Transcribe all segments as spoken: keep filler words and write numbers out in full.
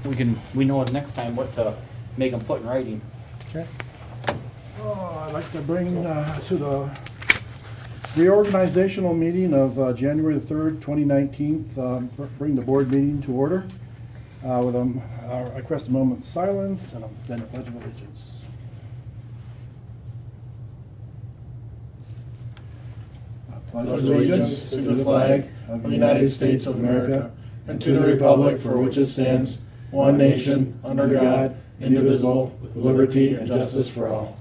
we can, we know next time what to make them put in writing. Okay. Oh, I'd like to bring uh, to the reorganizational meeting of uh, January the third, twenty nineteen, um, br- bring the board meeting to order. Uh, with a, uh, I request a moment of silence and a then a pledge of allegiance. I pledge allegiance to the flag of the United States of America and to the republic for which it stands, one nation, under God, indivisible, with liberty and justice for all.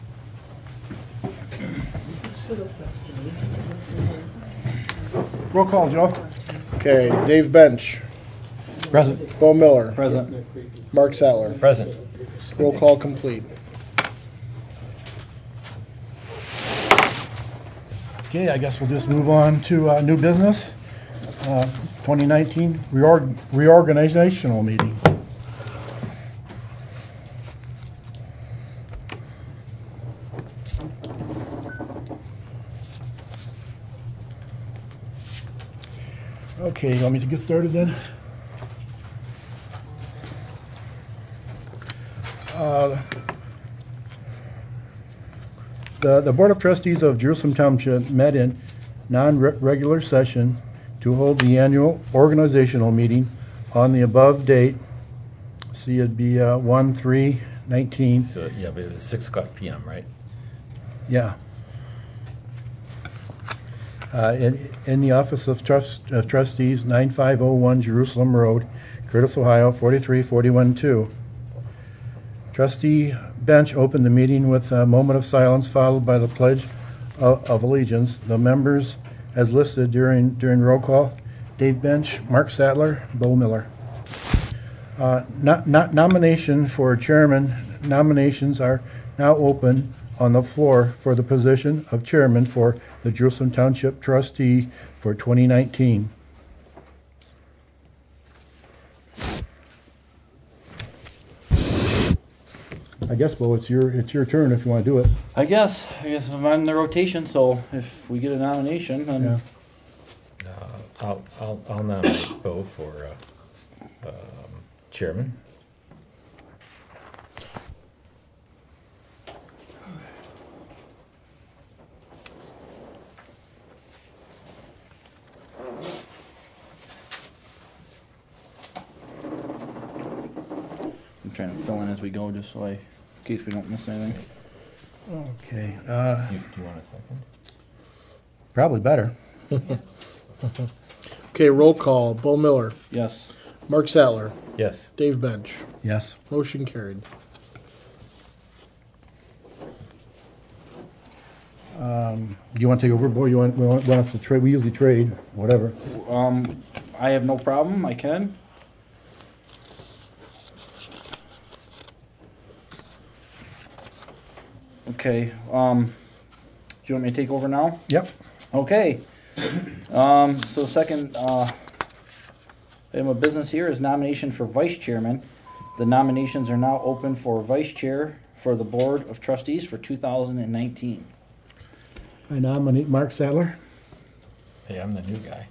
Roll call, Joe. Okay, Dave Bench. Present. Bo Miller. Present. Mark Sattler. Present. Roll call complete. Okay, I guess we'll just move on to uh, new business. Uh, twenty nineteen reorg reorganizational meeting. Okay, you want me to get started then? Uh, The, the Board of Trustees of Jerusalem Township met in non-regular session to hold the annual organizational meeting on the above date. See, it'd be uh, one three nineteen. So, yeah, but it was six o'clock P M, right? Yeah. Uh, in, in the Office of Trust, of Trustees, nine five oh one Jerusalem Road, Curtis, Ohio, forty-three forty-one two. Trustee Bench opened the meeting with a moment of silence followed by the Pledge of, of Allegiance. The members, as listed during during roll call: Dave Bench, Mark Sattler, Bo Miller. Uh, not, not nomination for chairman. Nominations are now open on the floor for the position of chairman for the Jerusalem Township Trustee for twenty nineteen. I guess, Bo, it's your it's your turn if you want to do it. I guess, I guess I'm on the rotation, so if we get a nomination, then Yeah. Uh, I'll, I'll, I'll nominate Bo for uh, um, chairman. I'm trying to fill in as we go, just so I, in case we don't miss anything. Okay. Uh, Do you, do you want a second? probably better. Okay, roll call. Bo Miller. Yes. Mark Sattler. Yes. Dave Bench. Yes. Motion carried. Um, do you want to take over, Bo? You want, we want, want us to trade? We usually trade, whatever. Um, I have no problem, I can. Okay, um, do you want me to take over now? Yep. Okay. Um, so second, uh, item of business here is nomination for vice chairman. The nominations are now open for vice chair for the Board of Trustees for two thousand nineteen. I nominate Mark Sattler. Hey, I'm the new guy.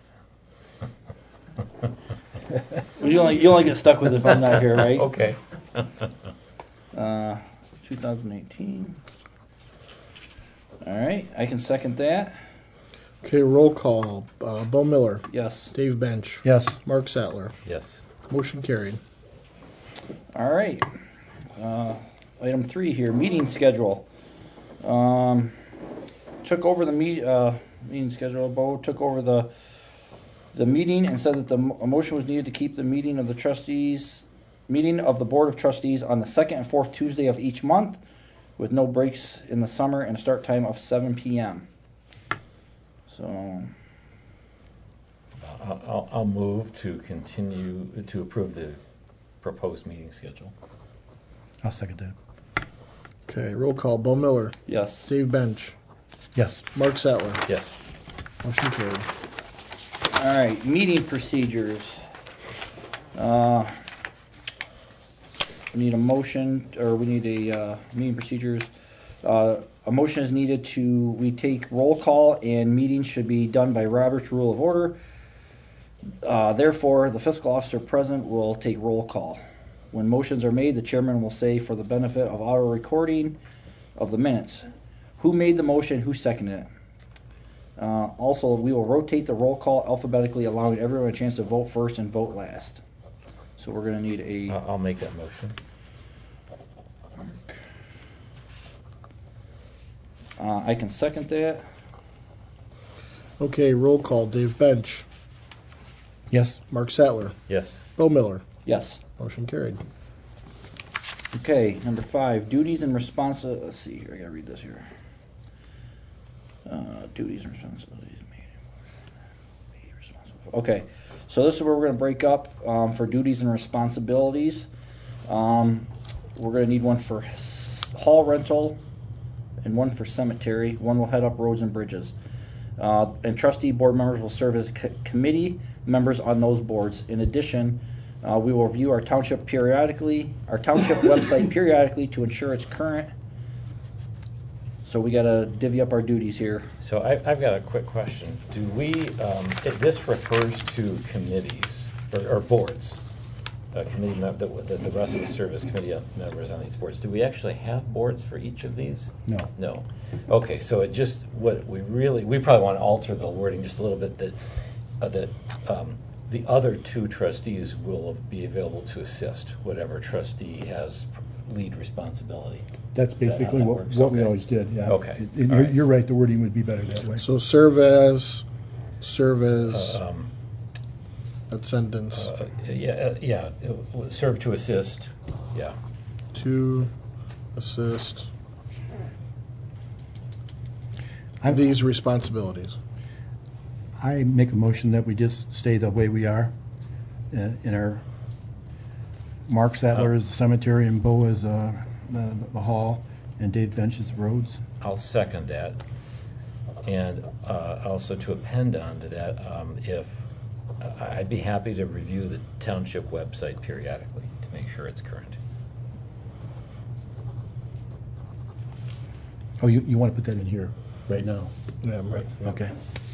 You only, you only get stuck with it if I'm not here, right? Okay. Uh, two thousand eighteen. All right, I can second that. Okay, roll call. Uh, Bo Miller. Yes. Dave Bench. Yes. Mark Sattler. Yes. Motion carried. All right. Uh, item three here, meeting schedule. Um, took over the meet, uh, meeting schedule. Bo took over the the meeting and said that the mo- a motion was needed to keep the meeting of the trustees, meeting of the Board of Trustees on the second and fourth Tuesday of each month, with no breaks in the summer and a start time of seven P M So, I'll, I'll, I'll move to continue to approve the proposed meeting schedule. I'll second that. Okay, roll call. Bo Miller. yes. Dave Bench. Yes. Mark Sattler. Yes. Motion carried. All right, meeting procedures. Uh, we need a motion, or we need a uh, meeting procedures. Uh, a motion is needed to, we take roll call, and meetings should be done by Robert's Rule of Order. Uh, therefore, the fiscal officer present will take roll call. When motions are made, the chairman will say, for the benefit of auto recording of the minutes, who made the motion, who seconded it. Uh, also, we will rotate the roll call alphabetically, allowing everyone a chance to vote first and vote last. So we're going to need a... I'll I'll make that motion. Uh, I can second that. Okay, roll call. Dave Bench. Yes. Mark Sattler. Yes. Bo Miller. Yes. Motion carried. Okay, number five, duties and responsi, let's see here, I gotta read this here. Uh, duties and responsibilities made. Be responsible. Okay, so this is where we're gonna break up, um, for duties and responsibilities. Um, we're gonna need one for s- hall rental and one for cemetery. One will head up roads and bridges. Uh, and trustee board members will serve as co- committee members on those boards. In addition, uh, we will review our township periodically, our township website periodically to ensure it's current. So we gotta divvy up our duties here. So I, I've got a quick question. Do we, um, it- this refers to committees, or, or boards, uh, committee, mem- the, the the rest of the service committee members on these boards. Do we actually have boards for each of these? No. No. Okay, so it just, what we really, we probably want to alter the wording just a little bit, that, uh, that um, the other two trustees will be available to assist whatever trustee has lead responsibility. That's Is that how basically that what, works? what we Okay. always did, yeah. Okay. It- it- All You're, right. you're right, the wording would be better that way. So serve as, serve as, Uh, um, that sentence, Uh, Yeah, uh, yeah, it will serve to assist, yeah. to assist I'm- these responsibilities. I make a motion that we just stay the way we are uh, in our, Mark Sattler is the cemetery and Bo is uh, the the hall and Dave Bench is the roads. I'll second that. And uh, also to append on to that, um, if, I- I'd be happy to review the township website periodically to make sure it's current. Oh, you, you want to put that in here right now? Yeah, right. Okay.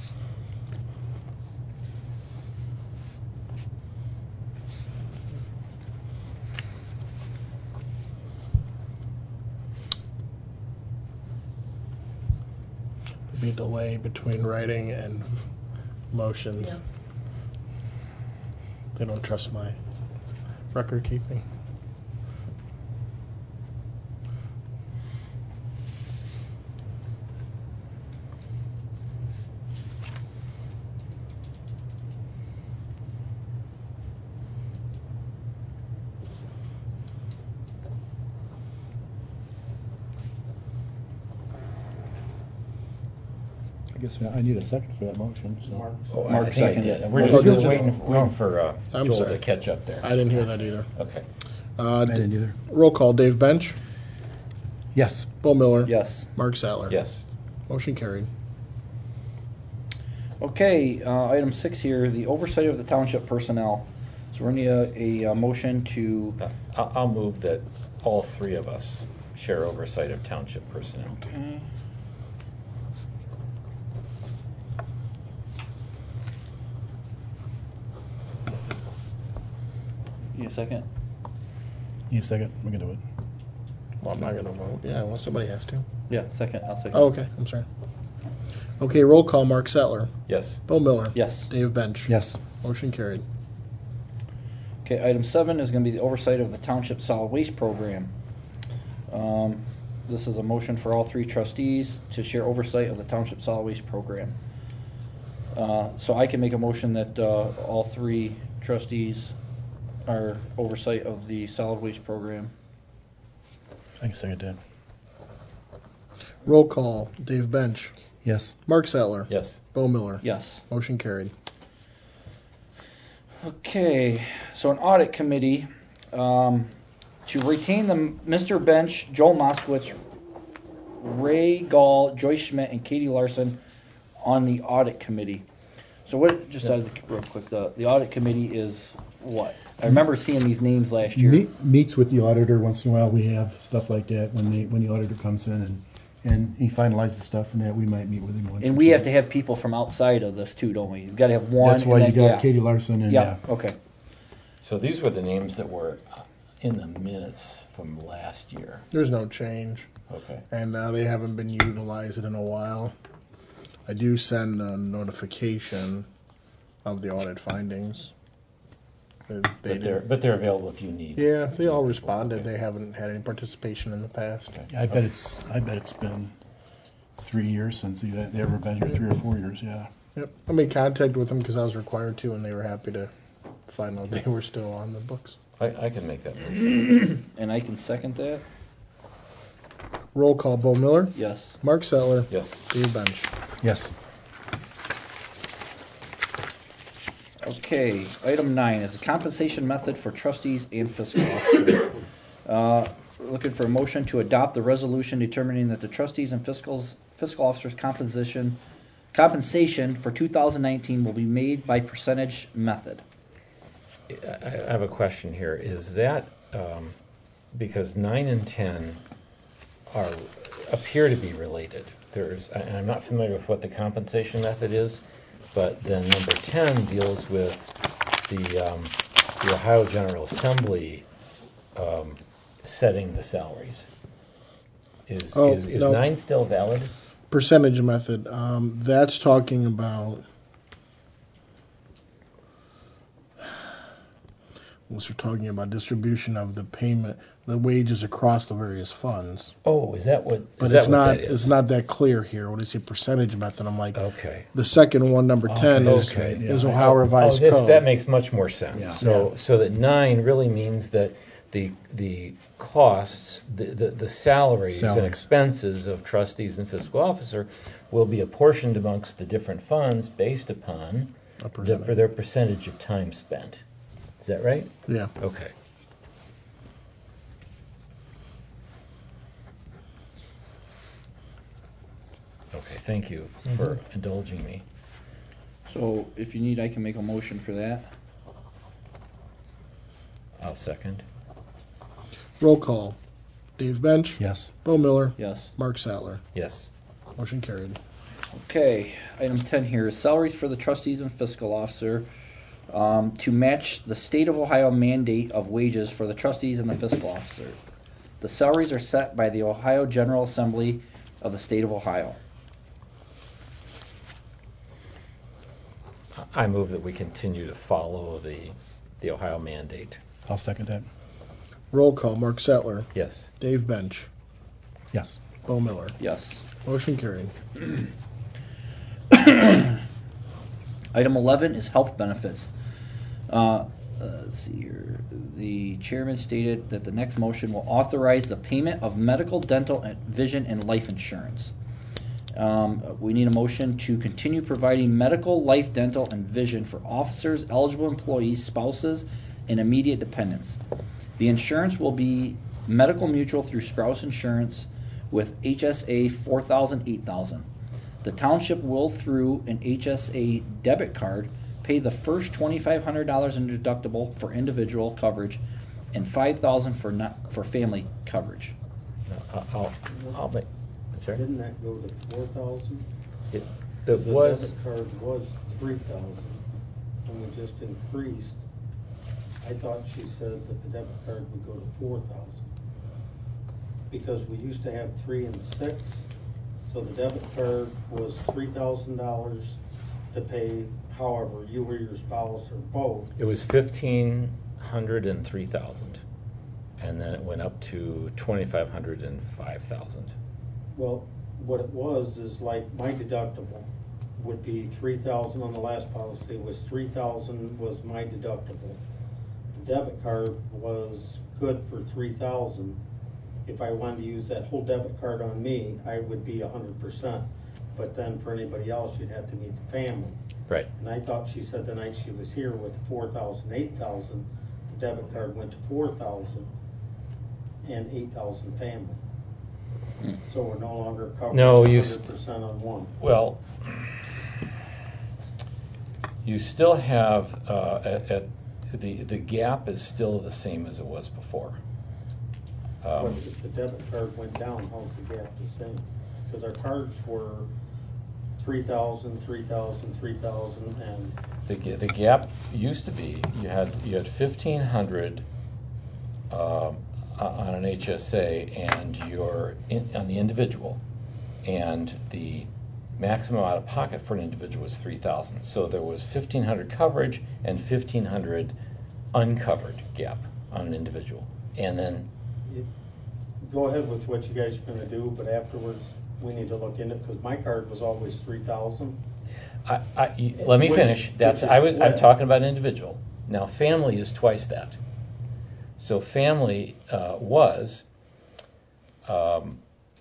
Be delay between writing and motions. Yeah. They don't trust my record keeping. I guess I need a second for that motion, so. Oh, I Mark think I seconded did. it. We're Oh, just did we're you? waiting, Oh. waiting for uh, I'm Joel sorry. to catch up there. I didn't hear that either. Okay. Uh, I didn't either. roll call. Dave Bench. Yes. Bo Miller. Yes. Mark Sattler. Yes. Motion carried. Okay, uh, item six here, the oversight of the township personnel. So we're gonna need a, a, uh motion to, Uh, I'll I'll move that all three of us share oversight of township personnel. okay. Need a second? Need a second? We can do it. Well, I'm not going to vote. Yeah, well, somebody has to. Yeah, second, I'll second. Oh, okay. I'm sorry. Okay, roll call. Mark Sattler. Yes. Bo Miller. Yes. Dave Bench. Yes. Motion carried. Okay, item seven is gonna be the oversight of the township solid waste program. Um, this is a motion for all three trustees to share oversight of the township solid waste program. Uh, so I can make a motion that, uh, all three trustees are oversight of the solid waste program. I can second that. Roll call. Dave Bench. Yes. Mark Sattler. Yes. Bo Miller. Yes. Motion carried. Okay, so an audit committee, um, to retain the Mister Bench, Joel Moskowitz, Ray Gall, Joyce Schmidt, and Katie Larson on the audit committee. So what, just out of the, real quick, the, the audit committee is what? I remember seeing these names last year. Meet, meets with the auditor once in a while. We have stuff like that when the, when the auditor comes in and, and he finalizes stuff and that we might meet with him once. And or we have so. to have people from outside of this too, don't we? We've gotta have one. That's why and you then- got yeah. Katie Larson and, Yeah, yeah. okay. So these were the names that were in the minutes from last year. There's no change, Okay. and uh, they haven't been utilizing in a while. I do send a notification of the audit findings. They, they But they're, did- but they're available if you need. yeah, they all responded. Okay. They haven't had any participation in the past. Okay. I bet it's, I bet it's been three years since they, they ever been here, three or four years, yeah. Yep. I made contact with them because I was required to, and they were happy to find out they were still on the books. I, I can make that motion. And I can second that. Roll call: Bo Miller, Yes. Mark Settler, Yes. Dave Bench. Yes. Okay, item nine is the compensation method for trustees and fiscal officers. Uh, Looking for a motion to adopt the resolution determining that the trustees and fiscals, fiscal officers' compensation, compensation for two thousand nineteen will be made by percentage method. I I have a question here. Is that, um, because nine and ten are, appear to be related. There's, and I'm not familiar with what the compensation method is, but then number ten deals with the, um, the Ohio General Assembly, um, setting the salaries. Is, Oh, is, is no. nine still valid? Percentage method. Um, that's talking about. Once we're talking about distribution of the payment, the wages across the various funds, Oh, is that what, but is it's that what not. that is? It's not that clear here. When you say percentage method, I'm like, Okay. the second one, number ten, is, Okay. is Ohio Oh, Revised this, Code. that makes much more sense. Yeah. So, so that nine really means that the, the costs, the, the, the salaries and Salaries. expenses of trustees and fiscal officer will be apportioned amongst the different funds based upon A the, percentage. for their percentage of time spent. Is that right? Yeah. Okay. Okay, thank you for indulging me. So if you need, I can make a motion for that. I'll second. Roll call: Dave Bench, Yes. Bo Miller, Yes. Mark Sattler. Yes. Motion carried. Okay, item ten here is salaries for the trustees and fiscal officer um, to match the state of Ohio mandate of wages for the trustees and the fiscal officer. The salaries are set by the Ohio General Assembly of the state of Ohio. I move that we continue to follow the, the Ohio mandate. I'll second that. Roll call: Mark Sattler, Yes. Dave Bench, Yes. Bo Miller. Yes. Motion carried. Item eleven is health benefits. Uh, let's see here. The chairman stated that the next motion will authorize the payment of medical, dental, and vision, and life insurance. Um, we need a motion to continue providing medical, life, dental, and vision for officers, eligible employees, spouses, and immediate dependents. The insurance will be medical mutual through Sprouse Insurance with H S A four thousand, eight thousand. The township will, through an H S A debit card, pay the first twenty-five hundred dollars in deductible for individual coverage and five thousand dollars for not, for family coverage. No, I'll, I'll, I'll make, I'm sorry? Didn't that go to four thousand? It, it was, The debit card was three thousand, and we just increased. I thought she said that the debit card would go to four thousand. Because we used to have three and six, so the debit card was three thousand dollars to pay however, you or your spouse or both. it was fifteen hundred and three thousand. And then it went up to twenty-five hundred and five thousand. Well, what it was is like my deductible would be three thousand on the last policy, was three thousand was my deductible. The debit card was good for three thousand. If I wanted to use that whole debit card on me, I would be a hundred percent. But then for anybody else, you'd have to meet the family. Right. And I thought she said the night she was here with four thousand, eight thousand, the debit card went to four thousand and eight thousand family. So we're no longer covering No, you hundred st- percent on one. Well, you still have, uh, at, at, the, the gap is still the same as it was before. But Um, if the debit card went down, how's the gap the same? Because our cards were three thousand, three thousand, three thousand, and The, ga- the gap used to be, you had, you had fifteen hundred um, on an H S A and you're in, on the individual, and the maximum out of pocket for an individual was three thousand. So there was fifteen hundred coverage and fifteen hundred uncovered gap on an individual. And then You- Go ahead with what you guys are gonna do, but afterwards, we need to look into it, because my card was always three thousand. I, I, you- let me Which- finish. That's which is I was I'm split. talking about individual. Now family is twice that. So family uh, was um,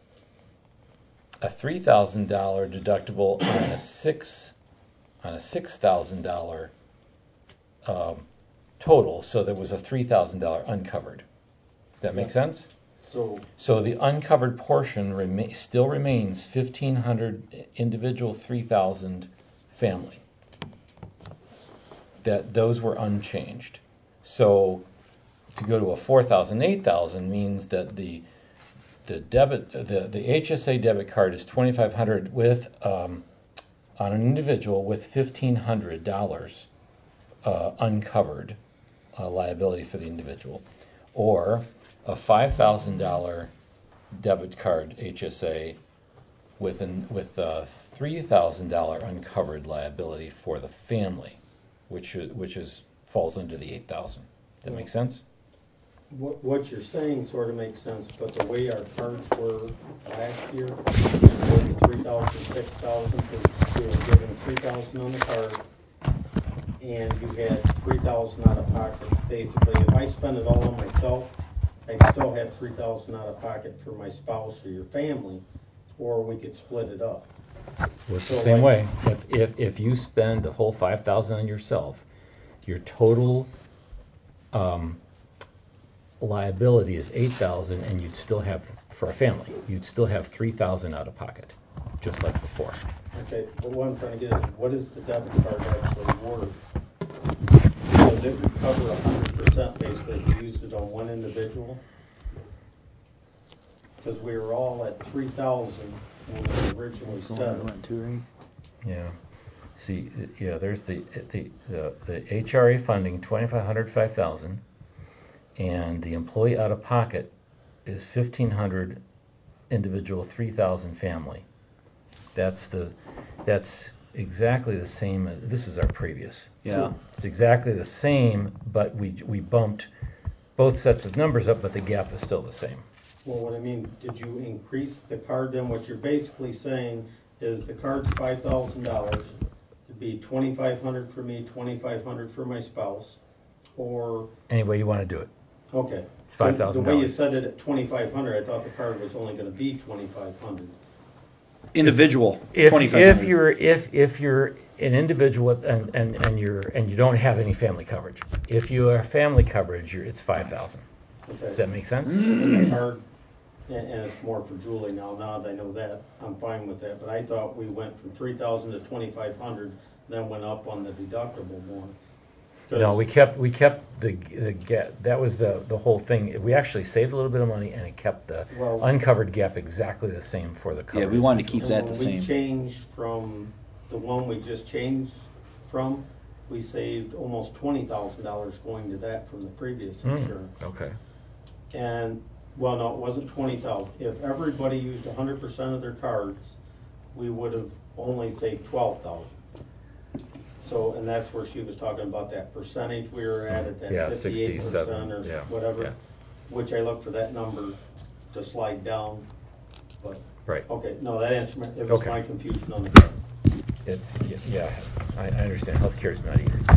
a three thousand dollar deductible on a six on a six thousand dollar um, total. So there was a three thousand dollar uncovered. That make Yeah. sense? So, So the uncovered portion rema- still remains fifteen hundred individual, three thousand family. That those were unchanged. So to go to a four thousand, eight thousand means that the the debit the, the H S A debit card is twenty-five hundred with um, on an individual with fifteen hundred dollars uh, uncovered uh, liability for the individual, or a five thousand dollar debit card H S A with an with a three thousand dollar uncovered liability for the family, which is, which is falls under the eight thousand. That make sense? what, what you're saying sort of makes sense, but the way our cards were last year, were three thousand, six thousand, because we were given three thousand on the card, and you had three thousand out of pocket. Basically, if I spend it all on myself, I still have three thousand out of pocket for my spouse or your family, or we could split it up. Works So the same like- way. If, if, if you spend the whole five thousand on yourself, your total um, liability is eight thousand, and you'd still have, for a family, you'd still have three thousand out of pocket, just like before. Okay, but what I'm trying to get is, what is the debit card actually worth? Because it would cover a hundred percent basically if you used it on one individual. Because we were all at three thousand when we originally set it. Yeah. See, uh, yeah, there's the, the, the, the H R A funding, twenty-five hundred, five thousand, and the employee out of pocket is fifteen hundred individual, three thousand family. That's the, that's exactly the same, as- this is our previous. Yeah. It's exactly the same, but we, we bumped both sets of numbers up, but the gap is still the same. Well, what I mean, did you increase the card then? What you're basically saying is the card's five thousand dollars. It'd be twenty-five hundred for me, twenty-five hundred for my spouse, or, Any way you want to do it. okay. It's five thousand The way you dollars. said it at twenty-five hundred, I thought the card was only gonna be twenty-five hundred. Individual, If, twenty-five if hundred. you're if if you're an individual and, and, and you're and you don't have any family coverage, if you are family coverage, you're, it's five thousand. Does Okay. that make sense? And the card, and, and it's more for Julie now, now that I know that, I'm fine with that, but I thought we went from three thousand to twenty-five hundred, then went up on the deductible more. 'Cause- No, we kept we kept the the gap. That was the the whole thing. We actually saved a little bit of money, and it kept the Well- uncovered gap exactly the same for the coverage. Yeah, we wanted to keep And that the when we same. changed from the one we just changed from, we saved almost twenty thousand dollars going to that from the previous Mm, insurance. okay. And, well, no, it wasn't twenty thousand. If everybody used a hundred percent of their cards, we would have only saved twelve thousand. So, and that's where she was talking about that percentage we were at, at Yeah, that fifty-eight percent sixty-seven, or yeah, yeah. whatever, which I look for that number to slide down, but, Right. okay, no, that answered my, it was Okay. my confusion on the card. It's yeah. I, I understand. Healthcare is not easy.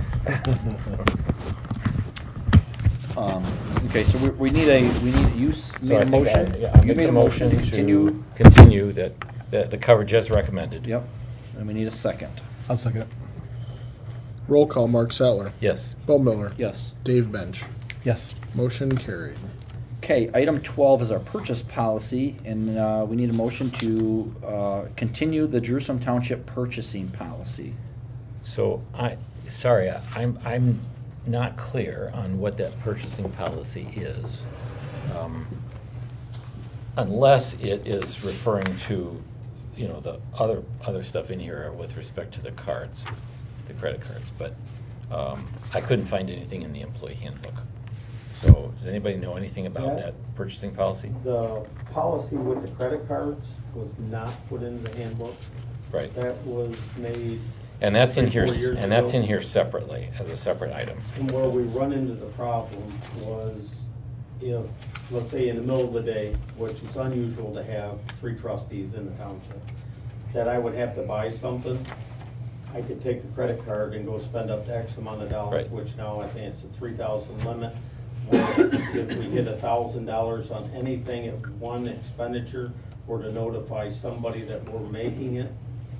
Um, okay, so we, we need a, we need, you s- So made I a think I, motion? yeah, I'll You make made the a motion to to continue? continue that, that the coverage as recommended. Yep, and we need a second. I'll second it. Roll call, Mark Sattler. Yes. Bo Miller. Yes. Dave Bench. Yes. Motion carried. Okay, item twelve is our purchase policy, and, uh, we need a motion to, uh, continue the Jerusalem Township purchasing policy. So I, sorry, I- I'm, I'm not clear on what that purchasing policy is. Um, Unless it is referring to, you know, the other, other stuff in here with respect to the cards, the credit cards, but um, I couldn't find anything in the employee handbook. So does anybody know anything about Yeah. that purchasing policy? The policy with the credit cards was not put into the handbook. Right. That was made, And that's in three, here, four years and that's ago. in here separately, as a separate item. and where we run into the problem was if, let's say in the middle of the day, which is unusual to have three trustees in the township, that I would have to buy something, I could take the credit card and go spend up to X amount of dollars, Right. which now I think it's a three thousand limit. If we hit a thousand dollars on anything at one expenditure, or to notify somebody that we're making it.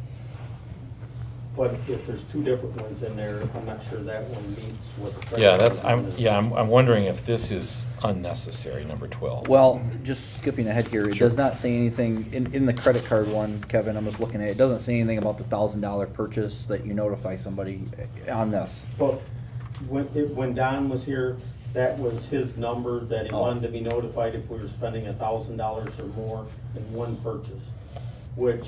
But if there's two different ones in there, I'm not sure that one meets what the credit Yeah, that's, card I'm, is. yeah, I'm, I'm wondering if this is unnecessary, number twelve. Well, just skipping ahead here, it Sure. does not say anything, in, in the credit card one, Kevin, I'm just looking at it, it doesn't say anything about the thousand dollar purchase that you notify somebody on this. But when, it- when Don was here, that was his number, that he Oh. wanted to be notified if we were spending a thousand dollars or more in one purchase, which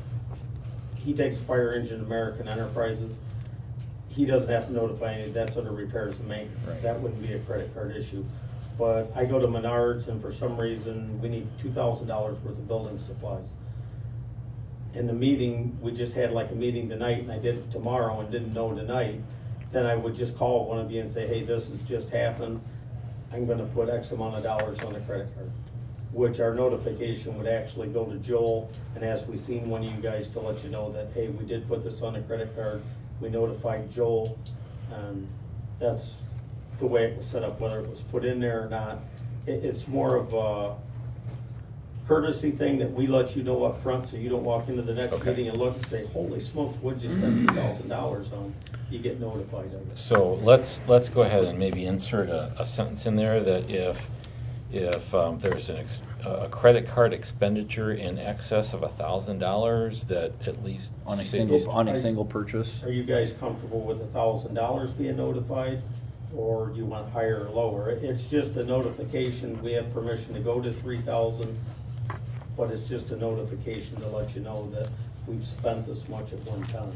he takes Fire Engine American Enterprises. He doesn't have to notify any, that's under repairs and maintenance. Right. That wouldn't be a credit card issue. But I go to Menards and for some reason, we need two thousand dollars worth of building supplies. In the meeting, we just had like a meeting tonight and I did it tomorrow and didn't know tonight, then I would just call one of you and say, hey, this has just happened. I'm gonna put X amount of dollars on the credit card, which our notification would actually go to Joel and ask, we seen one of you guys to let you know that, hey, we did put this on a credit card. We notified Joel, and that's the way it was set up, whether it was put in there or not. It, it's more of a courtesy thing that we let you know up front, so you don't walk into the next Okay. meeting and look and say, holy smokes, what'd you spend two thousand dollars on? You get notified of it. So let's, let's go ahead and maybe insert a, a sentence in there that if, if um, there's an, ex- a credit card expenditure in excess of a thousand dollars, that at least. On a did you say single, these- on a single purchase. Are you guys comfortable with a thousand dollars being notified, or do you want higher or lower? It's just a notification, we have permission to go to three thousand, but it's just a notification to let you know that we've spent this much at one time.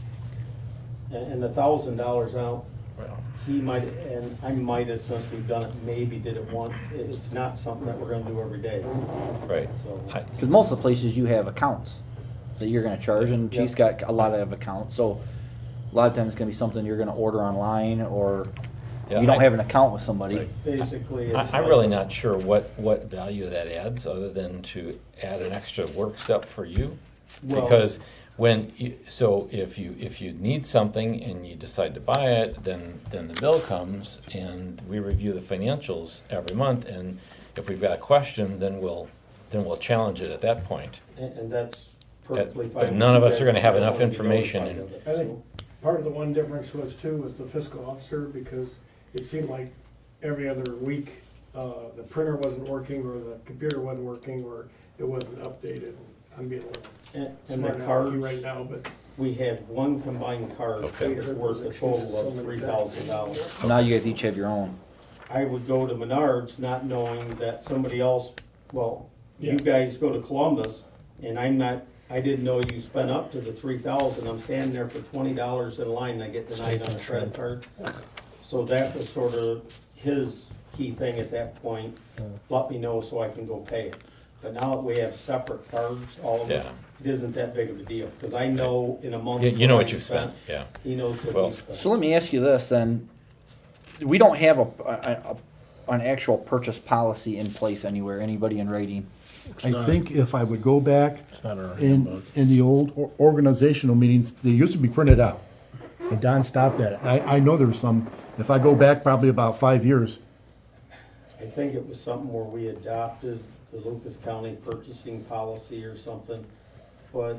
And, and the thousand dollars out, Well, he might, and I might have, since we've done it, maybe did it once, It- it's not something that we're gonna do every day, right. so. I- Cause most of the places you have accounts that you're gonna charge, and Chief's got a lot of accounts, so a lot of times it's gonna be something you're gonna order online, or Yeah, you don't I- have an account with somebody. Right. Basically, I, it's. I'm like- really not sure what, what value that adds, other than to add an extra work step for you. Well- Because when, you- so if you, if you need something and you decide to buy it, then, then the bill comes and we review the financials every month, and if we've got a question, then we'll, then we'll challenge it at that point. And, and that's perfectly But fine. none of You us are guys gonna have don't enough wanna be information notified and- of it, I think so. part of the one difference was too, was the fiscal officer, because it seemed like every other week, uh, the printer wasn't working, or the computer wasn't working, or it wasn't updated. I'm being a little And, and smart the alecky cards, right now, but we had one combined card Okay. that was worth a total of three thousand dollars. Now you guys each have your own. I would go to Menards not knowing that somebody else, well, Yeah. you guys go to Columbus, and I'm not, I didn't know you spent up to the three thousand, I'm standing there for twenty dollars in line, and I get denied on a credit card. So that was sort of his key thing at that point, let me know so I can go pay it. But now that we have separate cards, all of us, Yeah. it isn't that big of a deal, because I know in a month. You, you know what what I you've spent, yeah. He knows what Well, he spent. So let me ask you this then, we don't have a, a, a, an actual purchase policy in place anywhere, anybody in writing? I think if I would go back not our in, in the old or- organizational meetings, they used to be printed out. And Don stopped that. I, I know there's some, if I go back probably about five years, I think it was something where we adopted the Lucas County purchasing policy or something, but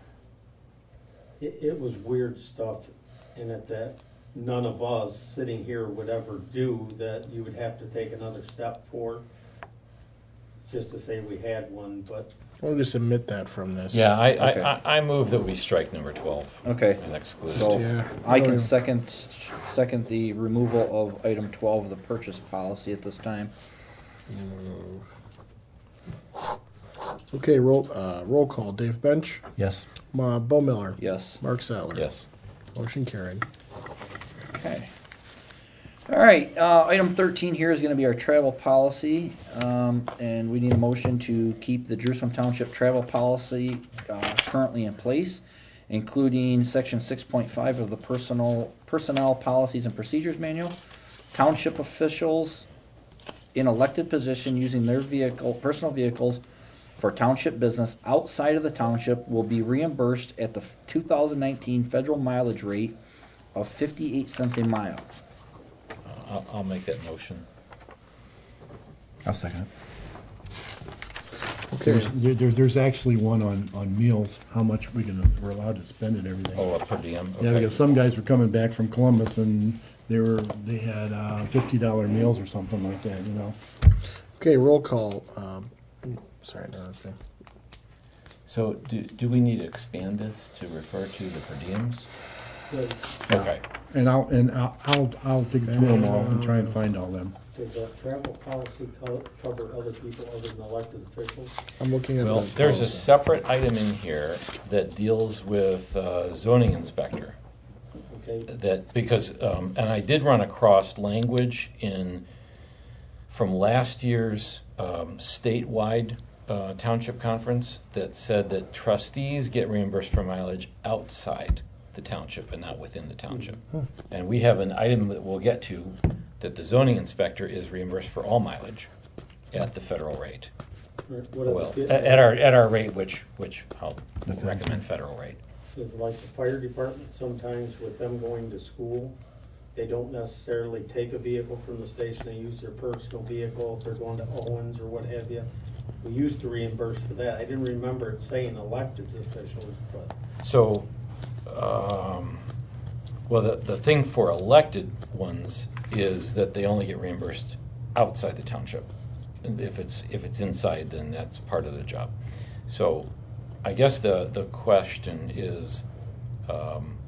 it, it was weird stuff in it that none of us sitting here would ever do, that you would have to take another step for, just to say we had one, but We'll just omit that from this. Yeah, I, Okay. I, I I move that we strike number twelve. Okay. And exclude. So Yeah. I can second, second the removal of item twelve of the purchase policy at this time. Okay, roll, uh, roll call. Dave Bench, yes. Ma, Bo Miller, Yes. Mark Sattler. Yes. Motion carried. Okay. All right, uh, item thirteen here is gonna be our travel policy, um, and we need a motion to keep the Jerusalem Township travel policy, uh, currently in place, including section six point five of the personal, personnel policies and procedures manual. Township officials in elected position using their vehicle, personal vehicles for township business outside of the township will be reimbursed at the two thousand nineteen federal mileage rate of fifty-eight cents a mile. I'll, I'll make that motion. I'll second it. Okay, There's, there- there's, there's actually one on, on meals, how much we can, we're allowed to spend and everything. Oh, a per diem, Yeah, okay. because some guys were coming back from Columbus and they were, they had, uh, fifty dollar meals or something like that, you know? okay, roll call. Um, sorry, Dorothy. So do, do we need to expand this to refer to the per diems? Does, Okay. And I'll, and I'll, I'll, I'll dig through them all and try and find all them. does that travel policy co- cover other people other than elected officials? I'm looking at Well, the there's a policy. separate item in here that deals with uh, zoning inspector. Okay, That, because, um, and I did run across language in, from last year's um, statewide uh, township conference that said that trustees get reimbursed for mileage outside the township and not within the township. And we have an item that we'll get to, that the zoning inspector is reimbursed for all mileage at the federal rate. Or what I was Well, getting at at our, at our rate, which, which I'll That's recommend federal rate. is like the fire department, sometimes with them going to school, they don't necessarily take a vehicle from the station, they use their personal vehicle, if they're going to Owens or what have you. We used to reimburse for that, I didn't remember it saying elected officials, but So, um, well, the, the thing for elected ones is that they only get reimbursed outside the township. And if it's, if it's inside, then that's part of the job. So I guess the, the question is, um,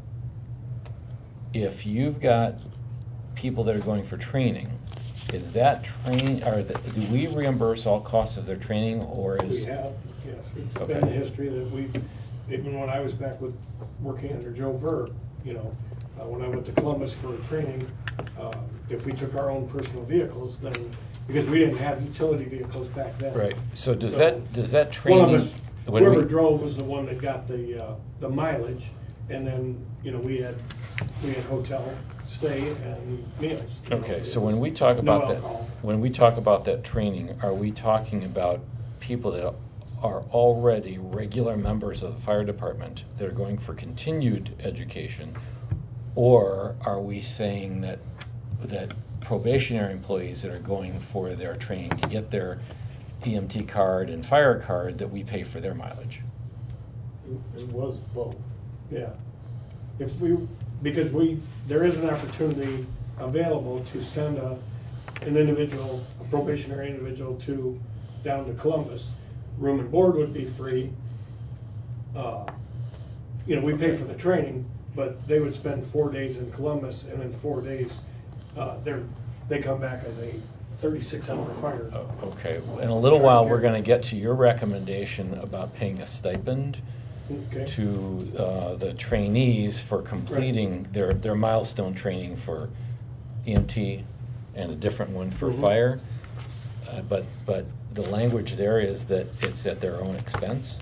if you've got people that are going for training, is that training, or the- do we reimburse all costs of their training, or We is? have, yes, it's Okay. been a history that we've, even when I was back with, working under Joe Verb, you know, uh, when I went to Columbus for training, um, if we took our own personal vehicles, then, because we didn't have utility vehicles back then. Right, so does So, that, does that One training? of us, when we- whoever drove was the one that got the, uh, the mileage, and then, you know, we had, we had hotel stay and meals. you know, Okay, it so was when we talk no about that, alcohol. when we talk about that training, are we talking about people that are already regular members of the fire department that are going for continued education? Or are we saying that, that probationary employees that are going for their training to get their E M T card and fire card, that we pay for their mileage? it it was both. Yeah. If we, because we, there is an opportunity available to send a, an individual, a probationary individual to, down to Columbus. Room and board would be free. Uh, You know, we pay for the training, but they would spend four days in Columbus and in four days, uh, they're, they come back as a thirty-six hour fire. Oh, okay, in a little while, we're gonna get to your recommendation about paying a stipend Okay. to uh, the trainees for completing their, their milestone training for E M T and a different one for Mhm. fire. Uh, But, but the language there is that it's at their own expense?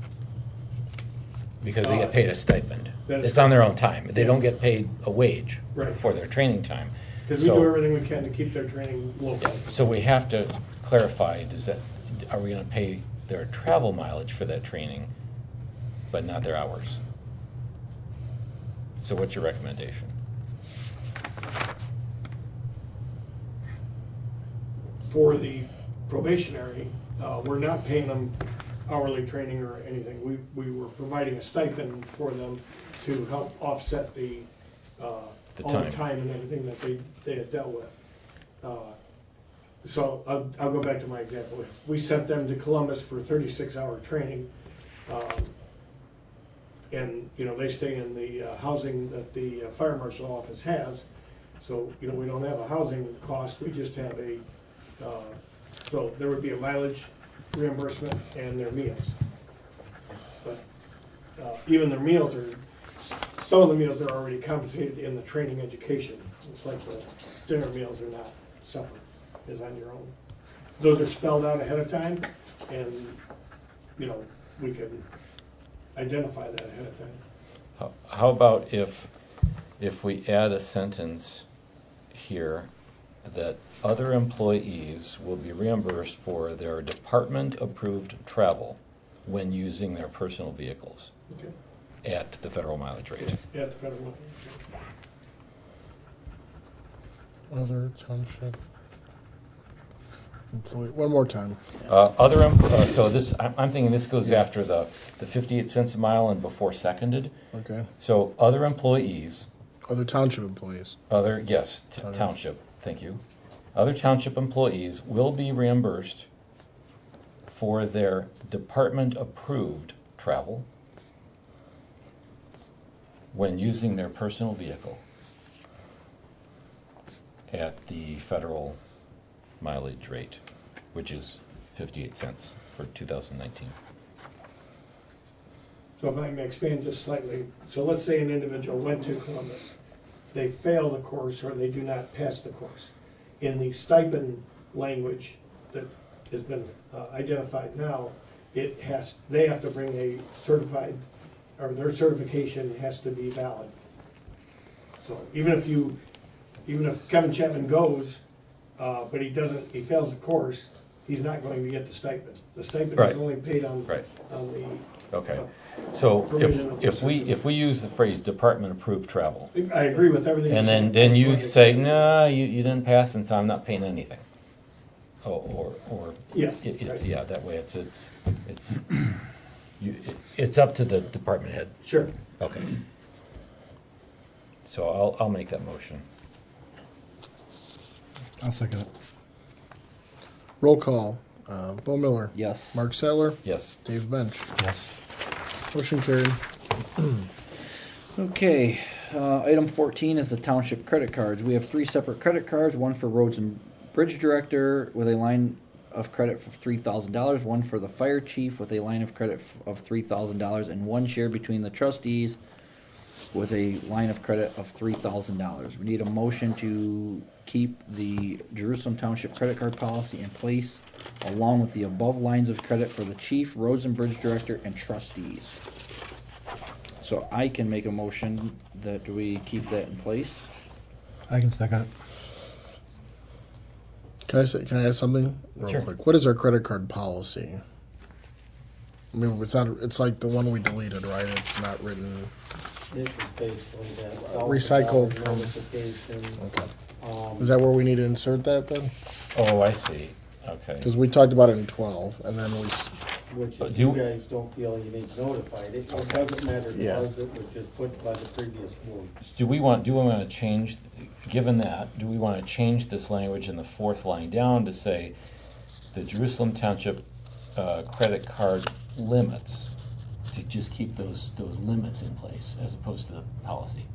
Because they get paid a stipend. That is It's on their own time. They don't get paid a wage Right. for their training time. Because we So- do everything we can to keep their training local. So we have to clarify, does that, are we gonna pay their travel mileage for that training, but not their hours? So what's your recommendation? For the probationary, uh, we're not paying them hourly training or anything. We, we were providing a stipend for them to help offset the, uh, The all the time. time and everything that they, they had dealt with. Uh, So I'll, I'll go back to my example. If we sent them to Columbus for thirty-six hour training, um, and, you know, they stay in the uh, housing that the uh, fire marshal office has, so, you know, we don't have a housing cost, we just have a, uh, so there would be a mileage reimbursement and their meals. But uh, even their meals are, some of the meals are already compensated in the training education. It's like the dinner meals are not separate, is on your own. Those are spelled out ahead of time, and, you know, we can identify that ahead of time. How, how about if, if we add a sentence here that other employees will be reimbursed for their department-approved travel when using their personal vehicles Okay. at the federal mileage rate? At the federal level. Other township employee, one more time. Uh, other, em- uh, so this, I'm, I'm thinking this goes after the, the fifty-eight cents a mile and before seconded. Okay. So other employees, Other township employees. other, yes, t- Okay. township, thank you. Other township employees will be reimbursed for their department-approved travel when using their personal vehicle at the federal mileage rate, which is fifty-eight cents for two thousand nineteen. So if I may expand just slightly, so let's say an individual went to Columbus, they fail the course or they do not pass the course. In the stipend language that has been uh, identified now, it has, they have to bring a certified, or their certification has to be valid. So even if you, even if Kevin Chapman goes, uh, but he doesn't, he fails the course, he's not going to get the stipend. The stipend Right. is only paid on, Right. on the. Okay. uh, So Provision of if, if we, procedure. if we use the phrase department-approved travel, I agree with everything you and then, said. then That's you why I- say, no, you, you didn't pass, and so I'm not paying anything. Oh, or, or, Yeah, it, it's, right. yeah, that way it's, it's, it's, you, it- it's up to the department head. Sure. Okay. So I'll, I'll make that motion. I'll second it. Roll call. Uh, Bo Miller. Yes. Mark Sattler. Yes. Dave Bench. Yes. Motion carried. Okay, uh, item fourteen is the township credit cards. We have three separate credit cards, one for roads and bridge director with a line of credit for three thousand dollars, one for the fire chief with a line of credit f- of three thousand dollars, and one share between the trustees with a line of credit of three thousand dollars. We need a motion to keep the Jerusalem Township credit card policy in place along with the above lines of credit for the chief, roads and bridge director, and trustees. So I can make a motion that we keep that in place. I can second it. Can I say, can I ask something real Sure. quick? What is our credit card policy? I mean, it's not. It's like the one we deleted, right? It's not written. This is basically that. Recycled from- Notification, Okay. um, Is that where we need to insert that then? Oh, I see. Okay. Because we talked about it in twelve, and then we. s- which Uh, if do- you guys don't feel you need notified, it, it doesn't matter to Yeah. us, it was just put by the previous board. Do we want, do we want to change, given that, do we want to change this language in the fourth line down to say the Jerusalem Township uh, credit card limits, to just keep those, those limits in place as opposed to the policy?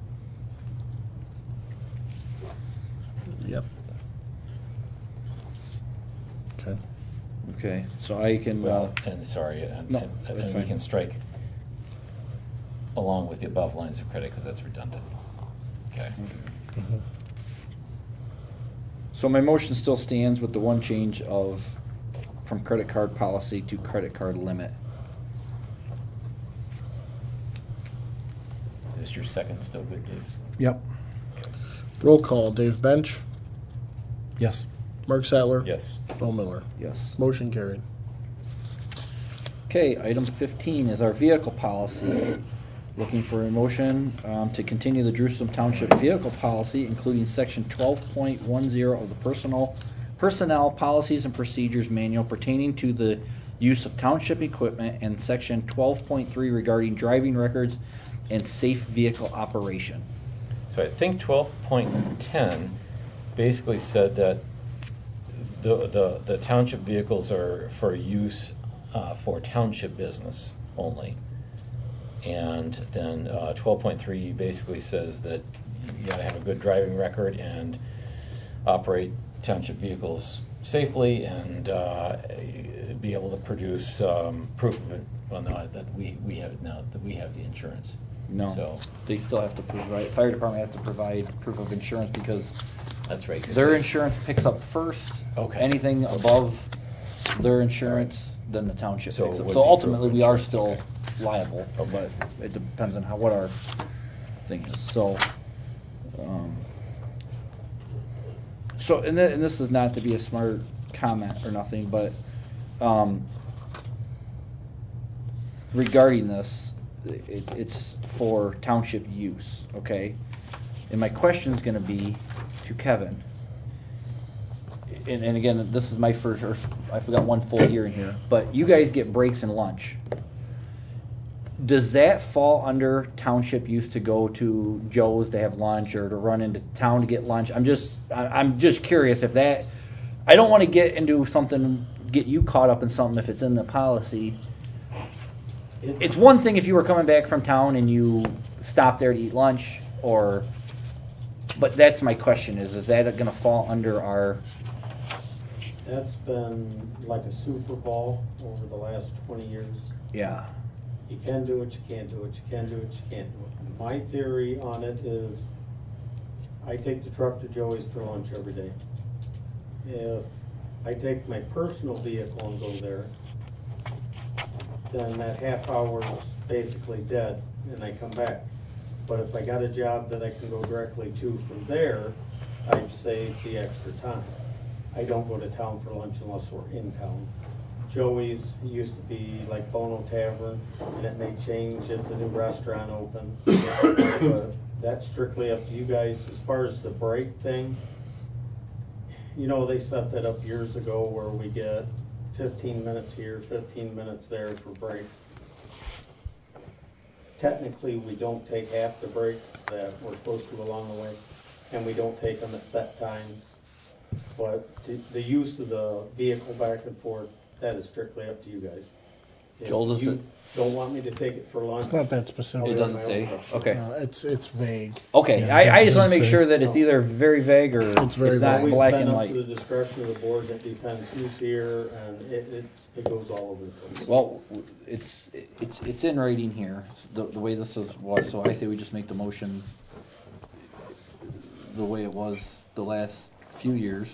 Yep. Okay. Okay, so I can, uh, Well, and sorry, and, No, and- that's and we fine. can strike along with the above lines of credit because that's redundant. Okay. so my motion still stands with the one change of from credit card policy to credit card limit. Is your second still good, Dave? Yep. Roll call. Dave Bench. Yes. Mark Sattler. Yes. Bo Miller. Yes. Motion carried. Okay, item fifteen is our vehicle policy. Looking for a motion um, to continue the Jerusalem Township vehicle policy, including section twelve point ten of the personal personnel policies and procedures manual pertaining to the use of township equipment, and section twelve point three regarding driving records and safe vehicle operation. So I think twelve point ten basically said that the, the, the township vehicles are for use uh, for township business only. And then uh, twelve point three basically says that you gotta have a good driving record and operate township vehicles safely and uh, be able to produce um, proof of it, well, no, that we, we have now, that we have the insurance. No, So they still have to provide, fire department has to provide proof of insurance because that's right. 'cause their they- insurance picks up first. Okay. Anything above their insurance, then the township So picks it up. would So be ultimately, proof we of are insurance, still liable, Okay. but it depends on how, what our thing is, so. um, So, and thi- and this is not to be a smart comment or nothing, but, um, regarding this, it, it's for township use, okay? And my question's gonna be to Kevin. And, and again, this is my first, or I forgot one full year in here, but you guys get breaks and lunch. Does that fall under township use to go to Joe's to have lunch or to run into town to get lunch? I'm just, I, I'm just curious if that, I don't wanna get into something, get you caught up in something if it's in the policy. It's one thing if you were coming back from town and you stopped there to eat lunch, or, but that's my question is, is that gonna fall under our, That's been like a Super Bowl over the last twenty years. yeah, You can do it, you can't do it, you can do it, you can't do it. My theory on it is, I take the truck to Joey's for lunch every day. If I take my personal vehicle and go there, then that half hour is basically dead, and I come back. But if I got a job that I can go directly to from there, I've saved the extra time. I don't go to town for lunch unless we're in town. Joey's used to be like Bono Tavern, and it may change if the new restaurant opens. But that's strictly up to you guys. As far as the break thing, you know, they set that up years ago where we get fifteen minutes here, fifteen minutes there for breaks. Technically, we don't take half the breaks that we're supposed to along the way, and we don't take them at set times. But the, the use of the vehicle back and forth, that is strictly up to you guys. If Joel, does you it- don't want me to take it for lunch, It's not that it specific. does- doesn't say, okay. Uh, it's it's vague. Okay, Yeah, I, it I just wanna doesn't make say. sure that it's either very vague or It's very it's not always black been and up white. to the discretion of the board. It depends who's here, and it, it, it goes all over the place. Well, it's, it's, it's in writing here, the, the way this is, was, so I say we just make the motion the way it was the last few years.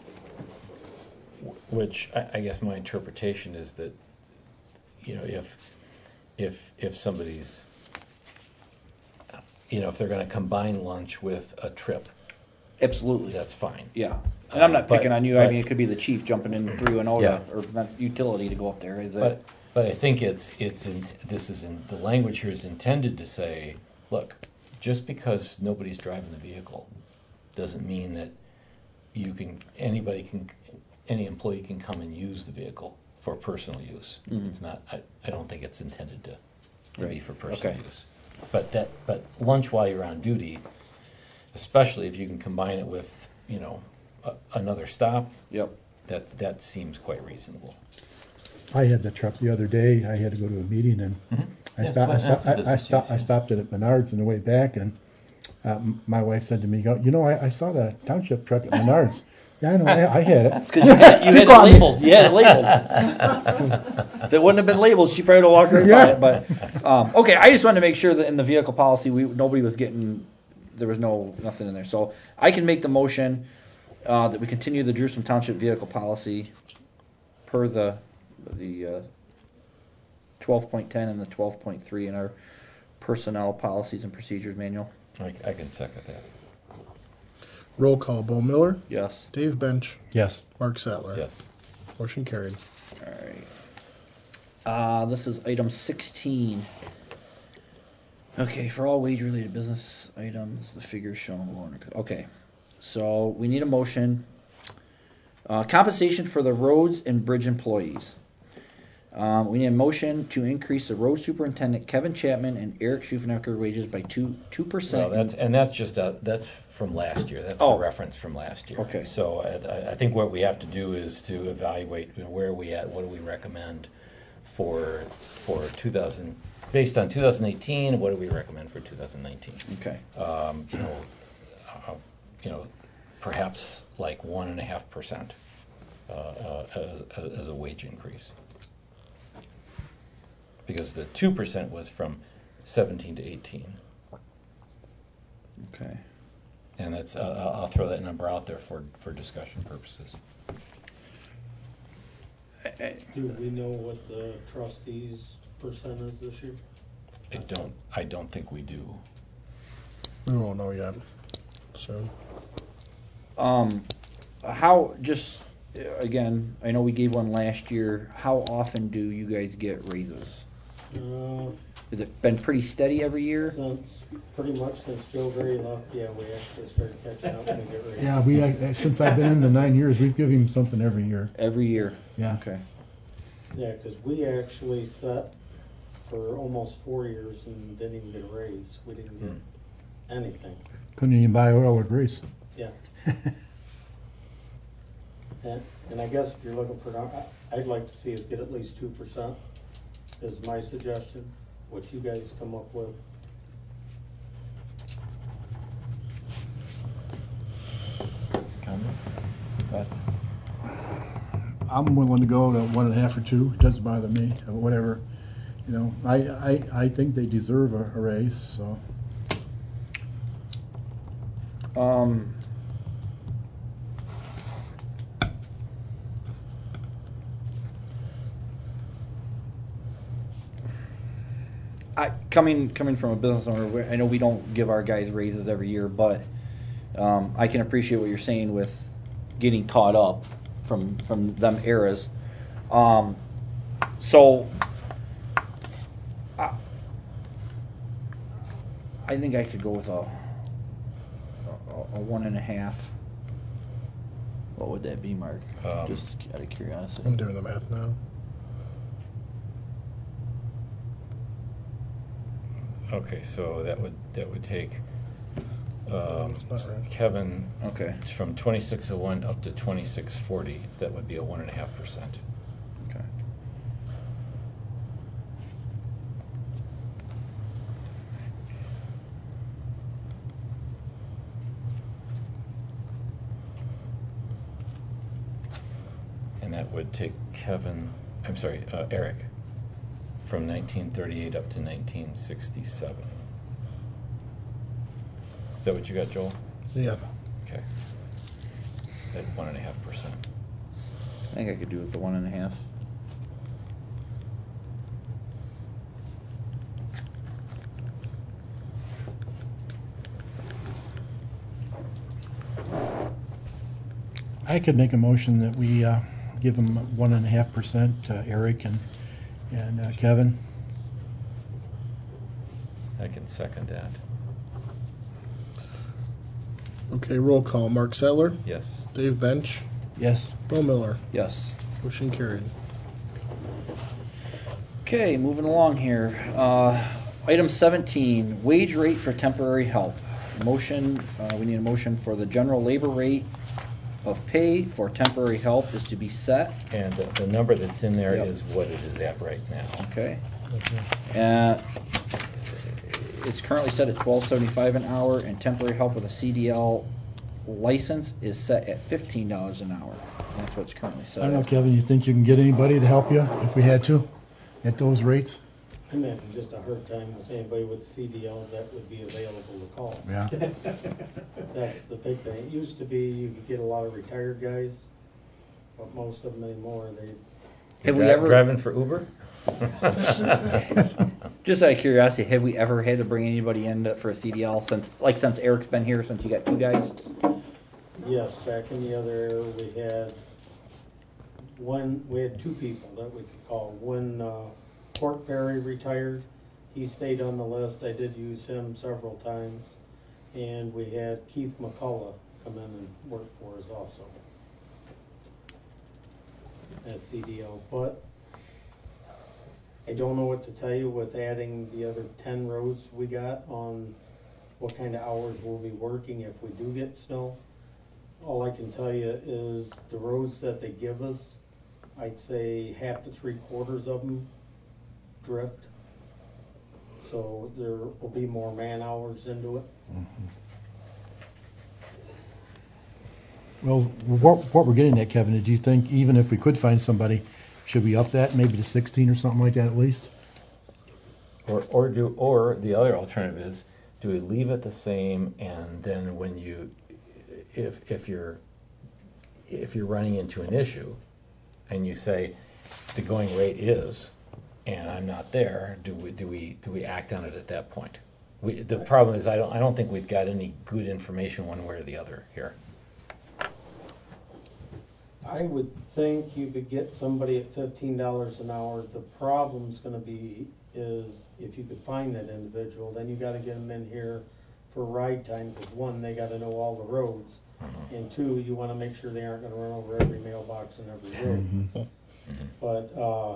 Which I, I guess my interpretation is that, you know, if, if, if somebody's, you know, if they're gonna combine lunch with a trip, Absolutely, that's fine. yeah. And I'm not But- picking on you, I but- mean, it could be the chief jumping in through an Yeah. O or not utility to go up there, is But, it? but I think it's, it's, in this is in, the language here is intended to say, look, just because nobody's driving the vehicle doesn't mean that you can, anybody can, any employee can come and use the vehicle for personal use. Mhm. It's not, I, I don't think it's intended to, to be Right. for personal Okay. use. But that, but lunch while you're on duty, especially if you can combine it with, you know, a, another stop, Yep, that, that seems quite reasonable. I had the truck the other day, I had to go to a meeting and I Yeah, stopped, I well, stopped, that's a I- I business stopped, I use, yeah. stopped it at Menards on the way back and, uh, m- my wife said to me, "Go- you know, I, I saw the township truck at Menards." Yeah, I know, I, I had it. it's cause you had, you had it labeled, you had it labeled. If it wouldn't have been labeled, she probably would've walked right by it, but, um, okay, I just wanted to make sure that in the vehicle policy, we, nobody was getting, there was no, nothing in there, so I can make the motion, uh, that we continue the Jerusalem Township vehicle policy per the, the, uh, twelve point ten and the twelve point three in our personnel policies and procedures manual. I, I can second that, Roll call: Bo Miller, Yes. Dave Bench, Yes. Mark Sattler. yes. Motion carried. Alright. Uh, this is item sixteen. Okay, for all wage-related business items, the figures shown below. are- Okay, so we need a motion. Uh, compensation for the roads and bridge employees. Um, we need a motion to increase the road superintendent Kevin Chapman and Eric Schufanecker wages by two, two Well, percent. that's, and that's just a, that's from last year, that's Oh. the reference from last year. Okay. So I, I think what we have to do is to evaluate, you know, where are we at, what do we recommend for, for two thousand, based on two thousand eighteen, what do we recommend for two thousand nineteen? Okay, Um, you know, uh, you know, perhaps like one and a half percent, uh, uh, as, as a wage increase. Because the two percent was from seventeen to eighteen. Okay. And that's, uh, I'll I'll throw that number out there for, for discussion purposes. Do we know what the trustees' percent is this year? I don't, I don't think we do. We won't know yet. Soon. Um, how, just, uh, again, I know we gave one last year. How often do you guys get raises? Uh, Has it been pretty steady every year? Since, pretty much since Joe Berry left, yeah, we actually started catching up and we get ready. Yeah, we, uh, since I've been in the nine years, we've given him something every year. Every year? Yeah. Okay. Yeah, cause we actually set for almost four years and didn't even get a raise. We didn't get anything, Couldn't even buy oil or grease. yeah. And, and I guess if you're looking for, I- I'd like to see us get at least two percent is my suggestion, what you guys come up with. Comments? Thoughts? I'm willing to go to one and a half or two, doesn't bother me, or whatever. You know, I, I, I think they deserve a, a raise, so. Um, I, coming, coming from a business owner, we- I know we don't give our guys raises every year, but, um, I can appreciate what you're saying with getting caught up from, from them eras. Um, so, I, I think I could go with a, a, a one and a half. What would that be, Mark? Um, Just out of curiosity. I'm doing the math now. Okay, so that would, that would take, um, That's not right. Kevin, Okay. from twenty-six oh one up to twenty-six forty, that would be a one and a half percent. Okay. And that would take Kevin, I'm sorry, uh, Eric, from nineteen thirty-eight up to nineteen sixty-seven. Is that what you got, Joel? Yeah. Okay. At one and a half percent. I think I could do it the one and a half. I could make a motion that we, uh, give him one and a half percent, uh, Eric and, and uh, Kevin. I can second that. Okay, roll call. Mark Settler, Yes. Dave Bench, Yes. Bill Miller. Yes. Motion carried. Okay, moving along here. Uh, item seventeen, wage rate for temporary help. Motion, uh, we need a motion for the general labor rate of pay for temporary help is to be set. And the, the number that's in there Yep. is what it is at right now. Okay. Uh, it's currently set at twelve seventy-five an hour, and temporary help with a C D L license is set at fifteen dollars an hour. That's what's currently I set. don't know, at. Kevin, you think you can get anybody to help you if we had to, at those rates? I'm having just a hard time with anybody with C D L that would be available to call. Yeah. That's the big thing. It used to be you could get a lot of retired guys, but most of them anymore, they, Have we Dri- ever, Driving for Uber? just out of curiosity, have we ever had to bring anybody in to- for a C D L since, like since Eric's been here, since you got two guys? yes, back in the other era, we had one, we had two people that we could call. One, uh, Court Perry retired. He stayed on the list. I did use him several times. And we had Keith McCullough come in and work for us also as C D O. But I don't know what to tell you with adding the other ten roads we got on what kind of hours we'll be working if we do get snow. All I can tell you is the roads that they give us, I'd say half to three quarters of them drift. So there will be more man hours into it. Well, what, what we're getting at, Kevin, do you think even if we could find somebody, should we up that maybe to sixteen or something like that at least? Or, or do, or the other alternative is, do we leave it the same, and then when you, if, if you're, if you're running into an issue, and you say, the going rate is, and I'm not there, do we, do we, do we act on it at that point? We, the problem is, I don't, I don't think we've got any good information one way or the other here. I would think you could get somebody at fifteen dollars an hour. The problem's gonna be is if you could find that individual, then you gotta get them in here for ride time, because one, they gotta know all the roads. Mhm. And two, you wanna make sure they aren't gonna run over every mailbox and every road. Mhm. But, uh,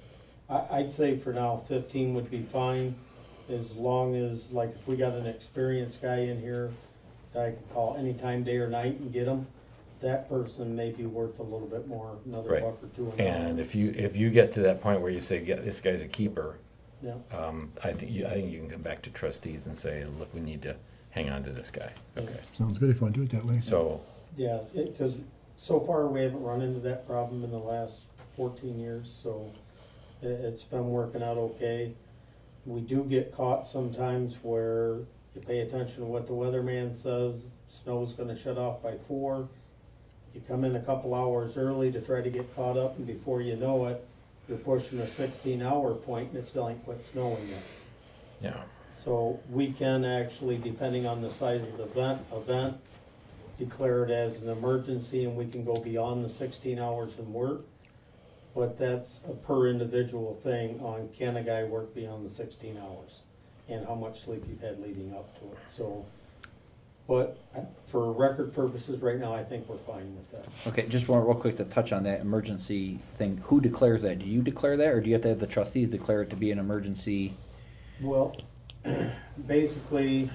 I, I'd say for now fifteen would be fine, as long as, like, if we got an experienced guy in here that I could call anytime, day or night, and get him, that person may be worth a little bit more, another Right. buck or two an hour. And if you, if you get to that point where you say, yeah, this guy's a keeper, Yeah, um, I think, you, I think you can come back to trustees and say, look, we need to hang on to this guy. Okay, Sounds good if you want to do it that way. so, yeah, it, cause so far we haven't run into that problem in the last fourteen years, so it, it's been working out okay. We do get caught sometimes where you pay attention to what the weatherman says, snow's gonna shut off by four. You come in a couple hours early to try to get caught up, and before you know it, you're pushing a sixteen hour point and it still ain't quit snowing yet. yeah. So we can actually, depending on the size of the event, event, declare it as an emergency, and we can go beyond the sixteen hours and work. But that's a per individual thing on can a guy work beyond the sixteen hours, and how much sleep you've had leading up to it, so. But for record purposes, right now, I think we're fine with that. Okay, just want real quick to touch on that emergency thing. Who declares that? Do you declare that, or do you have to have the trustees declare it to be an emergency? Well, basically,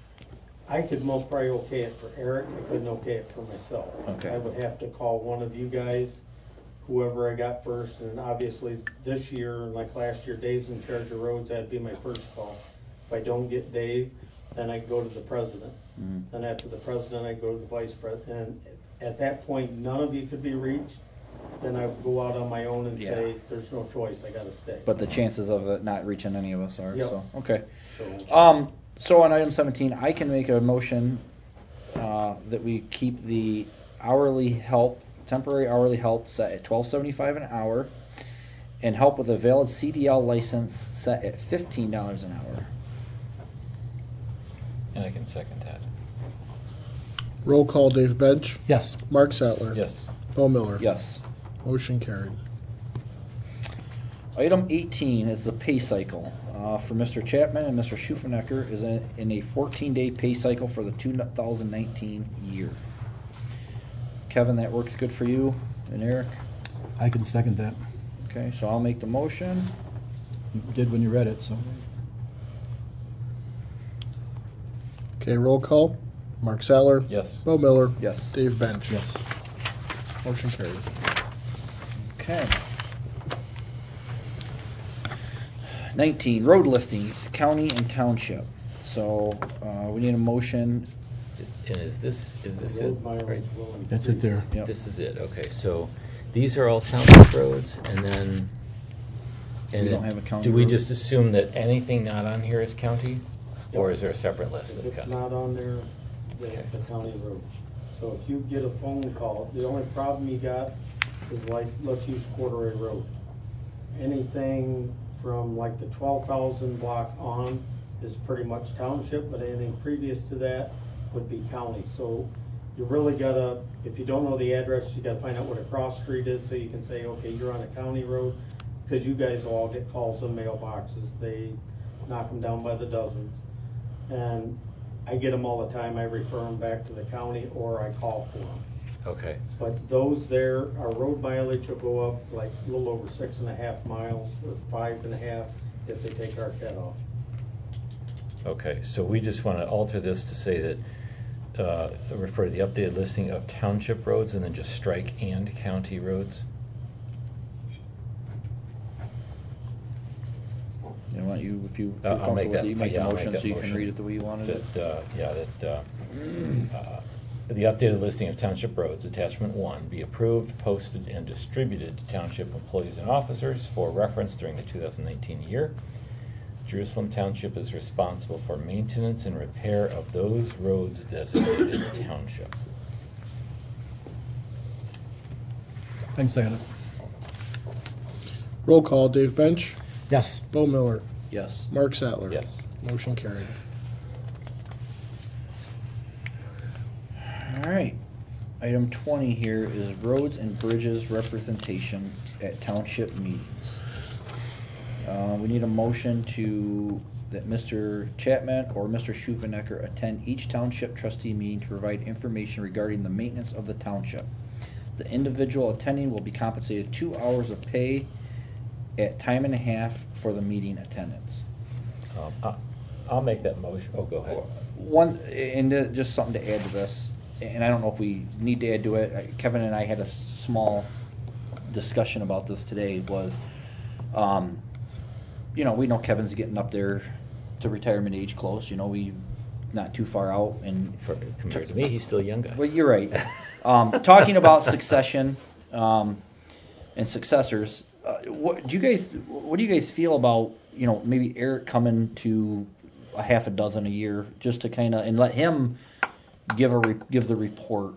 I could most probably okay it for Eric, I couldn't okay it for myself. Okay. I would have to call one of you guys, whoever I got first, and obviously this year, like last year, Dave's in charge of roads, that'd be my first call. If I don't get Dave, then I go to the president. Mhm. Then after the president, I go to the vice president, and at that point, none of you could be reached. Then I would go out on my own and say, Yeah. there's no choice, I gotta stay. But the chances of it not reaching any of us are, Yep. so, okay. So, Um, so on item seventeen, I can make a motion, uh, that we keep the hourly help, temporary hourly help set at twelve seventy-five an hour, and help with a valid C D L license set at fifteen dollars an hour. And I can second that. Roll call, Dave Bench, Yes. Mark Sattler. Yes. Bo Miller. Yes. Motion carried. Item eighteen is the pay cycle, uh, for Mister Chapman and Mister Schufenecker is in, in a fourteen-day pay cycle for the two thousand nineteen year. Kevin, that works good for you and Eric? I can second that. Okay, so I'll make the motion. You did when you read it, so. Okay, roll call. Mark Sattler. Yes. Bo Miller. Yes. Dave Bench. Yes. Motion carried. Okay. Nineteen, road listings, county and township. So, uh, we need a motion. And is this, is this it? road mileage Right. will increase. That's it there. Yep. This is it, okay, so these are all township roads, and then, and We don't then have a county do we road? just assume that anything not on here is county? Or is there a separate list If of it's county? not on there, then it's a county road. So if you get a phone call, the only problem you got is like, let's use Corduroy Road. Anything from like the twelve thousand block on is pretty much township, but anything previous to that would be county. So you really gotta, if you don't know the address, you gotta find out what a cross street is, so you can say, okay, you're on a county road, because you guys all get calls on mailboxes. They knock them down by the dozens. And I get them all the time, I refer them back to the county, or I call for them. Okay, But those there, our road mileage will go up like a little over six and a half miles, or five and a half, if they take our cut off. okay, so we just want to alter this to say that, uh, refer to the updated listing of township roads and then just strike and county roads? You know, want you, if you feel Uh, I'll make comfortable with that- it, you make the yeah, I'll make motion that so you can motion. read it the way you wanted it. That, uh, yeah, that, uh, uh, the updated listing of township roads, attachment one, be approved, posted, and distributed to township employees and officers for reference during the two thousand nineteen year. Jerusalem Township is responsible for maintenance and repair of those roads designated township. I can second it. Roll call, Dave Bench, Yes. Bo Miller, Yes. Mark Sattler. Yes. Motion carried. All right. Item twenty here is roads and bridges representation at township meetings. Uh, we need a motion to, that Mister Chapman or Mister Schufenecker attend each township trustee meeting to provide information regarding the maintenance of the township. The individual attending will be compensated two hours of pay at time and a half for the meeting attendance. Um, I- I'll make that motion. Oh, go ahead. One, and uh, just something to add to this, and I don't know if we need to add to it, uh, Kevin and I had a s- small discussion about this today, was, um, you know, we know Kevin's getting up there to retirement age close, you know, we, not too far out, and, For, compared to me, he's still a young guy. well, you're right. Um, talking about succession, um, and successors, uh, what, do you guys, what do you guys feel about, you know, maybe Eric coming to a half a dozen a year, just to kind of, and let him give a, re, give the report?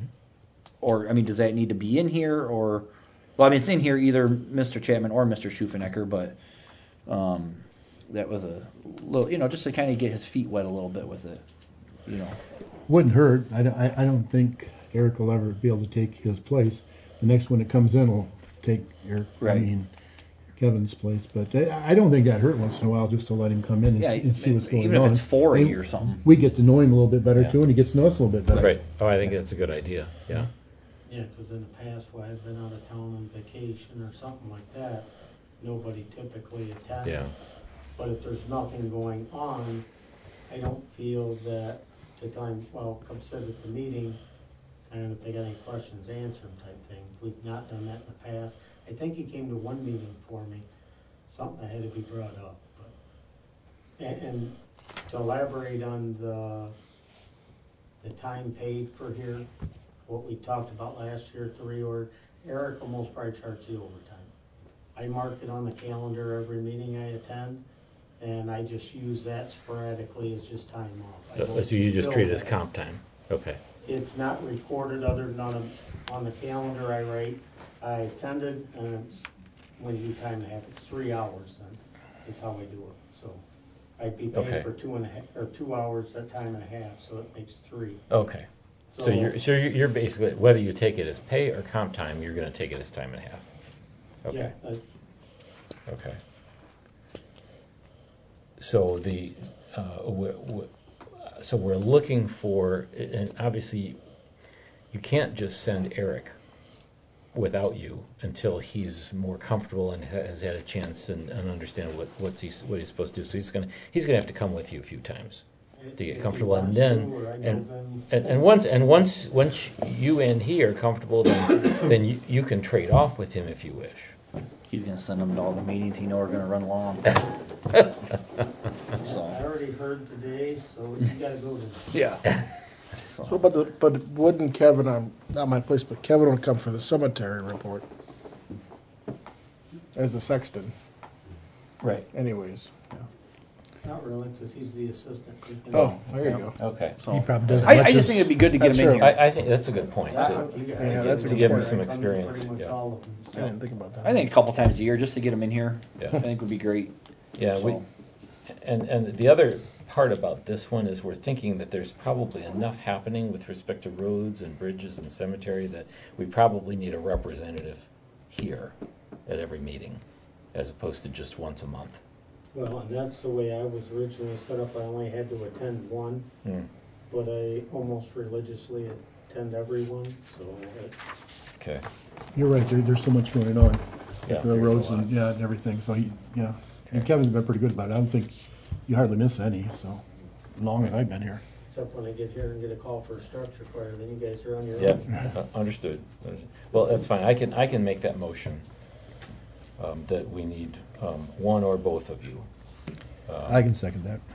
Or, I mean, does that need to be in here, or, well, I mean, it's in here either Mister Chapman or Mister Schufenecker, but, um, that was a little, you know, just to kind of get his feet wet a little bit with it, you know. Wouldn't hurt. I, don't- I, I don't think Eric will ever be able to take his place. The next one that comes in will take Eric, I Right. mean, Kevin's place. But I, I don't think that hurt once in a while just to let him come in and, Yeah, see, and see what's going even on. if it's four a And year or something. We get to know him a little bit better Yeah. too, and he gets to know us a little bit better. Right. Oh, I think that's a good idea. Yeah. Yeah, because in the past, when I've been out of town on vacation or something like that, nobody typically attends. Yeah. But if there's nothing going on, I don't feel that the time, well, come sit at the meeting, and if they got any questions, answer them type thing. We've not done that in the past. I think he came to one meeting for me, something that had to be brought up, but, and, and to elaborate on the, the time paid for here, what we talked about last year at the reorg, Eric will most probably charge you overtime. I mark it on the calendar every meeting I attend, and I just use that sporadically as just time off. I So don't so you just bill treat it as that. comp time? Okay. It's not recorded other than on, a- on the calendar I write, I attended, and it's, when you do time and a half, it's three hours then, is how I do it, so. I'd be Okay. paid for two and a half, or two hours at time and a half, so it makes three. Okay. So you're, so you're you're basically, whether you take it as pay or comp time, you're gonna take it as time and a half? Okay, Yeah, uh, okay. So the, uh, we we so we're looking for, and obviously, you can't just send Eric without you until he's more comfortable and ha- has had a chance and, and understand what, what's he's, what he's supposed to do. So he's gonna, he's gonna have to come with you a few times to if get he comfortable, and wants then, to, or I know and, them- and, and once, and once, once you and he are comfortable, then, then you, you can trade off with him if you wish. He's gonna send them to all the meetings he know are gonna run long. I So, already heard today, so you gotta go to. yeah. So, but the, but wouldn't Kevin, on, not my place, but Kevin would come for the cemetery report as a sexton Right. anyways. Not really, because he's the assistant. He can- Oh, there you go. Okay. So, He probably does. I, as I much just as- think it'd be good to get That's him in true. here. I, I think that's a good point. That's to- what you guys- Yeah, that's a to good give him point. some Pretty experience. much Yeah. all of them. I So, didn't think about that. I think a couple times a year, just to get him in here, Yeah. I think would be great. Yeah, we, So- and, and the other part about this one is we're thinking that there's probably enough happening with respect to roads and bridges and cemetery that we probably need a representative here at every meeting, as opposed to just once a month. Well, and that's the way I was originally set up. I only had to attend one, Hmm. but I almost religiously attend every one, so it's, Okay. You're right. There, there's so much going on. Yeah, the there's a roads lot. and yeah, and everything. So he, yeah. And Okay. Kevin's been pretty good about it. I don't think you hardly miss any. So, as long as I've been here. except when I get here and get a call for a structure fire, then you guys are on your Yeah, own. uh, understood. Well, that's fine. I can, I can make that motion, um, that we need, um, one or both of you. Uh, I can second that.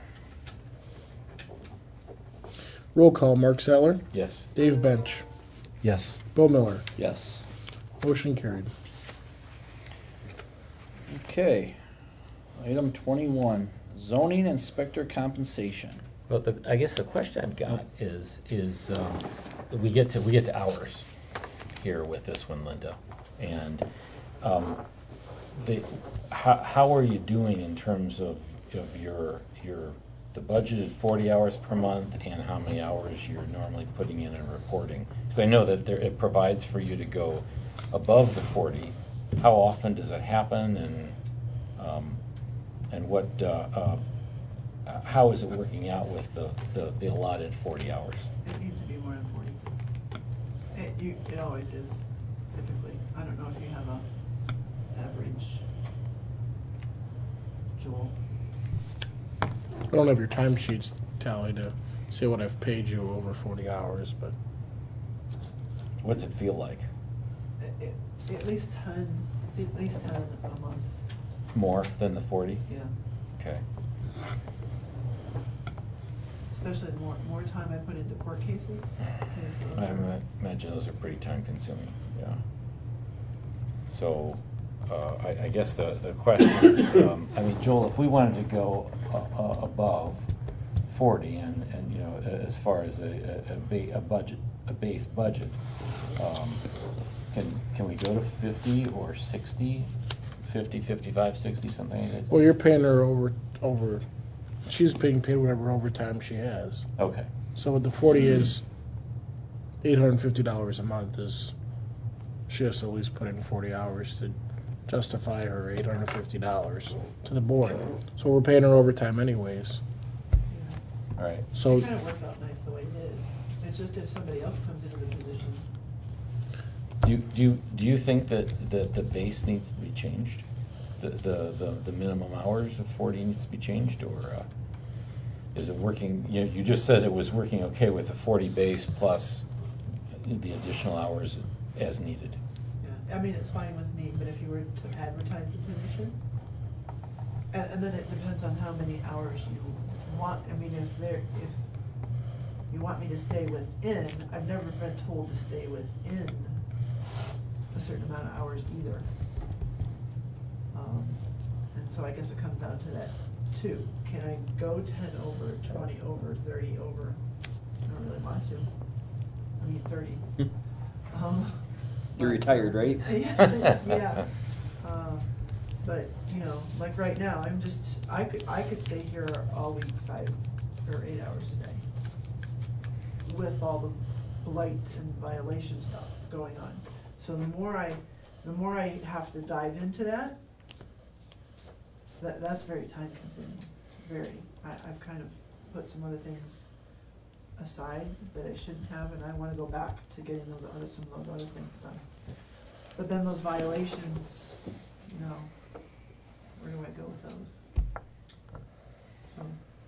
Roll call, Mark Sattler, Yes. Dave Bench, Yes. Bo Miller. Yes. Motion carried. Okay. Item twenty-one, Zoning inspector compensation. Well, the, I guess the question I've got is, is, um, we get to, we get to hours here with this one, Linda. And, um, the, how, how are you doing in terms of, of your, your, the budgeted forty hours per month and how many hours you're normally putting in and reporting? Because I know that there, it provides for you to go above the forty. How often does that happen, and, um, and what, uh, uh, Uh, how is it working out with the, the, the allotted forty hours? It needs to be more than forty. It, you, it always is, typically. I don't know if you have a average, Joel. I don't have your timesheets tally to say what I've paid you over forty hours, but What's it feel like? It, it, at least ten, it's at least ten a month, More than the forty? yeah. Okay. Especially the more, more time I put into court cases. 'cause those I are- ima- imagine those are pretty time consuming, yeah. So, uh, I, I guess the, the question is, um, I mean, Joel, if we wanted to go uh, uh, above forty and, and, you know, a- as far as a, a, a ba- a budget, a base budget, um, can, can we go to fifty or sixty? fifty, fifty-five, sixty, something like that? well, you're paying her over over. She's being paid whatever overtime she has. Okay, So what the forty is, eight hundred and fifty dollars a month is. She has to at least put in forty hours to justify her eight hundred and fifty dollars to the board. So we're paying her overtime anyways. Yeah. all right. So It kind of works out nice the way it is. It's just if somebody else comes into the position, Do you, do you, do you think that, that the base needs to be changed? The, the, the, the minimum hours of forty needs to be changed, or, uh, is it working, you know, you just said it was working okay with the forty base plus the additional hours as needed. yeah, I mean, it's fine with me, but if you were to advertise the position, and, and then it depends on how many hours you want, I mean, if there, if you want me to stay within, I've never been told to stay within a certain amount of hours either. Um, and so I guess it comes down to that too. Can I go ten over, twenty over, thirty over? I don't really want to. I mean, thirty. Um, You're but, retired, uh, right? Yeah, yeah. Uh, but, you know, like right now, I'm just, I could, I could stay here all week, five or eight hours a day with all the blight and violation stuff going on. So the more I, the more I have to dive into that, that, that's very time consuming, very. I, I've kind of put some other things aside that I shouldn't have, and I wanna go back to getting those other, some of those other things done. But then those violations, you know, where do I go with those? So.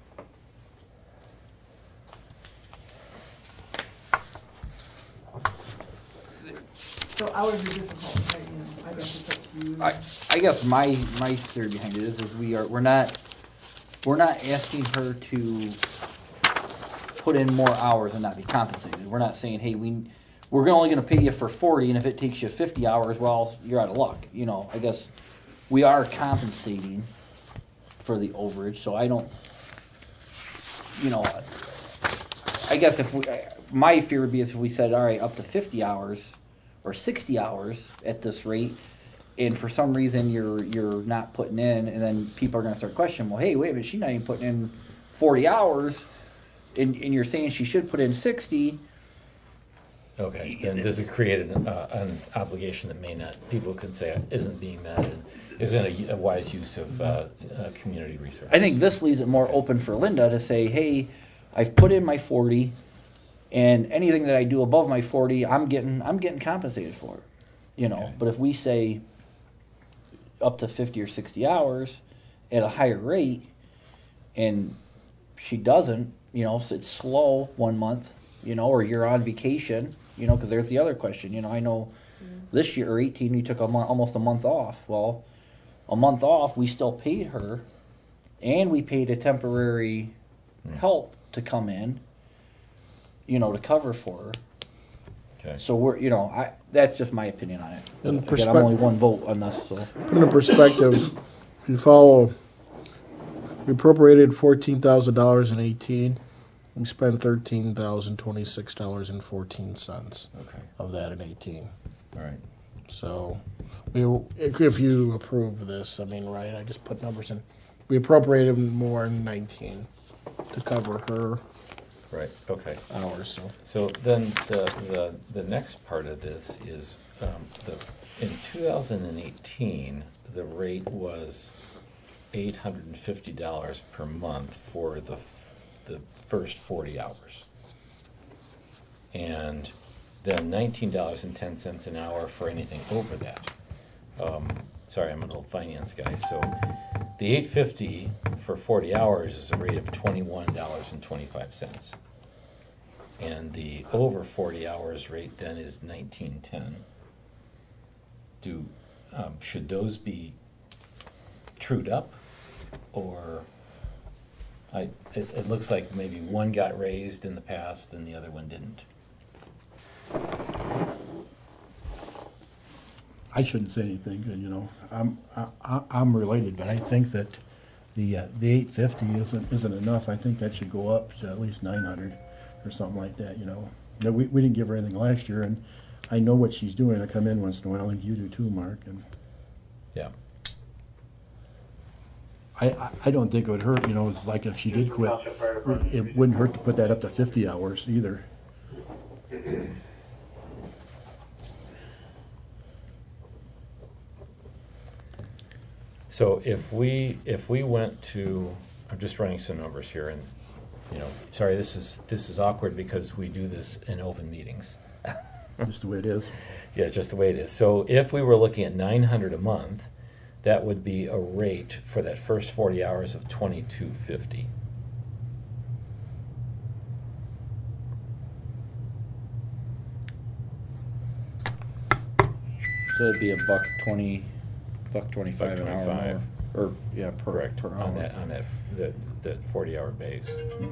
So hours are difficult, right, you know, I guess it's up to you. I, I guess my, my theory behind it is, is we are, we're not, we're not asking her to put in more hours and not be compensated. We're not saying, hey, we, we're only gonna pay you for forty, and if it takes you fifty hours, well, you're out of luck, you know, I guess we are compensating for the overage, so I don't, you know, I guess if we, my fear would be is if we said, all right, up to fifty hours or sixty hours at this rate, and for some reason you're you're not putting in, and then people are going to start questioning, well, hey, wait a minute, she's not even putting in forty hours, and, and you're saying she should put in sixty. Okay, then does it create an, uh, an obligation that may not, people could say isn't being met, and isn't a, a wise use of, uh, uh, community resources? I think this leaves it more open for Linda to say, hey, I've put in my forty, and anything that I do above my forty, I'm getting I'm getting compensated for it, you know. Okay. But if we say up to fifty or sixty hours at a higher rate, and she doesn't, you know, so it's slow one month, you know, or you're on vacation, you know, because there's the other question, you know. I know this year, or eighteen, we took a month, almost a month off. Well, a month off, we still paid her, and we paid a temporary Hmm. help to come in, you know, to cover for her. Okay. So we're, you know, I that's just my opinion on it. And Again, I'm perspec- only one vote on this, so put into perspective, if you follow We appropriated fourteen thousand dollars in eighteen. We spent thirteen thousand twenty-six dollars and fourteen cents Okay, of that in eighteen. all right. So, we, if if you approve this, I mean, right, I just put numbers in. We appropriated more in nineteen to cover her Right, okay. hours, so. So then the, the, the next part of this is, um, the, in two thousand eighteen, the rate was eight hundred and fifty dollars per month for the, f- the first forty hours. And then nineteen dollars and ten cents an hour for anything over that. Um, sorry, I'm a little finance guy, so the eight fifty for forty hours is a rate of twenty-one dollars and twenty-five cents. And the over forty hours rate then is nineteen ten. Do, um, should those be trued up? Or, I, it, it looks like maybe one got raised in the past and the other one didn't. I shouldn't say anything, 'cause, you know, I'm, I, I- I'm related, but I think that the, uh, the eight fifty isn't, isn't enough. I think that should go up to at least nine hundred or something like that, you know. No, we, we didn't give her anything last year, and I know what she's doing. I come in once in a while, and you do too, Mark, and Yeah. I, I, I don't think it would hurt, you know, it's like if she did quit, it wouldn't hurt to put that up to fifty hours either. So if we, if we went to, I'm just running some numbers here and, you know, sorry, this is, this is awkward because we do this in open meetings. Just the way it is. Yeah, just the way it is. So if we were looking at nine hundred a month, that would be a rate for that first forty hours of twenty-two fifty. So it'd be a buck twenty, buck twenty-five an hour twenty-five. more, or, yeah, per, Correct, per hour. on that, on that, f- that, that forty hour base.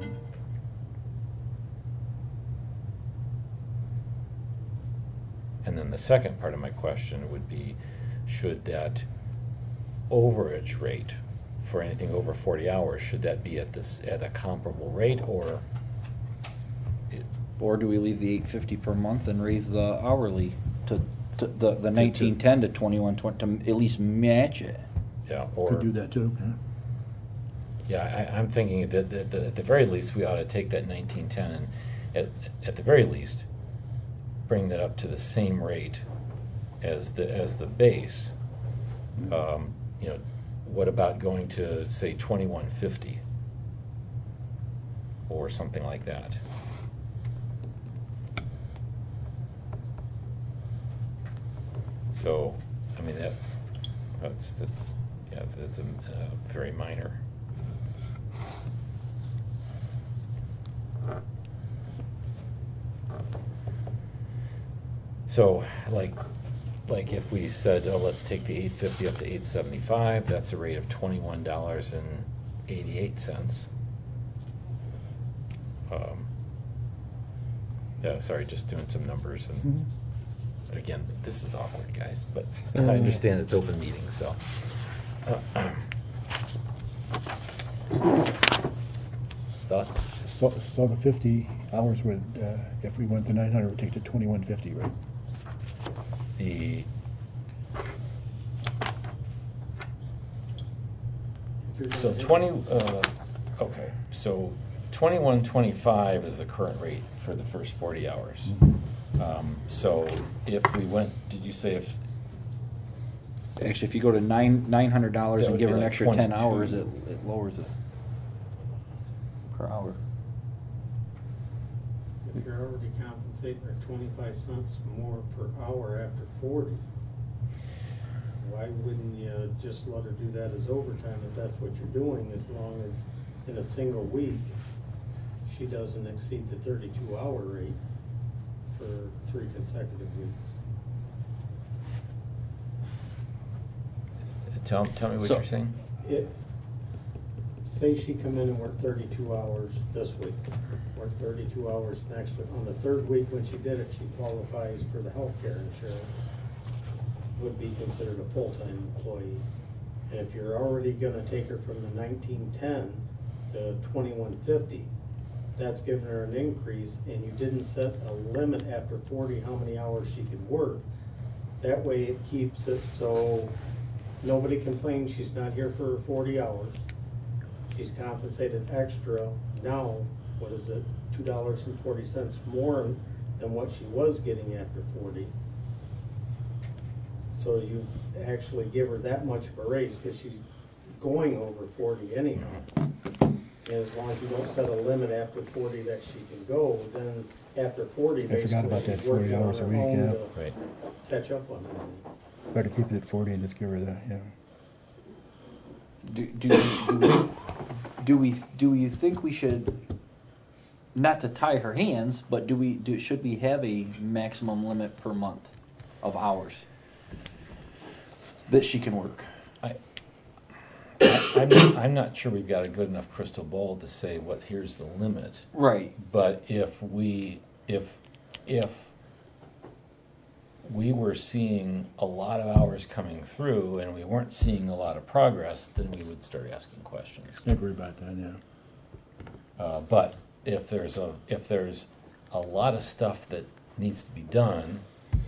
And then the second part of my question would be, should that overage rate for anything over forty hours, should that be at this, at a comparable rate, or? it- Or do we leave the eight fifty per month and raise the hourly to, to the, the nineteen ten to twenty-one twenty, to at least match it? Yeah, or? Could do that too, yeah. Yeah, I, I'm thinking that, that, that at the very least, we ought to take that nineteen ten and, at, at the very least, bring that up to the same rate as the, as the base. Um, you know, what about going to, say, twenty-one fifty? Or something like that. So, I mean, that, that's, that's, yeah, that's a, uh, very minor. So, like, like if we said, oh, let's take the eight fifty up to eight seventy-five, that's a rate of twenty-one dollars and eighty-eight cents. Um, yeah, sorry, just doing some numbers, and again, this is awkward, guys, but I understand it's open meeting, so. Uh, Thoughts? So, so the fifty hours would, uh, if we went to nine hundred, would take to twenty-one fifty, right? The, If you're so gonna hit- twenty, uh, okay, so twenty-one twenty-five is the current rate for the first forty hours. Um, so if we went, did you say if, Actually, if you go to nine, nine hundred dollars That and would give be her an like extra ten twenty-two. hours, it, it lowers it per hour. If you're already compensating her twenty-five cents more per hour after forty, why wouldn't you just let her do that as overtime if that's what you're doing, as long as in a single week, she doesn't exceed the thirty-two hour rate for three consecutive weeks? tell, tell me what So- you're saying? It, say she come in and worked thirty-two hours this week, worked thirty-two hours next week. On the third week when she did it, she qualifies for the healthcare insurance, would be considered a full-time employee. And if you're already gonna take her from the nineteen ten to twenty-one fifty, that's giving her an increase, and you didn't set a limit after forty, how many hours she could work. That way it keeps it so nobody complains she's not here for forty hours. She's compensated extra now, what is it, two dollars and forty cents more than what she was getting after forty. So you actually give her that much of a raise, because she's going over forty anyhow. And as long as you don't set a limit after forty that she can go, then after forty, I forgot about basically that she's forty working on hours a her week, own yeah. to Right. catch up on it. Better keep it at forty and just give her that, yeah. Do, do, do, we, do we do we think we should, not to tie her hands, but do we do should we have a maximum limit per month of hours that she can work? I, I, I'm, not, I'm not sure we've got a good enough crystal ball to say what here's the limit. Right. But if we, if, if we were seeing a lot of hours coming through and we weren't seeing a lot of progress, then we would start asking questions. I agree about that, yeah. Uh, but if there's a, if there's a lot of stuff that needs to be done,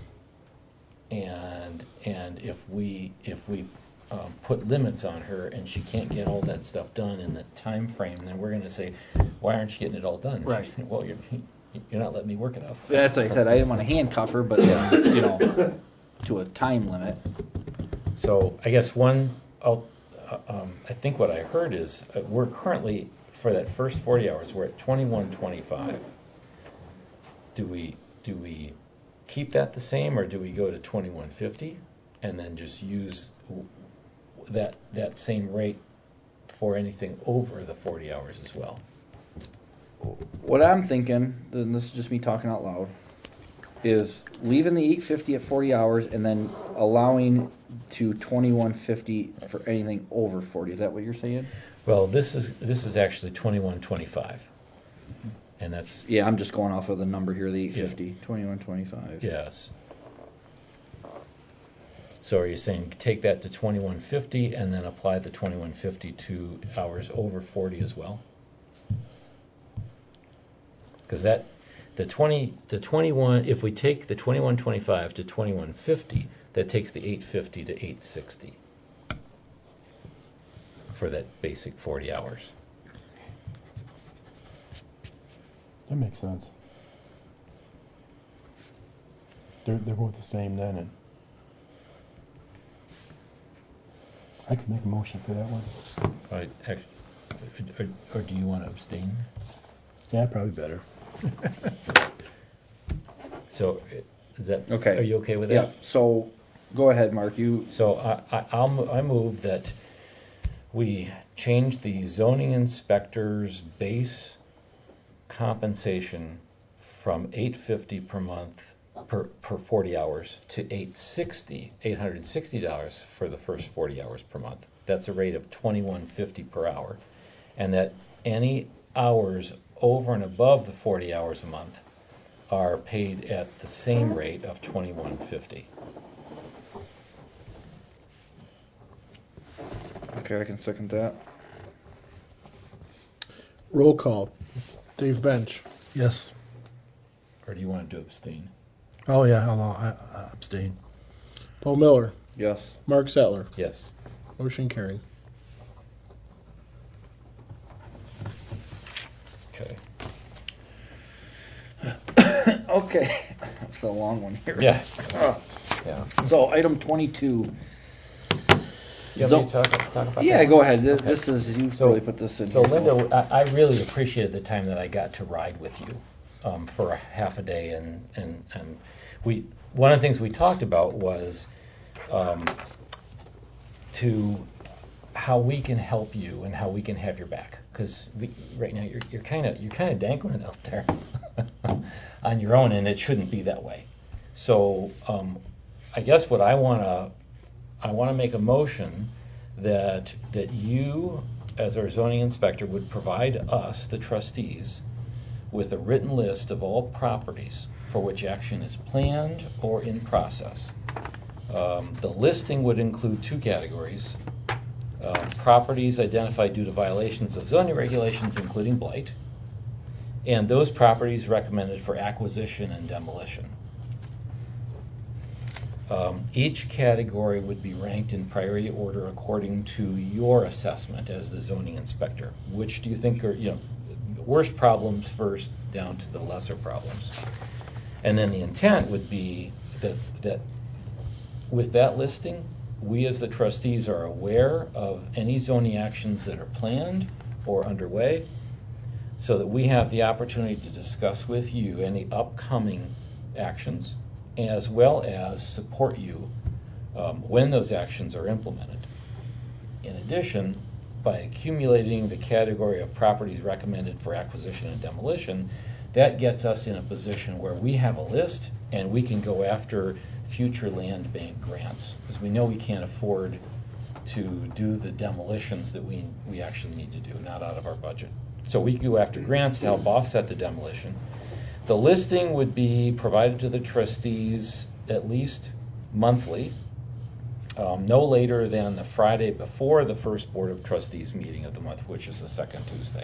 and and if we if we um, put limits on her and she can't get all that stuff done in the time frame, then we're going to say, why aren't you getting it all done? Right. She's saying, well, you're you're not letting me work enough. That's like I said. I didn't want to handcuff her, but uh, you know, to a time limit. So I guess one, I'll, uh, um, I think what I heard is uh, we're currently, for that first forty hours, we're at twenty-one twenty-five. Do we do we keep that the same, or do we go to twenty-one fifty and then just use w- that that same rate for anything over the forty hours as well? What I'm thinking, and this is just me talking out loud, is leaving the eight fifty at forty hours and then allowing to twenty-one fifty for anything over forty. Is that what you're saying? Well, this is this is actually twenty-one twenty-five, and that's Yeah, I'm just going off of the number here, the eight Yeah. fifty, twenty-one twenty-five. yes. So are you saying take that to twenty-one fifty and then apply the twenty-one fifty to hours over forty as well? Because that, the twenty, the twenty-one, if we take the twenty-one twenty-five to twenty-one fifty, that takes the eight fifty to eight sixty for that basic forty hours. That makes sense. They're, they're both the same then, and I could make a motion for that one. Right, act- or, or do you want to abstain? Yeah, probably better. So, is that, Okay. are you okay with Yeah, that? so go ahead, Mark. You So I, I, I'll, mo- I move that we change the zoning inspector's base compensation from eight fifty per month, per, per forty hours, to eight sixty, eight hundred and sixty dollars for the first forty hours per month. That's a rate of twenty-one fifty per hour. And that any hours over and above the forty hours a month are paid at the same rate of twenty-one fifty. okay? I can second that. Roll call. Dave Bench. Yes. Or do you want to do abstain? Oh, yeah, I'll, I, I abstain. Paul Miller. Yes. Mark Settler. Yes. Motion carried. Okay. Okay. That's a long one here. Yeah. Oh. Yeah. So item twenty-two. You So- want me to talk, talk about Yeah, that go one? ahead. This, Okay. this is you So- really put this in. So here. Linda, I, I really appreciated the time that I got to ride with you um, for a half a day, and, and, and we one of the things we talked about was um, to how we can help you and how we can have your back, because right now you're you're kind of you're kind of dangling out there on your own, and it shouldn't be that way. So um, I guess what I want to I want to make a motion that that you, as our zoning inspector, would provide us, the trustees, with a written list of all properties for which action is planned or in process. Um, the listing would include two categories. uh, properties identified due to violations of zoning regulations, including blight, and those properties recommended for acquisition and demolition. Um, each category would be ranked in priority order according to your assessment as the zoning inspector. Which do you think are, you know, worst problems first down to the lesser problems? And then the intent would be that, that with that listing, we as the trustees are aware of any zoning actions that are planned or underway, so that we have the opportunity to discuss with you any upcoming actions, as well as support you um, when those actions are implemented. In addition, by accumulating the category of properties recommended for acquisition and demolition, that gets us in a position where we have a list and we can go after future land bank grants, because we know we can't afford to do the demolitions that we, we actually need to do, not out of our budget. So we can go after grants to help offset the demolition. The listing would be provided to the trustees at least monthly, um, no later than the Friday before the first Board of Trustees meeting of the month, which is the second Tuesday.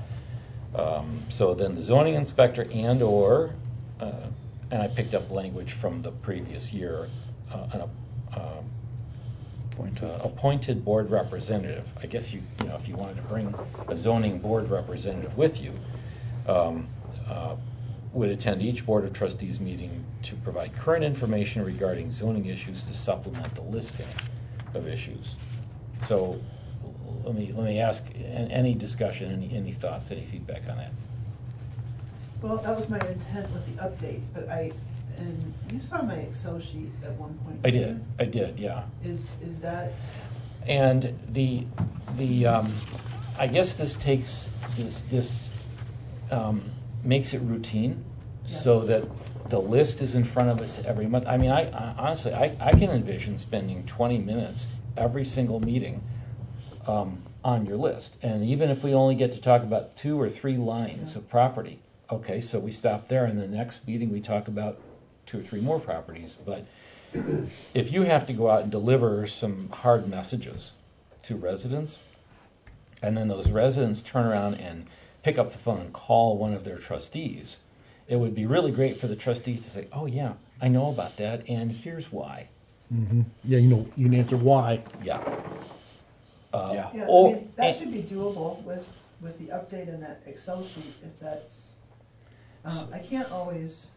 Um, so then the zoning inspector and or, uh, and I picked up language from the previous year, uh, an uh, appointed. Uh, appointed board representative. I guess you, you know, if you wanted to bring a zoning board representative with you, um, uh, would attend each Board of Trustees meeting to provide current information regarding zoning issues to supplement the listing of issues. So let me let me ask, any discussion, any any thoughts, any feedback on that? Well, that was my intent with the update, but I, and you saw my Excel sheet at one point. I didn't did, you? I did, yeah. Is, is that, And the, the, um, I guess this takes, this, this, um, makes it routine, so that the list is in front of us every month. I mean, I, I honestly, I, I can envision spending twenty minutes every single meeting, um, on your list. And even if we only get to talk about two or three lines of property, okay, so we stop there, and the next meeting we talk about two or three more properties. But if you have to go out and deliver some hard messages to residents, and then those residents turn around and pick up the phone and call one of their trustees, it would be really great for the trustees to say, oh yeah, I know about that, and here's why. Mm-hmm. Yeah, you know, you can answer why. Yeah. Uh, Yeah. yeah, I or- mean, that and- should be doable with, with the update in that Excel sheet, if that's, uh, I can't always,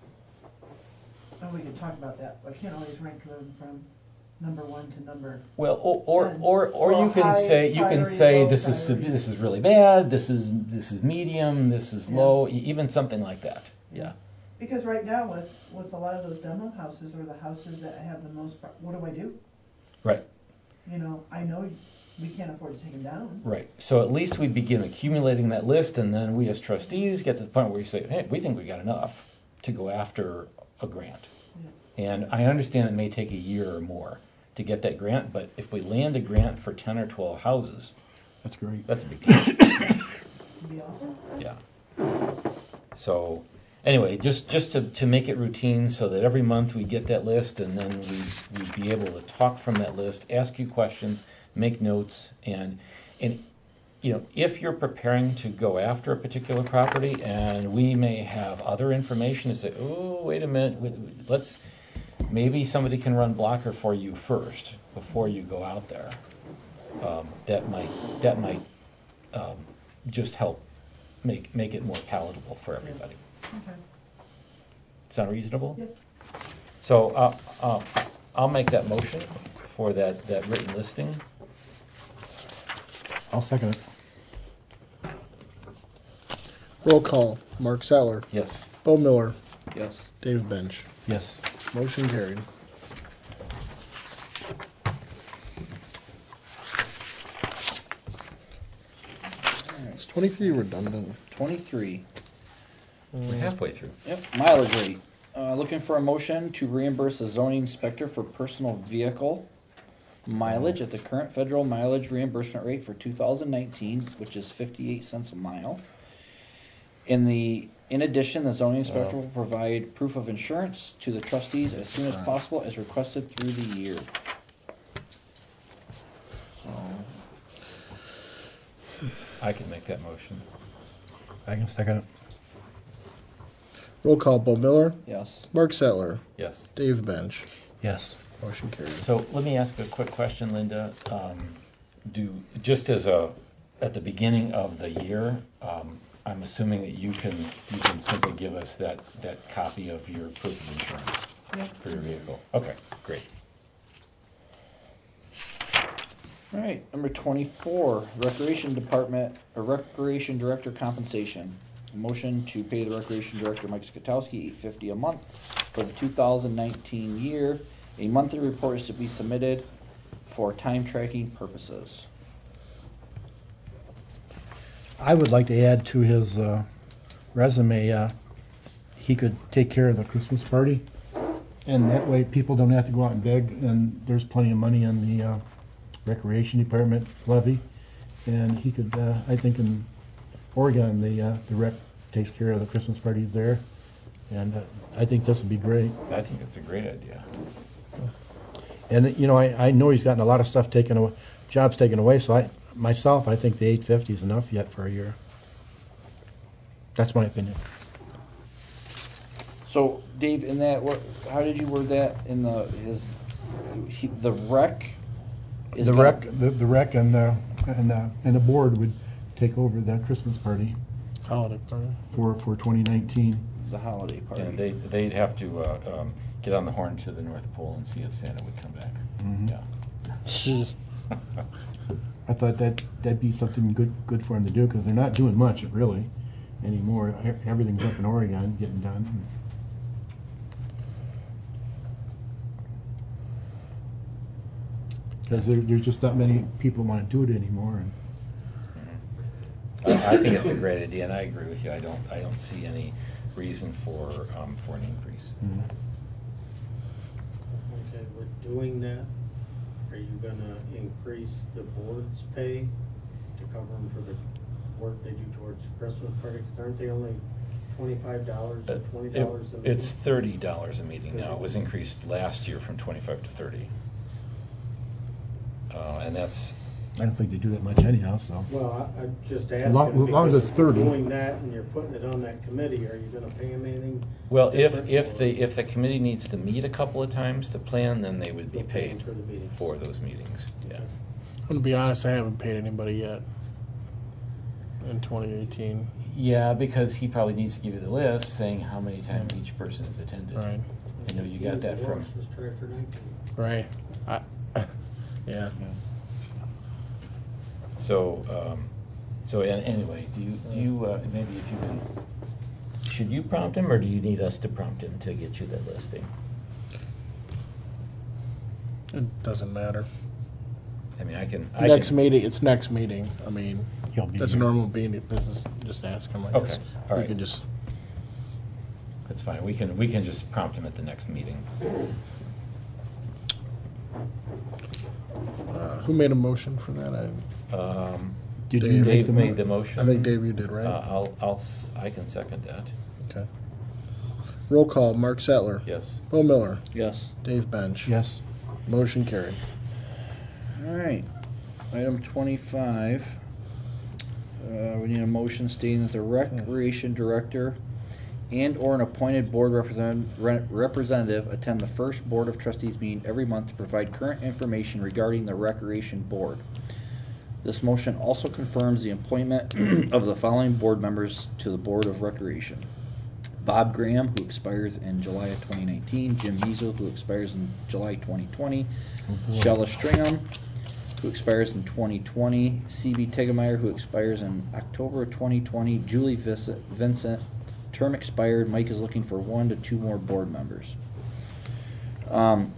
and we can talk about that, I can't always rank them from number one to number. Well, or or, And- or, or or you can high say you can priority, say low this is priority. sev- this is really bad. This is this is medium. This is Yeah. low. e- Even something like that. Yeah. Because right now with, with a lot of those demo houses or the houses that have the most, pro- what do I do? Right. You know, I know we can't afford to take them down. Right. So at least we begin accumulating that list, and then we as trustees get to the point where we say, hey, we think we got enough to go after a grant. Yeah. And I understand it may take a year or more to get that grant, but if we land a grant for ten or twelve houses, That's great. that's a big deal. It'd be awesome. Yeah. So, anyway, just, just to, to make it routine so that every month we get that list, and then we, we'd be able to talk from that list, ask you questions, make notes, and, and, you know, if you're preparing to go after a particular property, and we may have other information to say, oh, wait a minute, wait, wait, let's, maybe somebody can run blocker for you first, before you go out there. Um, that might, that might, um, just help make make it more palatable for everybody. Okay. Sound reasonable? Yep. So uh, uh, I'll make that motion for that, that written listing. I'll second it. Roll call. Mark Zeller. Yes. Bo Miller. Yes. Dave Bench. Yes. Motion carried. Is twenty-three redundant? Twenty-three. We're halfway through. Yep, mileage rate. Uh, looking for a motion to reimburse the zoning inspector for personal vehicle mileage at the current federal mileage reimbursement rate for two thousand nineteen, which is fifty-eight cents a mile. In the, in addition, the zoning inspector will provide proof of insurance to the trustees as soon as possible as requested through the year. So, I can make that motion. I can second it. Roll call, Bo Miller, Yes. Mark Settler, Yes. Dave Bench. Yes. Motion carries. So let me ask a quick question, Linda. Um, do, just as a, at the beginning of the year, um, I'm assuming that you can, you can simply give us that, that copy of your proof of insurance Yeah. for your vehicle? Okay, great. All right, number twenty-four, Recreation Department, or Recreation Director compensation. A motion to pay the Recreation Director, Mike Skotowski, eight fifty a month for the two thousand nineteen year. A monthly report is to be submitted for time tracking purposes. I would like to add to his uh, resume, uh, he could take care of the Christmas party. And that way people don't have to go out and beg, and there's plenty of money in the uh, Recreation Department levy. And he could, uh, I think in Oregon, the, uh, the rec takes care of the Christmas parties there. And uh, I think this would be great. I think it's a great idea. And, you know, I, I know he's gotten a lot of stuff taken away, jobs taken away, so I, myself, I think the eight fifty is enough yet for a year. That's my opinion. So, Dave, in that, what, how did you word that in the, his, he, the rec? is The gonna- rec, the, the rec and, uh, and, uh, and the board would take over the Christmas party Holiday party. for, for twenty nineteen. The holiday party. And they, they'd have to, uh, um, get on the horn to the North Pole and see if Santa would come back. Mhm. Yeah. Jeez. I thought that, that'd be something good, good for him to do, because they're not doing much, really, anymore. E- Everything's up in Oregon getting done. Because there, there's just not many people want to do it anymore, and I, I think it's a great idea, and I agree with you. I don't, I don't see any reason for, um, for an increase. mm, Okay, with doing that, are you gonna increase the board's pay to cover them for the work they do towards the Christmas party? Because aren't they only twenty-five dollars or It- twenty dollars a meeting? It's thirty dollars a meeting now. It was increased last year from twenty-five to thirty. Uh, and that's, I don't think they do that much anyhow, so. Well, I, I'm just As long- asking. as long as because it's thirty. Doing that and you're putting it on that committee, are you gonna pay them anything? well, if, different, if or- the, if the committee needs to meet a couple of times to plan, then they would be They'll pay paid for the meeting. for those meetings, yeah. I'm gonna be honest, I haven't paid anybody yet in twenty eighteen. Yeah, because he probably needs to give you the list saying how many times each person has attended. Right. I know you got Years that of from, worse, Just try for nineteen. Right. I, yeah. so, um, so an- anyway, do you, do you, uh, maybe if you can, should you prompt him, or do you need us to prompt him to get you that listing? It doesn't matter. I mean, I can, I Next can. meeting, it's next meeting. I mean, He'll be that's a here. normal being business. Just ask him, I Okay, guess. all We right. can just, That's fine, we can, we can just prompt him at the next meeting. uh, who made a motion for that? I, Um, Did you Dave make Dave the made mo- the motion. I think Dave, you did, right? Uh, I'll, I'll, s- I can second that, Okay. Roll call, Mark Settler. yes. Bo Miller. Yes. Dave Bench. Yes. Motion carried. All right, item twenty-five. Uh, we need a motion stating that the Recreation Director and/or an appointed board represent, re- representative attend the first Board of Trustees meeting every month to provide current information regarding the Recreation Board. This motion also confirms the appointment of the following board members to the Board of Recreation. Bob Graham, who expires in July of twenty nineteen, Jim Measle, who expires in July twenty twenty, Shella Stringham, who expires in twenty twenty, C B Tegemeyer, who expires in October of twenty twenty, Julie Vis- Vincent, term expired. Mike is looking for one to two more board members. Um,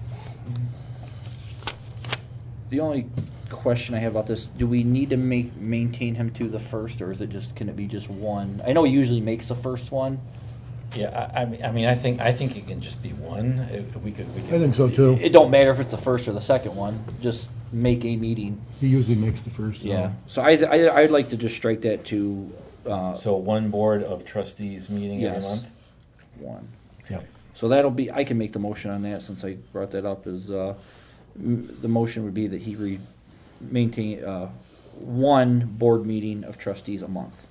the only question I have about this, do we need to make, maintain him to the first, or is it just, can it be just one? I know he usually makes the first one. Yeah, I, I mean, I mean, I think, I think it can just be one, If we could, we could. I think so too. It don't matter if it's the first or the second one, just make a meeting. He usually makes the first. so- Yeah, so I, I, I'd like to just strike that to, uh, So one board of trustees meeting every Yes. month? one. Yep. So that'll be, I can make the motion on that since I brought that up, is, uh, m- the motion would be that he re, maintain, uh, one board meeting of trustees a month.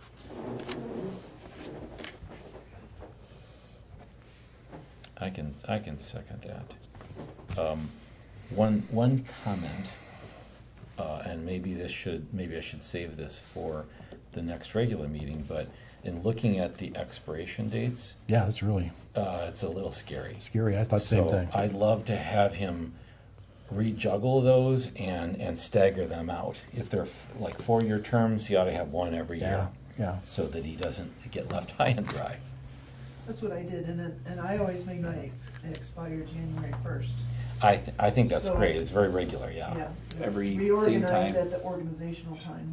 I can, I can second that. Um, One, one comment, uh, and maybe this should, maybe I should save this for the next regular meeting, but in looking at the expiration dates, Yeah, it's really uh, it's a little scary. scary. I thought the same So thing. I'd love to have him rejuggle those and, and stagger them out. If they're f- like four-year terms, he ought to have one every Yeah, year, yeah. so that he doesn't get left high and dry. That's what I did, and then, and I always make mine ex- expire January first. I, th- I think that's So- great, it's very regular, yeah. Yeah. Every We same organized time. at the organizational time.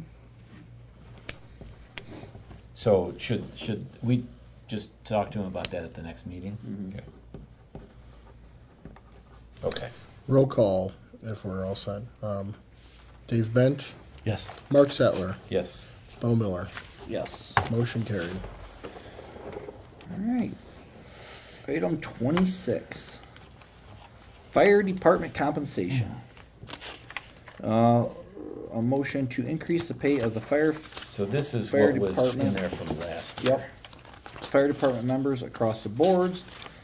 So should, should we just talk to him about that at the next meeting? Mhm. Okay. Okay. Roll call, if we're all set. Um, Dave Bench, Yes. Mark Settler, Yes. Bo Miller. Yes. Motion carried. All right. Item twenty-six. Fire department compensation. Uh, a motion to increase the pay of the fire, So this is Fire what was in department. there from last year. yep, fire department members across the boards.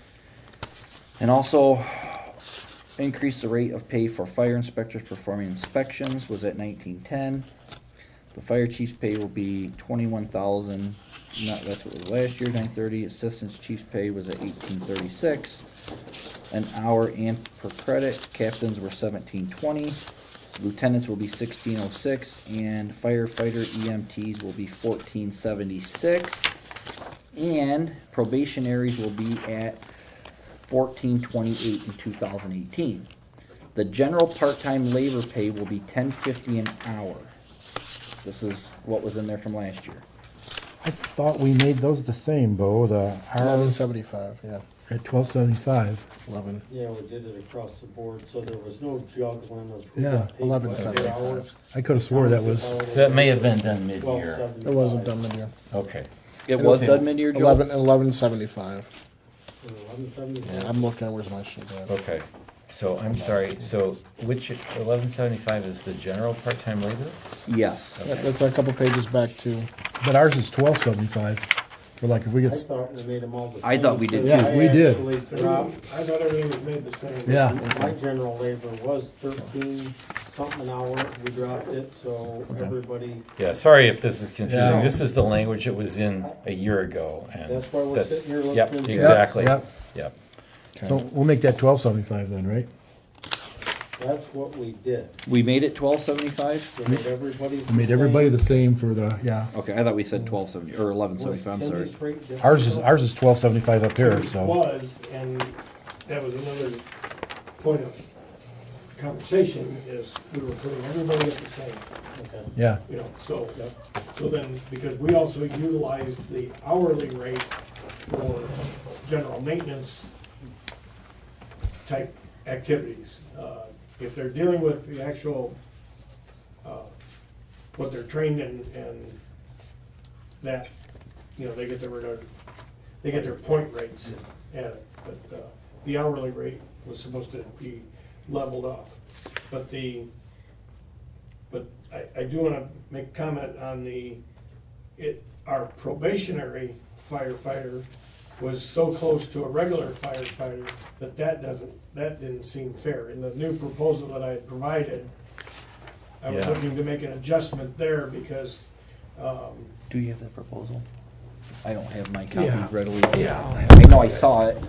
And also increase the rate of pay for fire inspectors performing inspections was at nineteen ten. The fire chief's pay will be twenty-one thousand, not, that's what it was last year, nine thirty. Assistant chief's pay was at eighteen thirty-six. An hour and per credit, captains were seventeen twenty. Lieutenants will be sixteen oh six, and firefighter E M Ts will be fourteen seventy-six. And probationaries will be at fourteen twenty-eight in two thousand eighteen. The general part-time labor pay will be ten fifty an hour. This is what was in there from last year. I thought we made those the same, Bo. The Eleven R seventy-five, yeah, at twelve seventy-five. eleven. Yeah, we did it across the board, so there was no juggling of. who Yeah, got paid eleven what seventy-five. hours. I could have swore that was. So that may have been done mid-year. twelve It wasn't seventy-five. done mid-year. Okay. It was was in- done mid-year, Joe? Eleven, eleven seventy-five. Eleven seventy-five. Yeah, I'm looking, where's my sheet at? Okay. So I'm sorry, so which, eleven seventy-five is the general part-time labor? Yes. Yeah, that's a couple pages back too. But ours is twelve seventy-five. For like if we I get. thought we made them all the same. I thought we did Yeah, I we did. actually dropped, I thought everything was made the same. Yeah. my general labor was thirteen something an hour, we dropped it, so Okay. everybody, Yeah, sorry if this is confusing. Yeah. This is the language that was in a year ago, and That's why we're that's- sitting here looking Yep, into it. exactly. Yep, Yep. So we'll make that twelve seventy-five then, right? that's what we did. We made it twelve seventy-five? We made everybody. We made everybody the same for the, yeah. Okay, I thought we said twelve seventy, or eleven seventy-five, I'm sorry. Ours is, ours is twelve seventy-five up here, so. Was, and that was another point of conversation, is we were putting everybody at the same, Okay. Yeah, you know, so, so then, because we also utilized the hourly rate for general maintenance type activities. Uh, If they're dealing with the actual, uh, what they're trained in, and that, you know, they get their, they get their point rates at it, but uh, the hourly rate was supposed to be leveled off. But the, but I, I do wanna make a comment on the, it, our probationary firefighter was so close to a regular firefighter that that doesn't, that didn't seem fair. In the new proposal that I had provided, I was Yeah. looking to make an adjustment there because, um, Do you have that proposal? I don't have my copy Yeah. readily. Yeah. I know I saw it.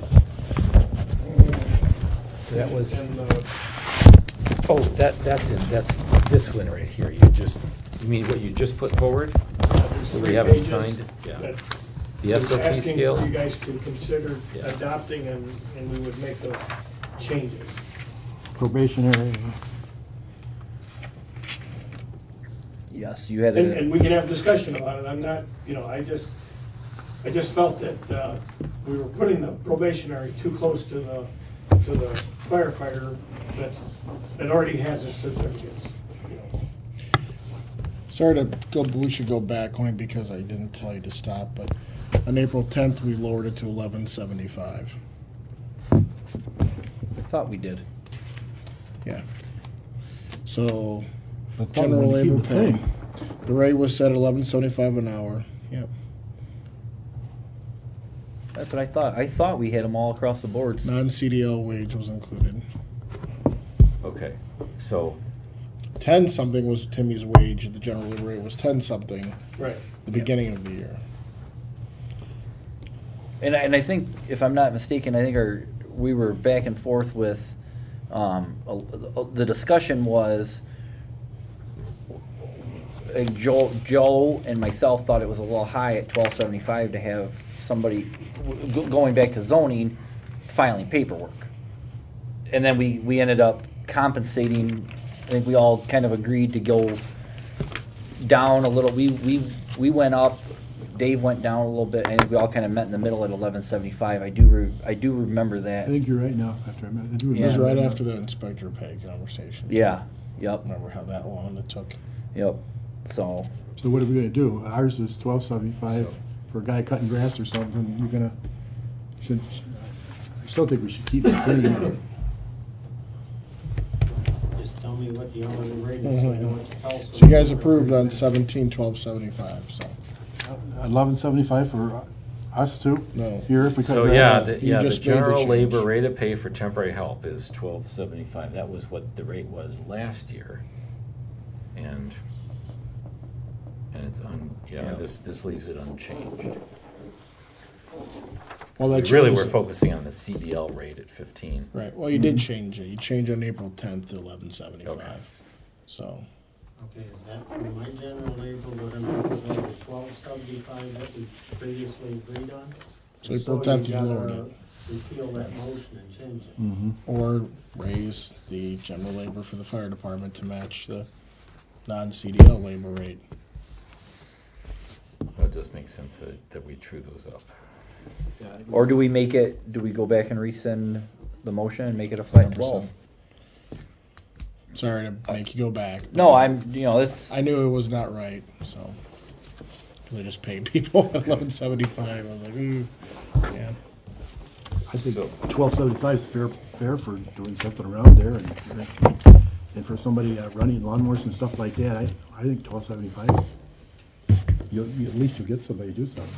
That was, and, uh, oh, that, that's in, that's this one right here. You just, you mean what you just put forward? there's We three haven't pages signed? Yeah. that The I was S O P asking scale? for you guys to consider Yeah. adopting, and, and we would make those changes. probationary. Yes, you had And, and it. we can have discussion about it, I'm not, you know, I just, I just felt that, uh, we were putting the probationary too close to the, to the firefighter that's, that already has his certificates, you know. Sorry to go, we should go back only because I didn't tell you to stop, but on April tenth, we lowered it to eleven seventy-five. I thought we did. Yeah. So I thought we General wanted to keep labor it the same. pay. The rate was set at eleven seventy-five an hour. Yep. That's what I thought. I thought we had them all across the board. Non-C D L wage was included. Okay, so, Ten something was Timmy's wage. The general labor rate was ten something. Right. The beginning of the year. And I, and I think, if I'm not mistaken, I think our we were back and forth with um, a, a, the discussion was uh, Joe, Joe and myself thought it was a little high at twelve seventy-five to have somebody go- going back to zoning filing paperwork, and then we we ended up compensating. I think we all kind of agreed to go down a little. We we we went up. Dave went down a little bit, and we all kind of met in the middle at eleven seventy-five. I do re- I do remember I that. think you're right now, after I met, I do Yeah. It was remember right that. after the inspector pay conversation. Yeah. Yep. Remember how that long it took? Yep. So So what are we gonna do? Ours is twelve seventy-five So- for a guy cutting grass or something, you're gonna, should, I still think we should keep the same. Just tell me what the hourly rate is, so I know what to tell. So you guys approved on seventeen twelve seventy-five. So Eleven seventy-five for us too? no. Here, if we cut so grass? yeah, the, You yeah, the just made the general change. labor rate of pay for temporary help is twelve seventy-five. That was what the rate was last year. And, and it's un, yeah, Yeah. this, this leaves it unchanged. Well, We that really changes were it. focusing on the C D L rate at fifteen. Right. Well, you did change it. You changed on April tenth to eleven seventy-five. Okay. So Okay, is that for my general labor, we're gonna go to twelve seventy-five that we previously agreed on? So April tenth you gotta lowered it. Repeal that motion and change it. Mhm. or raise the general labor for the fire department to match the non-C D L labor rate. That does make sense that, that we true those up. Yeah, I- or do we make it? Do we go back and rescind the motion and make it a flat Number twelve? seven. Sorry to make you go back. No, I'm. You know, it's. I knew it was not right, so. Because I just paid people at eleven seventy-five. I was like, ooh, yeah. I think So- twelve seventy-five is fair, fair for doing something around there, and, and for somebody uh, running lawnmowers and stuff like that, I, I think twelve seventy-five, you, you, at least you get somebody to do something.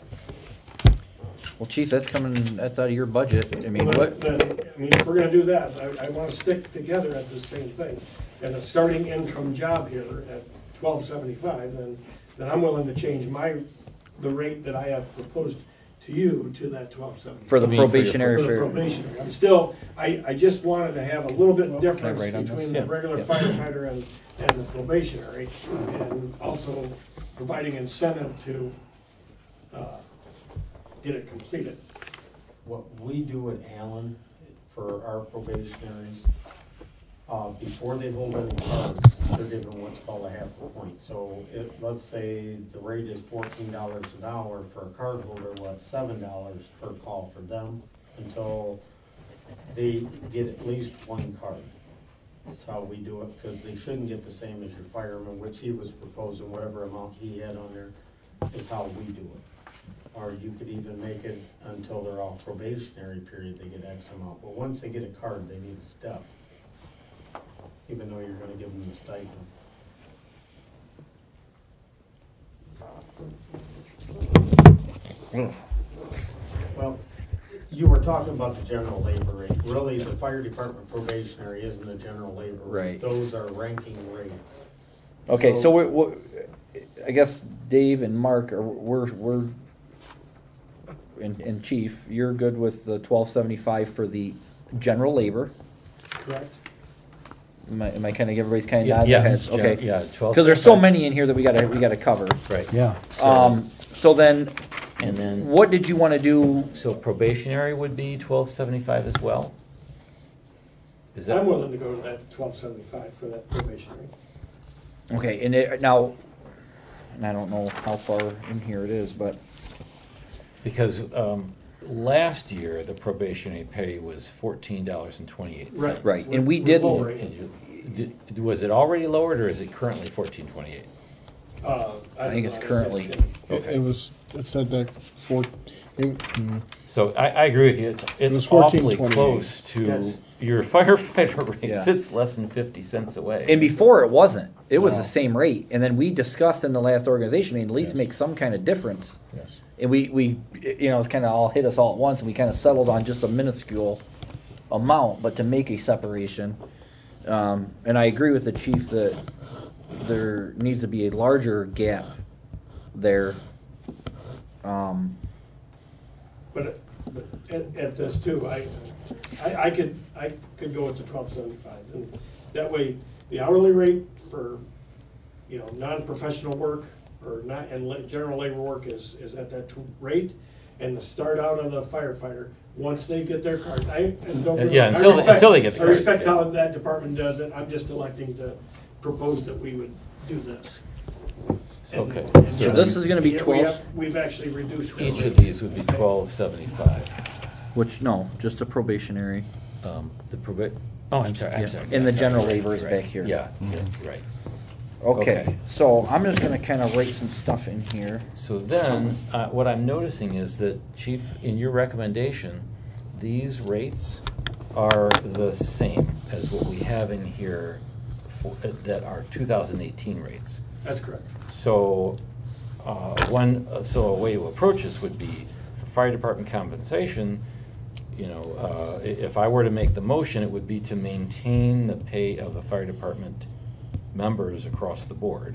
Well, Chief, that's coming. That's out of your budget. I mean, Well, what? then- then, I mean, if we're gonna do that, I, I wanna stick together at the same thing. And a starting interim job here at twelve seventy-five, then, then I'm willing to change my, the rate that I have proposed to you to that twelve seventy-five. For the You mean for your- probationary For the period. probationary. I'm still, I, I just wanted to have a little bit difference write on this? between the Yeah, regular yeah. firefighter and, and the probationary, and also providing incentive to, uh, get it completed. What we do at Allen for our probationaries, uh, before they hold any cards, they're given what's called a half a point. So if, let's say the rate is fourteen dollars an hour for a card holder, well, it's seven dollars per call for them until they get at least one card. That's how we do it, because they shouldn't get the same as your fireman, which he was proposing, whatever amount he had on there, is how we do it. Or you could even make it until they're off probationary period, they get X amount. But once they get a card, they need a step, even though you're gonna give them the stipend. Well, you were talking about the general labor rate. Really, the fire department probationary isn't a general labor Right. rate. Those are ranking rates. Okay, so So- we're, we're. I guess Dave and Mark are. We're. We're. And, and Chief, you're good with the twelve seventy-five for the general labor. Correct? Am I, am I kind of everybody's kind of Yeah, nodding yeah, their heads? gen- Okay. yeah, twelve Because there's so seventy-five. many in here that we gotta we gotta cover. Right. Yeah. Um. So then, And then, what did you want to do? so probationary would be twelve seventy-five as well? Is that? I'm willing to go to that twelve seventy-five for that probationary. Okay, and it, now, and I don't know how far in here it is, but Because um, last year, the probationary pay was fourteen dollars and twenty-eight cents. Right, and We're- we we're did- lowering And it. you, did, was it already lowered, or is it currently fourteen twenty-eight? Uh, I think it's don't know. currently- It, it was, it said that four, it, mm, So I, I agree with you. It's was it's fourteen awfully twenty-eight. close to Yes. your firefighter rate Yeah. sits less than fifty cents away. And before it wasn't. It was No. the same rate. And then we discussed in the last organization meeting, at least Yes. make some kind of difference. Yes. And we, we you know, it's kind of all hit us all at once, and we kind of settled on just a minuscule amount, but to make a separation. Um, and I agree with the chief that there needs to be a larger gap there. Um, But, but at, at this too, I, I, I could, I could go with the twelve seventy-five, and that way, the hourly rate for, you know, non-professional work, or not, and la- general labor work is, is at that t- rate, and the start out of the firefighter, once they get their card, I, and don't. Uh, yeah, I until they- respect- until they get the I cards, respect yeah. how that department does it, I'm just electing to propose that we would do this. And- Okay, and So this is gonna be we have- twelve- We've actually reduced. their Each of rate. these would be twelve seventy-five. which, no, just a probationary. Um, the proba, oh, I'm sorry, I'm Yeah, sorry. and Yeah, the sorry, general right, labor is right. back here. Yeah, yeah, right. Okay, Okay. so I'm just gonna kind of write some stuff in here. So then, uh, what I'm noticing is that, Chief, in your recommendation, these rates are the same as what we have in here for, uh, that are two thousand eighteen rates. That's correct. So, uh, one, uh, so a way to approach this would be for fire department compensation. You know, uh, i- if I were to make the motion, it would be to maintain the pay of the fire department members across the board.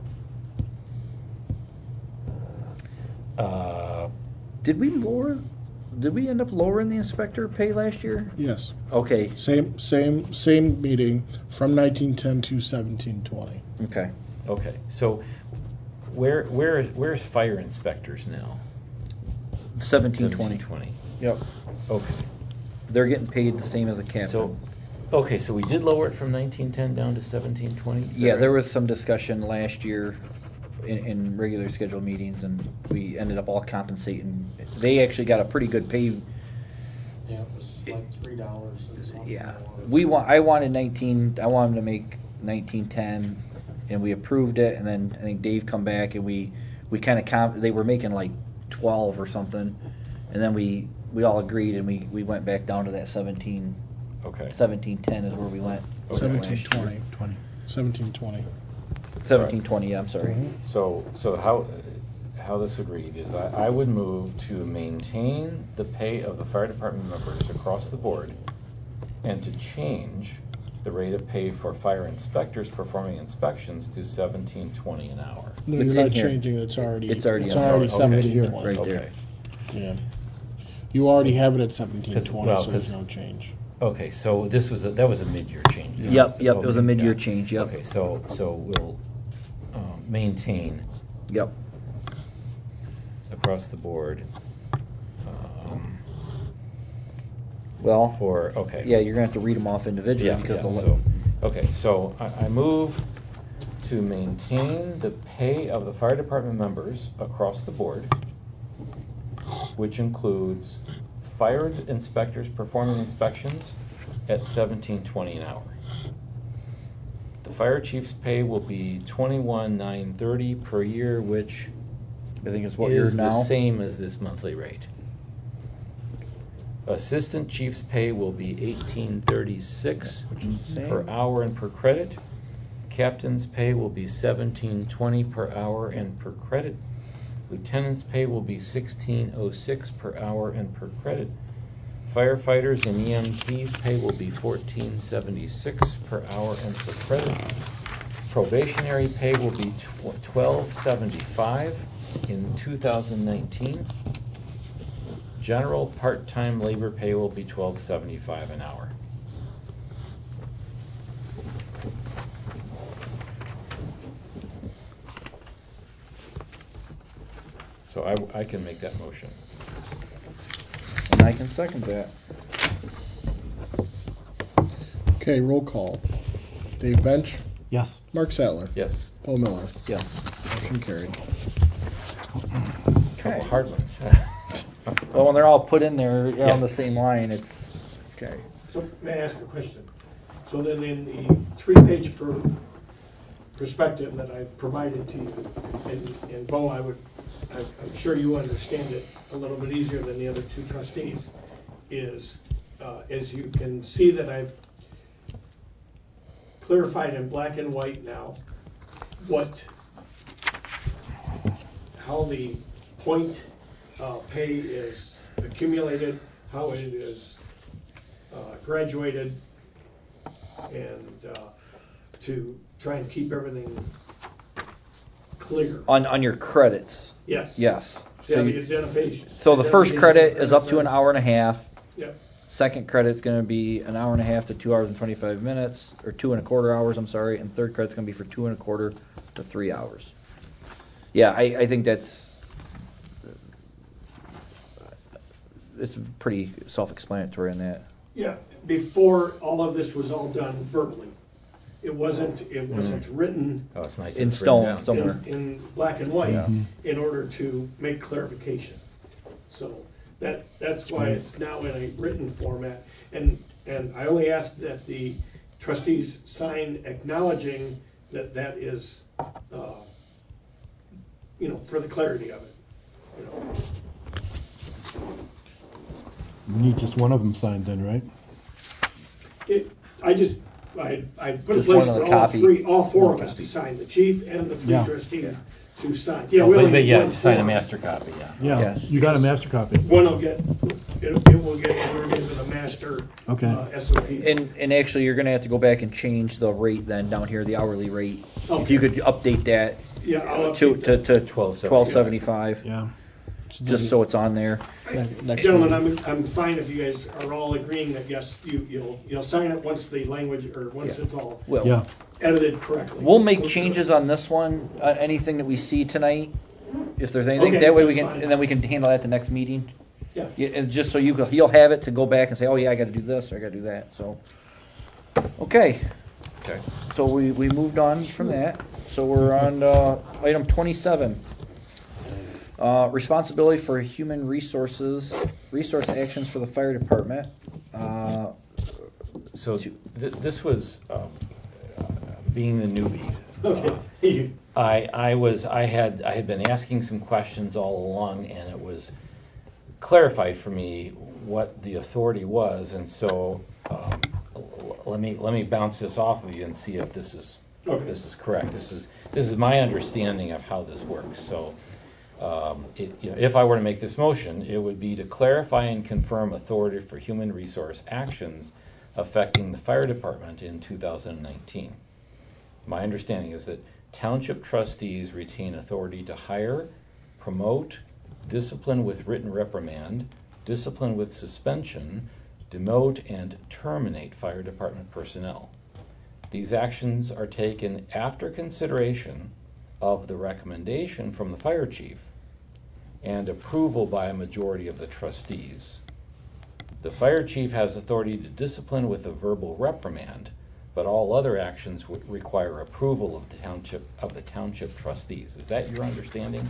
Uh, Did we lower, did we end up lowering the inspector pay last year? Yes. Okay, Same, same, same meeting from nineteen ten to seventeen twenty. okay. Okay, so where where is where's fire inspectors now? Seventeen twenty. Twenty. Yep. Okay. They're getting paid the same as a captain. So, okay, so we did lower it from nineteen ten down to seventeen twenty? Yeah, there was some discussion last year in, in regular scheduled meetings, and we ended up all compensating. They actually got a pretty good pay. Yeah, it was like three dollars and something. Yeah, more. we want. I wanted nineteen. I wanted to make nineteen ten, and we approved it. And then I think Dave come back, and we we kind of comp. They were making like twelve or something, and then we we all agreed, and we we went back down to that seventeen. Okay. Seventeen ten is where we went. Okay. Seventeen twenty. twenty. Seventeen twenty. Seventeen twenty. Yeah, I'm sorry. So, so how, how this would read is I, I would move to maintain the pay of the fire department members across the board and to change the rate of pay for fire inspectors performing inspections to seventeen twenty an hour. No, It's you're in not here. changing it. It's already. It's already It's on. already Okay. seventeen twenty. Right there. Okay. Yeah. You already have it at seventeen 'Cause- twenty, well, so there's 'cause- no change. Okay, so this was, a that was a mid-year change. then? Yep, yep, it was a Okay, mid-year yeah. change, yep. Okay, so, so we'll um, maintain Yep. across the board um, Well, for, okay. yeah, you're gonna have to read them off individually Yeah, because yeah, the. so, okay, so I, I move to maintain the pay of the fire department members across the board, which includes fire inspectors performing inspections at seventeen twenty an hour. The fire chief's pay will be twenty-one nine thirty per year, which I think it's what you're is now. the same as this monthly rate. Assistant chief's pay will be eighteen thirty-six Which is the per same. hour and per credit. Captain's pay will be seventeen twenty per hour and per credit. Lieutenant's pay will be sixteen oh six per hour and per credit. Firefighters and E M T's pay will be fourteen seventy-six per hour and per credit. Probationary pay will be twelve seventy-five in two thousand nineteen. General part-time labor pay will be twelve seventy-five an hour. So I, I can make that motion. And I can second that. Okay, roll call. Dave Bench, Yes. Mark Sattler, Yes, Paul Miller. Yes. Motion carried. couple Okay. hard ones. Well, when they're all put in there Yeah. on the same line, it's, okay. So may I ask a question? So then in the three-page per perspective that I provided to you, and, and Bo, I would, I- I'm sure you understand it a little bit easier than the other two trustees, is uh, as you can see that I've clarified in black and white now what, how the point uh, pay is accumulated, how it is uh, graduated, and uh, to try and keep everything clear. On, on your credits, Yes. yes. Yeah, So the you, identification. so the first Identification credit is up to an credits are- hour and a half. Yep. Second credit's going to be an hour and a half to two hours and twenty-five minutes, or two and a quarter hours, I'm sorry. And third credit's going to be for two and a quarter to three hours. Yeah, I, I think that's, it's pretty self-explanatory on that. Yeah, before all of this was all done verbally. It wasn't, it wasn't written Oh, it's nice. In it's written stone, down. somewhere. in, in black and white Yeah. in order to make clarification. So that, that's why it's now in a written format. And, and I only ask that the trustees sign acknowledging that that is, uh, you know, for the clarity of it, you know. We need just one of them signed then, right? It, I just, I, I put a Just place one for other all copy. three, all four One of us to copy. sign, the chief and the three Yeah. trustees to sign. Yeah, Oh, we but, only but need yeah, one you sign a form. master copy, yeah. Yeah, Yes. you got a master copy. One will get, it, it will get entered into the master, Okay. uh, S O P. And, and actually, you're going to have to go back and change the rate then down here, the hourly rate. If Okay. you could update that Yeah, I'll to, update to, that. to twelve seventy-five. twelve seventy-five, Yeah. just so it's on there. Next Gentlemen, meeting. I'm, I'm fine if you guys are all agreeing that yes, you, you'll, you'll sign it once the language, or once Yeah. it's all Well, Yeah, edited correctly. we'll make changes on this one, uh, anything that we see tonight, if there's anything. Okay, That way we that's can, fine. and then we can handle that the next meeting. Yeah. Yeah, and just so you, go- you'll have it to go back and say, oh yeah, I gotta do this, or I gotta do that, so. Okay, Okay. so we, we moved on from that, so we're on, uh, item twenty-seven. Uh, responsibility for human resources, resource actions for the fire department. Uh, So th- this was, um, uh, being the newbie. Okay. I, I was, I had, I had been asking some questions all along, and it was clarified for me what the authority was, and so, um, l- let me, let me bounce this off of you and see if this is, Okay. this is correct. This is, this is my understanding of how this works, so, um, it, you know, if I were to make this motion, it would be to clarify and confirm authority for human resource actions affecting the fire department in two thousand nineteen. My understanding is that township trustees retain authority to hire, promote, discipline with written reprimand, discipline with suspension, demote, and terminate fire department personnel. These actions are taken after consideration of the recommendation from the fire chief and approval by a majority of the trustees. The fire chief has authority to discipline with a verbal reprimand, but all other actions would require approval of the township, of the township trustees. Is that your understanding?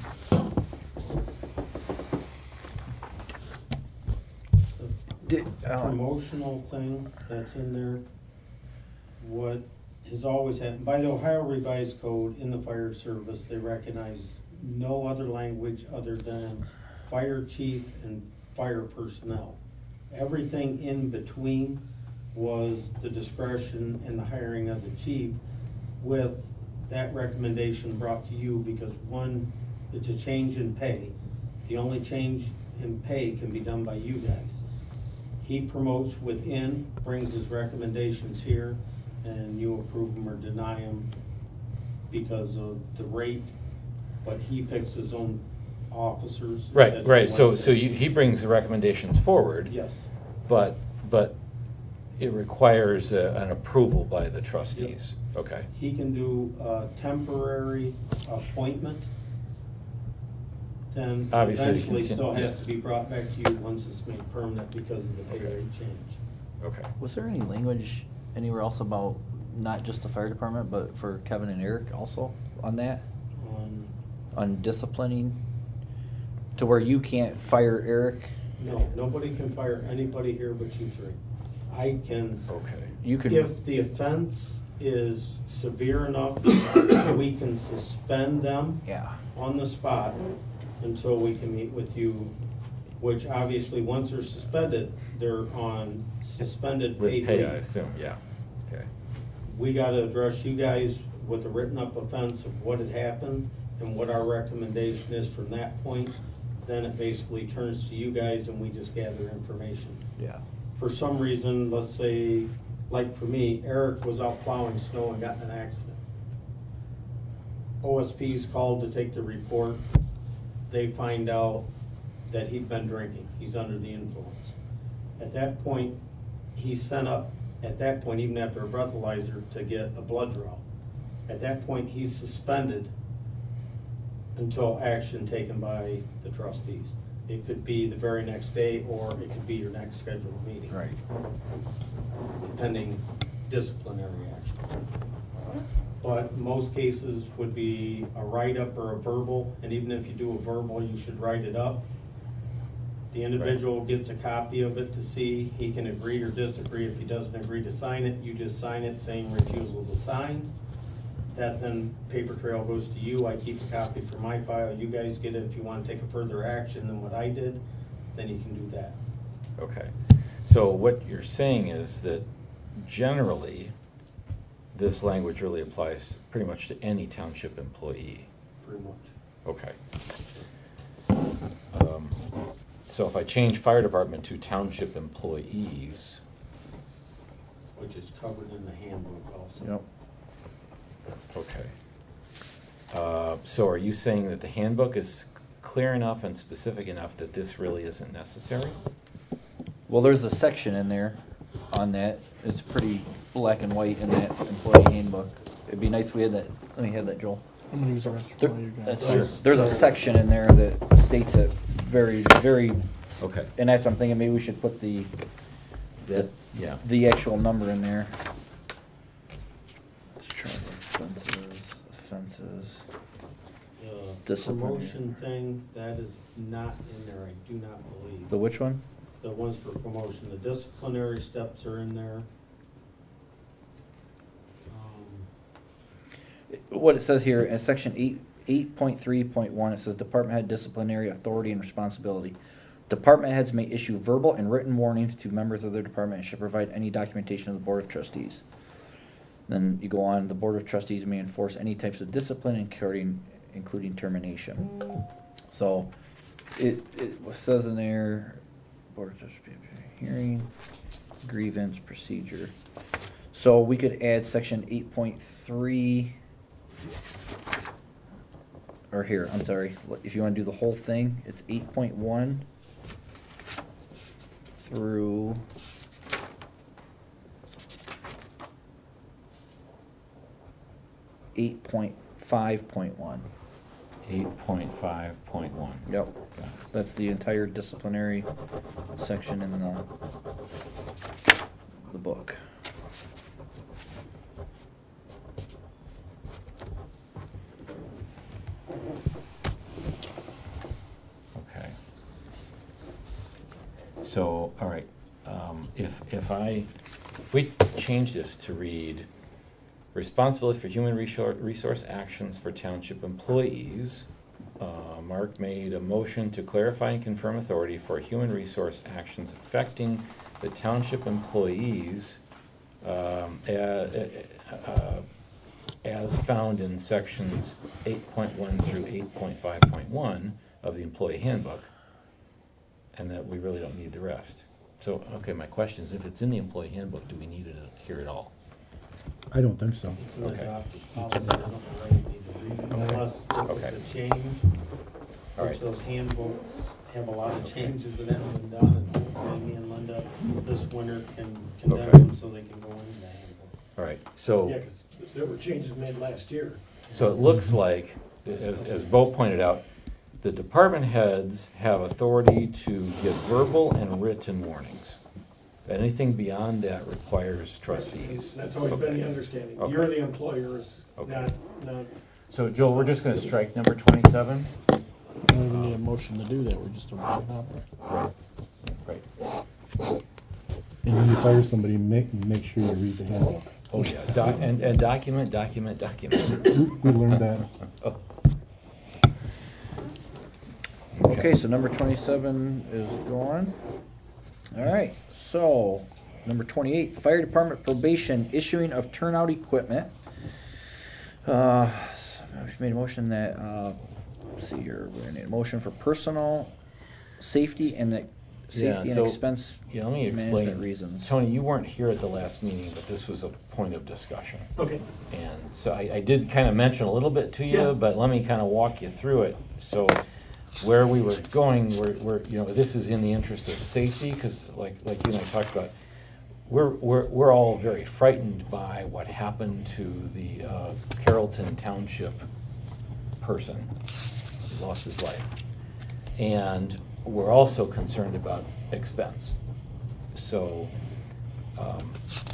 Did, The uh, promotional thing that's in there, what has always happened, by the Ohio Revised Code in the fire service, they recognize no other language other than fire chief and fire personnel. Everything in between was the discretion and the hiring of the chief, with that recommendation brought to you because, one, it's a change in pay. The only change in pay can be done by you guys. He promotes within, brings his recommendations here, and you approve them or deny them because of the rate, but he picks his own officers. Right, That's right. what So, I'm so saying. you, he brings the recommendations forward, Yes, but, but it requires a, an approval by the trustees. Okay. he can do a temporary appointment, then Obviously, eventually continue- still has yeah. to be brought back to you once it's made permanent because of the pay Okay. rate change. Okay. was there any language anywhere else about not just the fire department, but for Kevin and Eric also on that? On, On disciplining? To where you can't fire Eric? no, nobody can fire anybody here but you three. I can, Okay. You can. if the offense is severe enough, we can suspend them Yeah. on the spot until we can meet with you which obviously, once they're suspended, they're on suspended With paid pay, I leave. assume, yeah. Okay. We gotta address you guys with a written up offense of what had happened and what our recommendation is from that point. Then it basically turns to you guys and we just gather information. Yeah. For some reason, let's say, like for me, Eric was out plowing snow and got in an accident. O S P's called to take the report. They find out that he'd been drinking. He's under the influence. At that point, he's sent up, at that point, even after a breathalyzer, to get a blood draw. At that point, he's suspended until action taken by the trustees. It could be the very next day, or it could be your next scheduled meeting. Right. Pending disciplinary action. But most cases would be a write-up or a verbal, and even if you do a verbal, you should write it up. The individual gets a copy of it to see, he can agree or disagree. If he doesn't agree to sign it, you just sign it saying refusal to sign. That then paper trail goes to you. I keep a copy for my file. You guys get it. If you want to take a further action than what I did, then you can do that. Okay. So what you're saying is that generally, this language really applies pretty much to any township employee. Pretty much. Okay. Um, so if I change fire department to township employees, Which is covered in the handbook also. Yep. okay. Uh, so are you saying that the handbook is clear enough and specific enough that this really isn't necessary? Well, there's a section in there on that. It's pretty black and white in that employee handbook. It'd be nice if we had that. Let me have that, Joel. I'm gonna use the rest There, of you guys. that's true. There's a section in there that states it very, very, Okay. and that's what I'm thinking. Maybe we should put the the, Yeah. the actual number in there. Travel expenses, offenses. The Disciplinary. promotion thing, that is not in there, I do not believe. The which one? The ones for promotion, the disciplinary steps are in there. Um, What it says here in section eight, eight point three point one, it says department head disciplinary authority and responsibility. Department heads may issue verbal and written warnings to members of their department and should provide any documentation to the Board of Trustees. Then you go on, the Board of Trustees may enforce any types of discipline, including, including termination. So, it, it says in there, Board of Trustees, hearing, grievance, procedure. So we could add section eight point three, or here, I'm sorry, if you wanna do the whole thing, it's eight point one through eight point five point one. eight point five point one. Yep, that's the entire disciplinary section in the, the book. Okay. So, all right, um, if, if I, if we change this to read, responsibility for human resource, resource actions for township employees, uh, Mark made a motion to clarify and confirm authority for human resource actions affecting the township employees, um, a- uh, as found in sections eight point one through eight point five point one of the employee handbook, and that we really don't need the rest. So, okay, my question is, if it's in the employee handbook, do we need it here at all? I don't think so. It's an Okay. adopted policy, I don't know why you need to read it, unless it was Okay. a change. All Which right. those handbooks have a lot of changes that haven't been done, and hopefully me and Linda this winter can condense Okay. them so they can go into the handbook. All right, so. Yeah, because there were changes made last year. So it looks like, as, as Bo pointed out, the department heads have authority to give verbal and written warnings. Anything beyond that requires trustees. That's always been the Okay. understanding. Okay. You're the employers, Okay. not, not, So Joel, we're just gonna strike number twenty-seven? We don't even need a motion to do that, we're just a vote on it. Right, right. And when you fire somebody, make, make sure you read the handbook. Oh, yeah, doc, and, and document, document, document. We learned that. Oh. Okay, Okay, so number twenty-seven is gone. All right, so number twenty-eight, fire department probation, issuing of turnout equipment. Uh, we made a motion that, uh, let's see here, we're gonna need a motion for personal safety and the Yeah, safety and so- expense Yeah, let me management explain. reasons. Tony, you weren't here at the last meeting, but this was a point of discussion. Okay. And so I, I did kind of mention a little bit to you, Yeah. but let me kind of walk you through it. So where we were going, we're, we're, you know, this is in the interest of safety, because like, like you and I talked about, we're, we're, we're all very frightened by what happened to the uh, Carrollton Township person who lost his life. And we're also concerned about expense. So, um,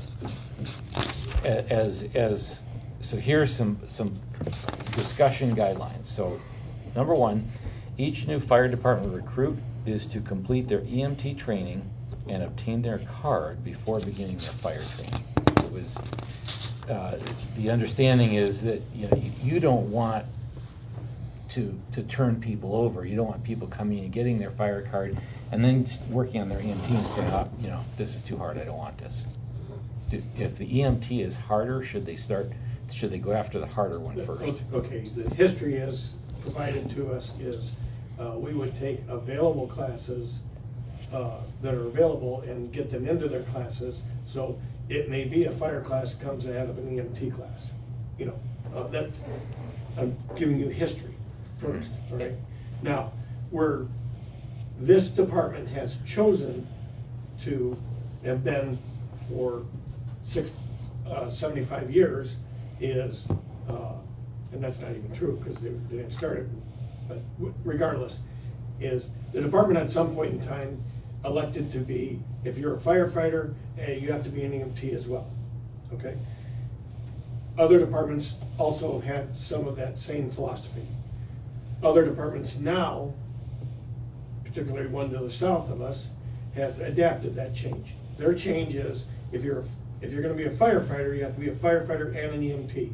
a- as, as, so here's some, some discussion guidelines. So, number one, each new fire department recruit is to complete their E M T training and obtain their card before beginning their fire training. It was, uh, the understanding is that, you know, you, you don't want to, to turn people over. You don't want people coming and getting their fire card and then s- working on their E M T and saying, oh, you know, this is too hard, I don't want this. Do- If the E M T is harder, should they start, should they go after the harder one first? Okay, the history is provided to us is, uh, we would take available classes, uh, that are available and get them into their classes. So it may be a fire class comes ahead of an E M T class, you know, uh, that's, I'm giving you history first, all right? Now, where this department has chosen to have been for six, uh, seventy-five years is, uh, and that's not even true because they, they didn't start it, but w- regardless, is the department at some point in time elected to be, if you're a firefighter, eh, you have to be an E M T as well, okay? Other departments also had some of that same philosophy. Other departments now, particularly one to the south of us, has adapted that change. Their change is, if you're, if you're gonna be a firefighter, you have to be a firefighter and an E M T.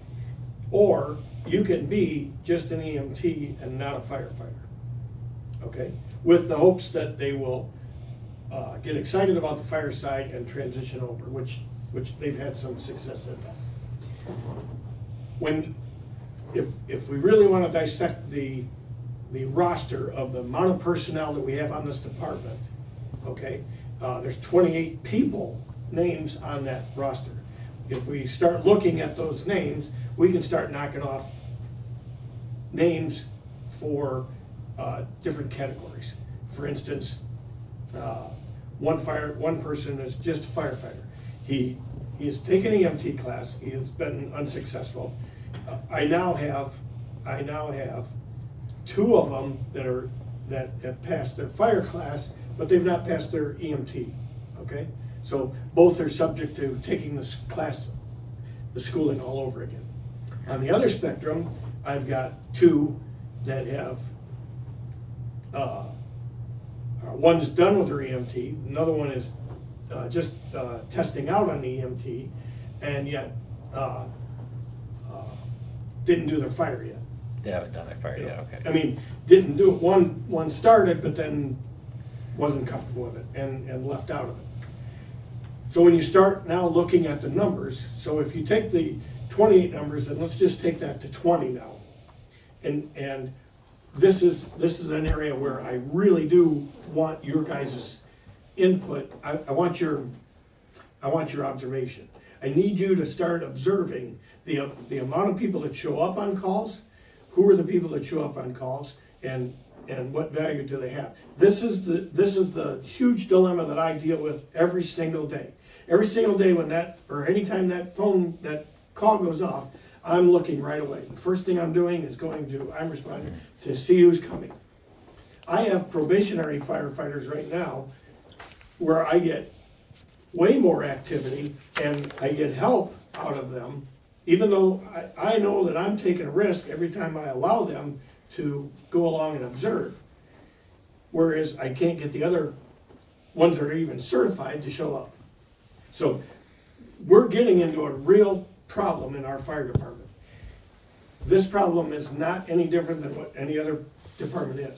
Or you can be just an E M T and not a firefighter, okay? With the hopes that they will uh, get excited about the fire side and transition over, which, which they've had some success at that. When, if, if we really want to dissect the, the roster of the amount of personnel that we have on this department, okay, uh, there's twenty-eight people, names on that roster. If we start looking at those names, we can start knocking off names for uh, different categories. For instance, uh, one fire, one person is just a firefighter. He, he has taken E M T class, he has been unsuccessful. Uh, I now have, I now have two of them that are, that have passed their fire class, but they've not passed their E M T, okay? So both are subject to taking this class, the schooling all over again. On the other spectrum, I've got two that have, uh, uh, one's done with her E M T, another one is uh, just uh, testing out on the E M T, and yet uh, uh, didn't do their fire yet. They haven't done their fire You know, yet, okay. I mean, didn't do it, one, one started, but then wasn't comfortable with it and, and left out of it. So when you start now looking at the numbers, so if you take the twenty-eight numbers, and let's just take that to twenty now. And, and this is, this is an area where I really do want your guys' input. I, I want your, I want your observation. I need you to start observing the, the amount of people that show up on calls, who are the people that show up on calls, and, and what value do they have. This is the, this is the huge dilemma that I deal with every single day. Every single day when that, or anytime that phone, that call goes off, I'm looking right away. The first thing I'm doing is going to, I'm responding to see who's coming. I have probationary firefighters right now where I get way more activity and I get help out of them, even though I, I know that I'm taking a risk every time I allow them to go along and observe. Whereas I can't get the other ones that are even certified to show up. So we're getting into a real problem in our fire department. This problem is not any different than what any other department is.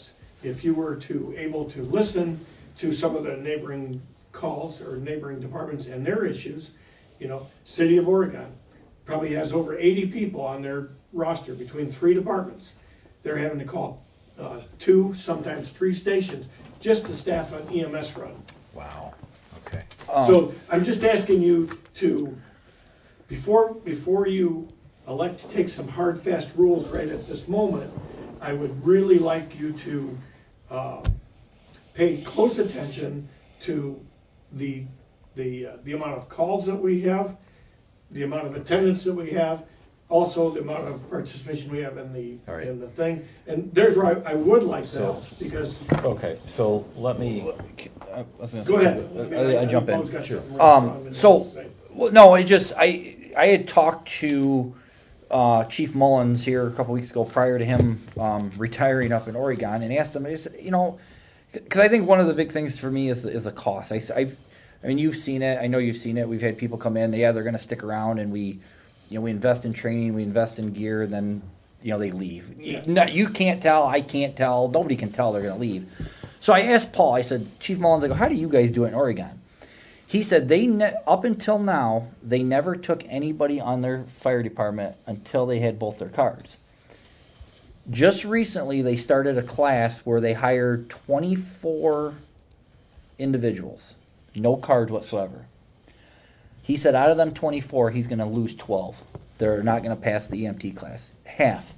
if you were to, able to listen to some of the neighboring calls or neighboring departments and their issues, you know, City of Oregon probably has over eighty people on their roster between three departments. They're having to call uh, two, sometimes three stations just to staff an E M S run. Wow, okay. Um, So I'm just asking you to, before, before you elect to take some hard, fast rules right at this moment, I would really like you to uh, pay close attention to the, the, uh, the amount of calls that we have, the amount of attendance that we have, also the amount of participation we have in the, All right. in the thing. And there's where I, I would like So- that, because, Okay, so let me, I was gonna go say- ahead. I, I jump in. Paul's got Sure. something really strong Um, in so, to say. well, no, it just, I, I had talked to, uh, Chief Mullins here a couple weeks ago prior to him, um, retiring up in Oregon, and asked him, I said, you know, cause I think one of the big things for me is, is the cost. I, I've, I mean, you've seen it, I know you've seen it, we've had people come in, yeah, they're gonna stick around, and we, you know, we invest in training, we invest in gear, and then, you know, they leave. Yeah. No, you can't tell, I can't tell, nobody can tell they're gonna leave. So I asked Paul, I said, Chief Mullins, I go, how do you guys do it in Oregon? He said they ne- up until now they never took anybody on their fire department until they had both their cards. Just recently they started a class where they hired twenty-four individuals, no cards whatsoever. He said out of them twenty-four he's going to lose twelve. They're not going to pass the E M T class, half.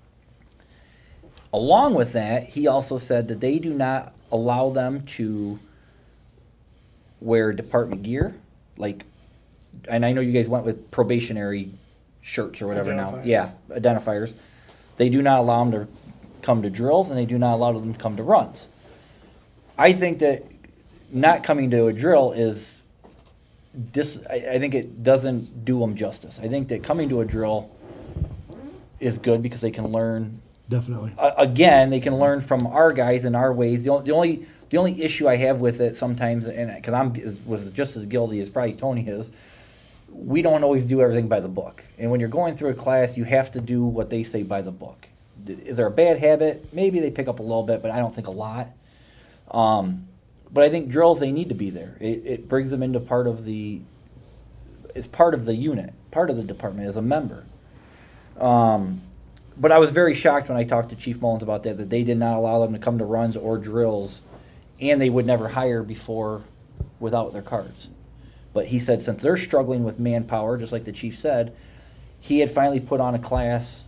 Along with that, he also said that they do not allow them to wear department gear, like, and I know you guys went with probationary shirts or whatever now. Identifiers. Yeah, identifiers. They do not allow them to come to drills, and they do not allow them to come to runs. I think that not coming to a drill is dis. I, I think it doesn't do them justice. I think that coming to a drill is good because they can learn. Definitely. Uh, again, they can learn from our guys and our ways. The only, the only the only issue I have with it sometimes, and because I'm was just as guilty as probably Tony is, we don't always do everything by the book. And when you're going through a class, you have to do what they say by the book. Is there a bad habit? Maybe they pick up a little bit, but I don't think a lot. Um, but I think drills, they need to be there. It, it brings them into part of the, it's part of the unit, part of the department as a member. Um, but I was very shocked when I talked to Chief Mullins about that, that they did not allow them to come to runs or drills, and they would never hire before without their cards. But he said since they're struggling with manpower, just like the chief said, he had finally put on a class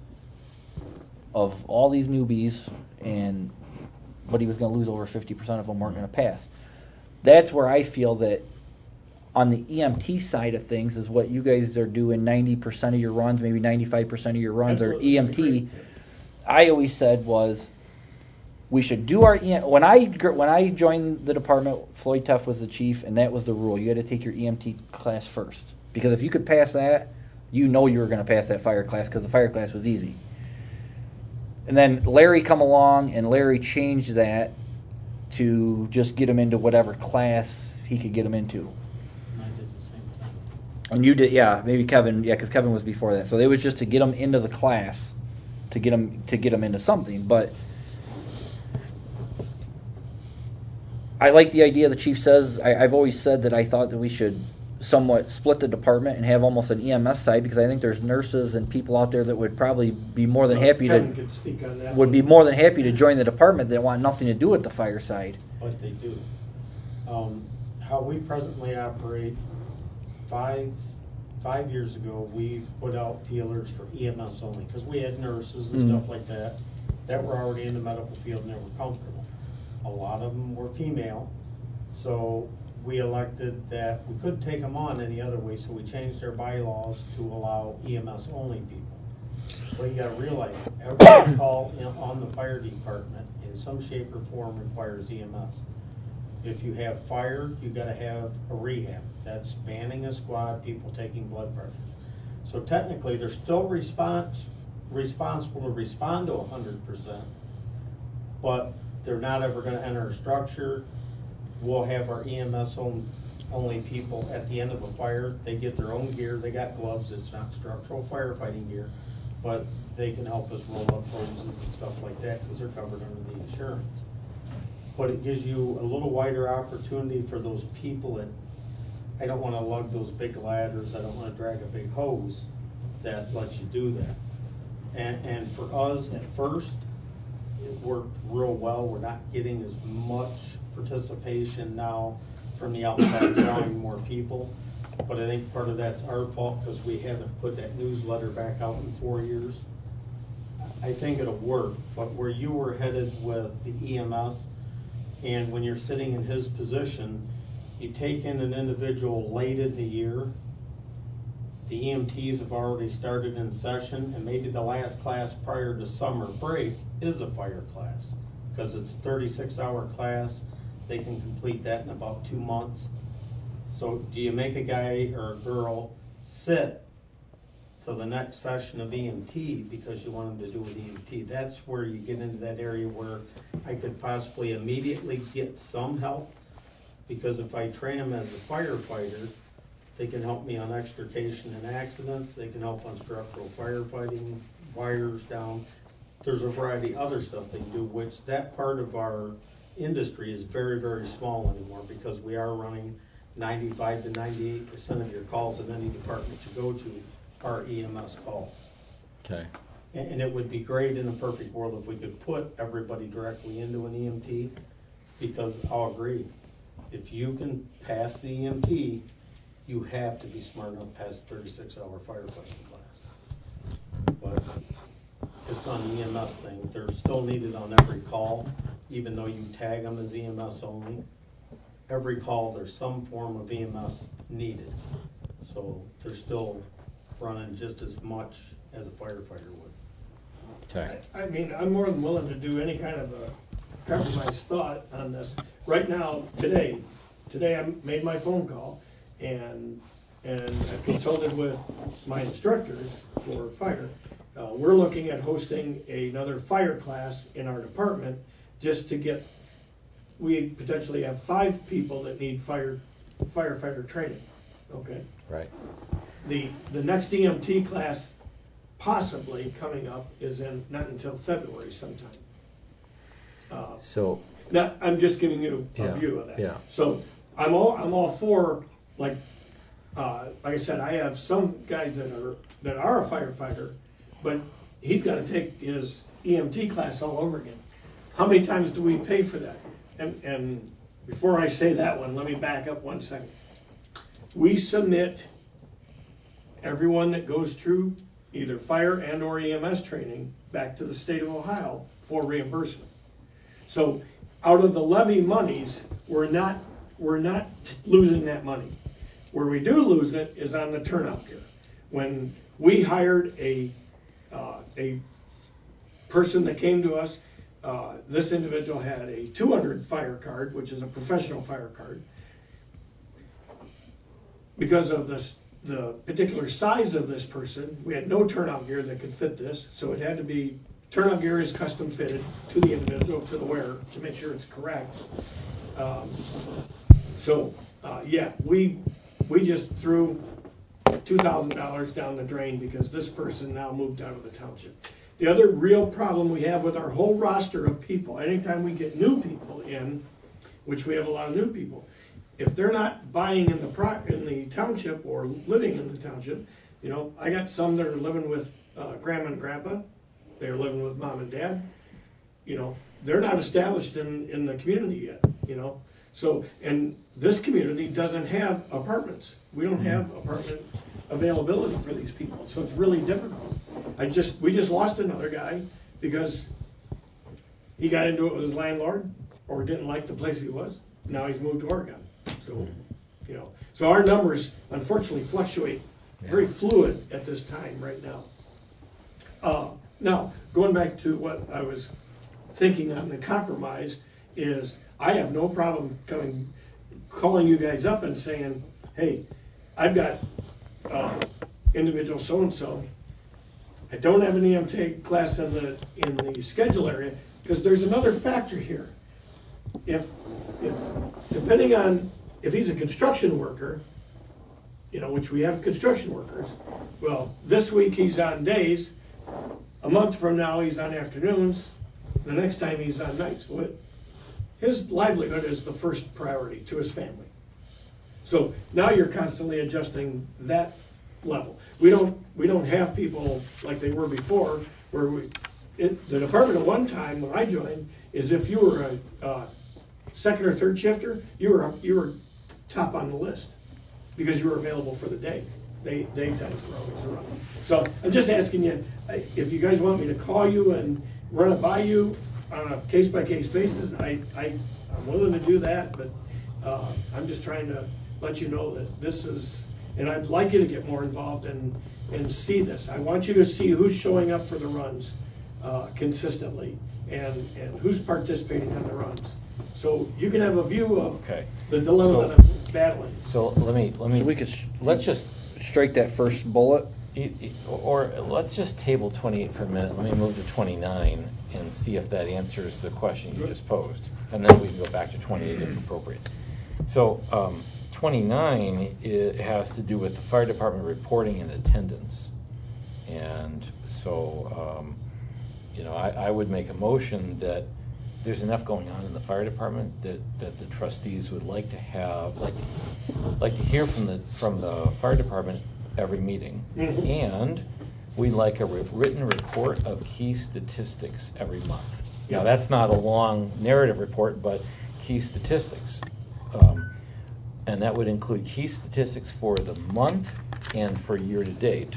of all these newbies, and but he was going to lose over fifty percent of them weren't going to pass. That's where I feel that on the E M T side of things is what you guys are doing ninety percent of your runs, maybe ninety-five percent of your runs are Absolutely, E I M T. agree. I always said was we should do our E M, when I gr- when I joined the department, Floyd Tuff was the chief, and that was the rule. You had to take your E M T class first, because if you could pass that, you know you were going to pass that fire class because the fire class was easy. And then Larry come along, and Larry changed that to just get him into whatever class he could get him into. I did the same thing. And you did, yeah, maybe Kevin, yeah, because Kevin was before that. So it was just to get them into the class, to get them to get them into something. But I like the idea the chief says. I, I've always said that I thought that we should somewhat split the department and have almost an E M S side, because I think there's nurses and people out there that would probably be more than happy Kevin to could speak on that. would be more than happy to join the department that want nothing to do with the fire side. But they do. Um, how we presently operate, five, five years ago, we put out feelers for E M S only, because we had nurses and Mhm. stuff like that, that were already in the medical field and they were comfortable. A lot of them were female, so we elected that we couldn't take them on any other way, so we changed our bylaws to allow E M S only people. But you gotta realize, every call in, on the fire department in some shape or form requires E M S. If you have fire, you gotta have a rehab. That's manning a squad, people taking blood pressures. So technically, they're still respons- responsible to respond to a hundred percent, but they're not ever gonna enter a structure. We'll have our E M S on, only people at the end of a fire. They get their own gear, they got gloves, it's not structural firefighting gear. but they can help us roll up hoses and stuff like that, because they're covered under the insurance. But it gives you a little wider opportunity for those people that, I don't wanna lug those big ladders, I don't wanna drag a big hose, that lets you do that. And, and for us, at first, it worked real well. We're not getting as much participation now from the outside, drawing more people. But I think part of that's our fault, because we haven't put that newsletter back out in four years. I think it'll work, but where you were headed with the E M S, and when you're sitting in his position, you take in an individual late in the year, the E M Ts have already started in session, and maybe the last class prior to summer break is a fire class, because it's a thirty-six hour class. They can complete that in about two months. So do you make a guy or a girl sit to the next session of E M T because you want them to do an E M T? That's where you get into that area where I could possibly immediately get some help, because if I train them as a firefighter, they can help me on extrication and accidents, they can help on structural firefighting, wires down. There's a variety of other stuff they do, which that part of our industry is very, very small anymore, because we are running ninety-five to ninety-eight percent of your calls in any department you go to are E M S calls. Okay. And, and it would be great in a perfect world if we could put everybody directly into an E M T, because I'll agree, if you can pass the E M T, you have to be smart enough to pass the thirty-six hour firefighting class. But just on the E M S thing, they're still needed on every call, even though you tag them as E M S only. Every call, there's some form of E M S needed. So they're still running just as much as a firefighter would. Okay. I I mean, I'm more than willing to do any kind of a compromise thought on this. Right now, today, today I made my phone call, and and I consulted with my instructors for fire. Uh, we're looking at hosting another fire class in our department, just to get, we potentially have five people that need fire firefighter training, okay? Right. The, the next E M T class possibly coming up is in, not until February sometime. Uh, So, Now, I'm just giving you a Yeah, view of that. yeah. So I'm all, I'm all for, like, uh, like I said, I have some guys that are, that are a firefighter, but he's gotta take his E M T class all over again. How many times do we pay for that? And, and before I say that one, let me back up one second. We submit everyone that goes through either fire and or E M S training back to the state of Ohio for reimbursement. So out of the levy monies, we're not, we're not losing that money. Where we do lose it is on the turnout gear. When we hired a, uh, a person that came to us, uh, this individual had a two hundred fire card, which is a professional fire card. Because of this, the particular size of this person, we had no turnout gear that could fit this, so it had to be, turnout gear is custom fitted to the individual, to the wearer, to make sure it's correct. Um, so, uh, yeah, we, we just threw two thousand dollars down the drain because this person now moved out of the township. The other real problem we have with our whole roster of people, anytime we get new people in, which we have a lot of new people, if they're not buying in the pro in the township or living in the township, you know, I got some that are living with uh, grandma and grandpa, they're living with mom and dad, you know, they're not established in, in the community yet, you know. So, and this community doesn't have apartments. We don't have apartment availability for these people, so it's really difficult. I just, we just lost another guy because he got into it with his landlord or didn't like the place he was. Now he's moved to Oregon. So, you know, so our numbers unfortunately fluctuate, very fluid at this time right now. Uh, now, going back to what I was thinking on the compromise is I have no problem coming, calling you guys up and saying, hey, I've got uh, individual so-and-so. I don't have an E M T class in the, in the schedule area, because there's another factor here. If, if, depending on, if he's a construction worker, you know, which we have construction workers, well, this week he's on days, a month from now, he's on afternoons, the next time he's on nights. Well, his livelihood is the first priority to his family. So now you're constantly adjusting that level. We don't, we don't have people like they were before, where we, it, the department at one time, when I joined, is if you were a, uh, second or third shifter, you were, you were top on the list, because you were available for the day. Day, daytimes were always around. So I'm just asking you, I- if you guys want me to call you and run it by you on a case-by-case basis, I, I, I'm willing to do that, but, uh, I'm just trying to let you know that this is, and I'd like you to get more involved and, and see this. I want you to see who's showing up for the runs, uh, consistently, and, and who's participating on the runs. So you can have a view of Okay. the dilemma So- that I'm battling. So let me, let me. So we could sh- Let's just, strike that first bullet. e- e- or let's just table twenty-eight for a minute. Let me move to twenty-nine and see if that answers the question you just posed. And then we can go back to twenty-eight if appropriate. So um, twenty-nine, it has to do with the fire department reporting and attendance. And so, um, you know, I, I would make a motion that there's enough going on in the fire department that, that the trustees would like to have, like, like to hear from the, from the fire department every meeting. Mhm. And we'd like a wri- written report of key statistics every month. Now, Yeah. that's not a long narrative report, but key statistics. Um, And that would include key statistics for the month and for year-to-date.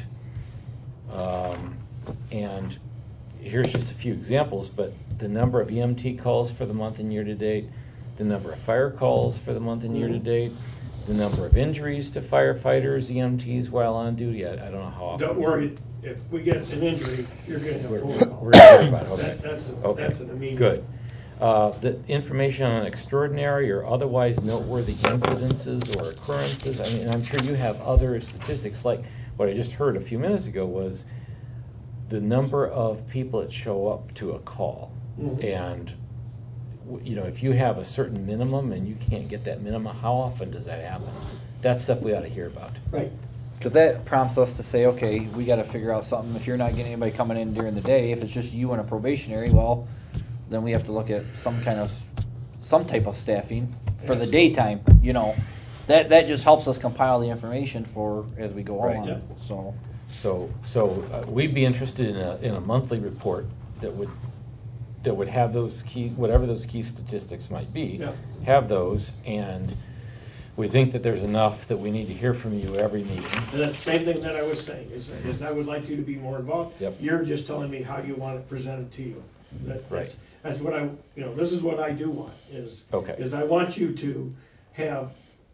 Um, And here's just a few examples, but the number of E M T calls for the month and year-to-date, the number of fire calls for the month and year-to-date, the number of injuries to firefighters, E M Ts while on duty. I, I don't know how often. Don't worry, if we get an injury, you're gonna have We're, phone we're call. gonna hear about it, okay. That- That's, a- Okay, that's an immediate. good. Uh, the information on extraordinary or otherwise noteworthy incidences or occurrences. I mean, I'm sure you have other statistics, like what I just heard a few minutes ago was the number of people that show up to a call. Mhm. And, w- you know, if you have a certain minimum and you can't get that minimum, how often does that happen? That's stuff we ought to hear about. Right. Because that prompts us to say, okay, we got to figure out something. If you're not getting anybody coming in during the day, if it's just you and a probationary, well, then we have to look at some kind of, some type of staffing for the daytime, you know. That, that just helps us compile the information for, as we go Right. along, Yeah. so. So, so uh, we'd be interested in a, in a monthly report that would, that would have those key, whatever those key statistics might be. Yeah. Have those, and we think that there's enough that we need to hear from you every meeting. And that's the same thing that I was saying, is, is I would like you to be more involved. Yep. You're just telling me how you want it presented to you. That- Right. That's, that's what I, you know, this is what I do want, is, Okay. is I want you to have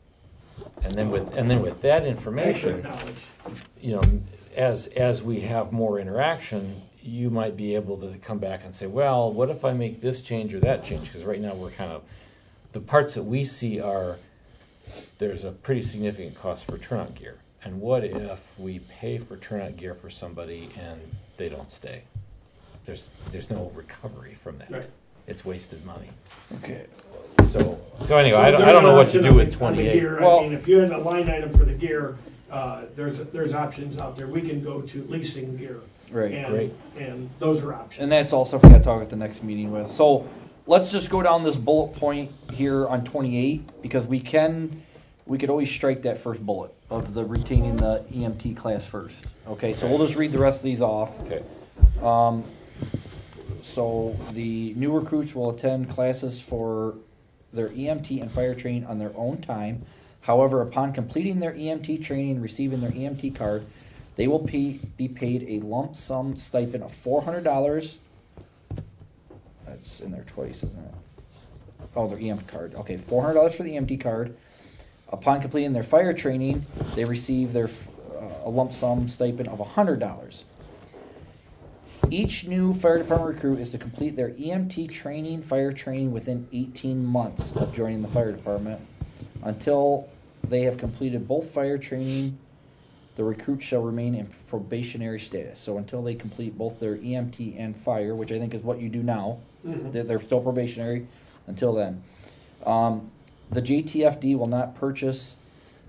And then with, and then with that accurate information, knowledge. you know, as, as we have more interaction, you might be able to come back and say, well, what if I make this change or that change? Because right now we're kind of, the parts that we see are, there's a pretty significant cost for turnout gear. And what if we pay for turnout gear for somebody and they don't stay? There's, there's no recovery from that. Right. It's wasted money. Okay. So, so anyway, So I don't, I there's don't know an what to option do on with the- on the twenty-eight. gear. Well- I mean, if you had a line item for the gear, uh, there's, there's options out there. We can go to leasing gear. Right. And- Great. And those are options. And that's also, if we got to talk at the next meeting with. So let's just go down this bullet point here on twenty-eight, because we can, we could always strike that first bullet of the retaining the E M T class first. Okay, so we'll just read the rest of these off. Okay. Um, so the new recruits will attend classes for their E M T and fire training on their own time. However, upon completing their E M T training and receiving their E M T card, they will pay, be paid a lump sum stipend of four hundred dollars. That's in there twice, isn't it? Oh, their E M T card. Okay, four hundred dollars for the E M T card. Upon completing their fire training, they receive their uh, a lump sum stipend of one hundred dollars. Each new fire department recruit is to complete their E M T training, fire training within eighteen months of joining the fire department. Until they have completed both fire training, the recruit shall remain in probationary status. So until they complete both their E M T and fire, which I think is what you do now, Mhm. they're, they're still probationary until then. Um, the J T F D will not purchase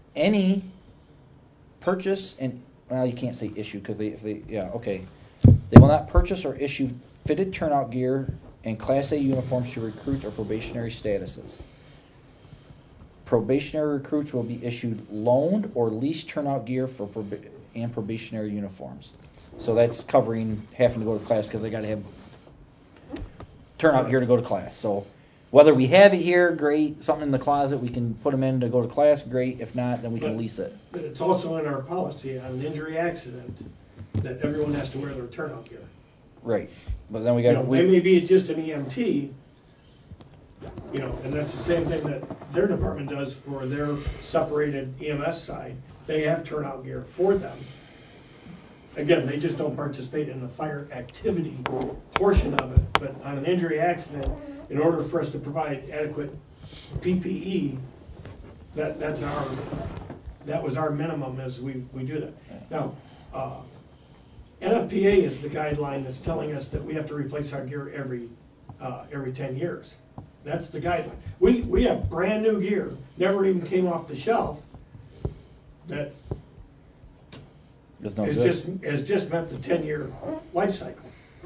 any purchase and, well, you can't say issue because they, if they, yeah, okay. They will not purchase or issue fitted turnout gear and Class A uniforms to recruits or probationary statuses. Probationary recruits will be issued loaned or leased turnout gear for proba- and probationary uniforms. So that's covering having to go to class because they got to have turnout gear to go to class. So whether we have it here, great. Something in the closet, we can put them in to go to class, great. If not, then we can But- lease it. But it's also in our policy on an injury accident that everyone has to wear their turnout gear. Right. But then we You got know, they we, may be just an E M T, you know, and that's the same thing that their department does for their separated E M S side. They have turnout gear for them. Again, they just don't participate in the fire activity portion of it, but on an injury accident, in order for us to provide adequate P P E, that, that's our, that was our minimum as we, we do that. Now, uh, N F P A is the guideline that's telling us that we have to replace our gear every, uh, every ten years. That's the guideline. We, we have brand new gear, never even came off the shelf, that there's no has good. just, has just met the ten-year life cycle.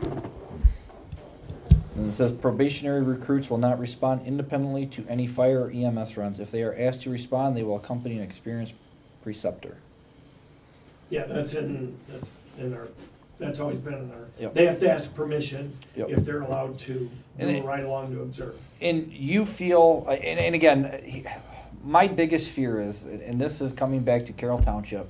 And it says probationary recruits will not respond independently to any fire or E M S runs. If they are asked to respond, they will accompany an experienced preceptor. Yeah, that's in, that's in our, that's always been in our, Yep. they have to ask permission Yep. if they're allowed to And do a it- ride along to observe. And you feel, and, and again, he- my biggest fear is, and this is coming back to Carroll Township.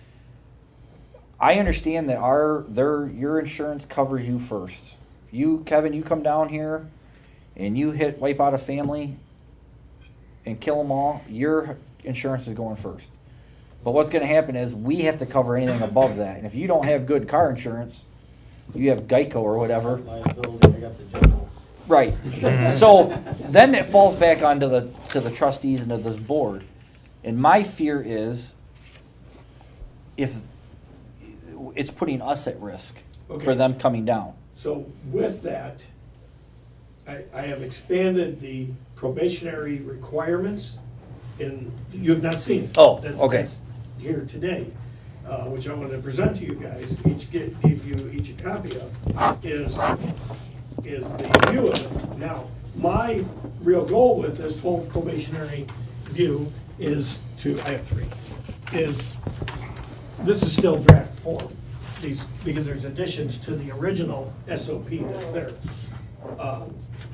I understand that our their your insurance covers you first. You, Kevin, you come down here, and you hit wipe out a family, and kill them all. Your insurance is going first. But what's going to happen is we have to cover anything above that. And if you don't have good car insurance, you have Geico or whatever. Liability, I got the general. Right. So then it falls back onto the to the trustees and to this board. And my fear is if it's putting us at risk Okay. for them coming down. So with that, I, I have expanded the probationary requirements, and you've not seen it. Oh, That's- okay. that's here today, uh, which I wanted to present to you guys, each give, give you each a copy of, is, is the view of it. Now, my real goal with this whole probationary view is to, I have three, is, this is still draft form, these, because there's additions to the original S O P that's there. Um,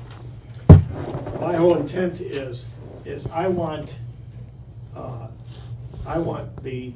My whole intent is, is I want, uh, I want the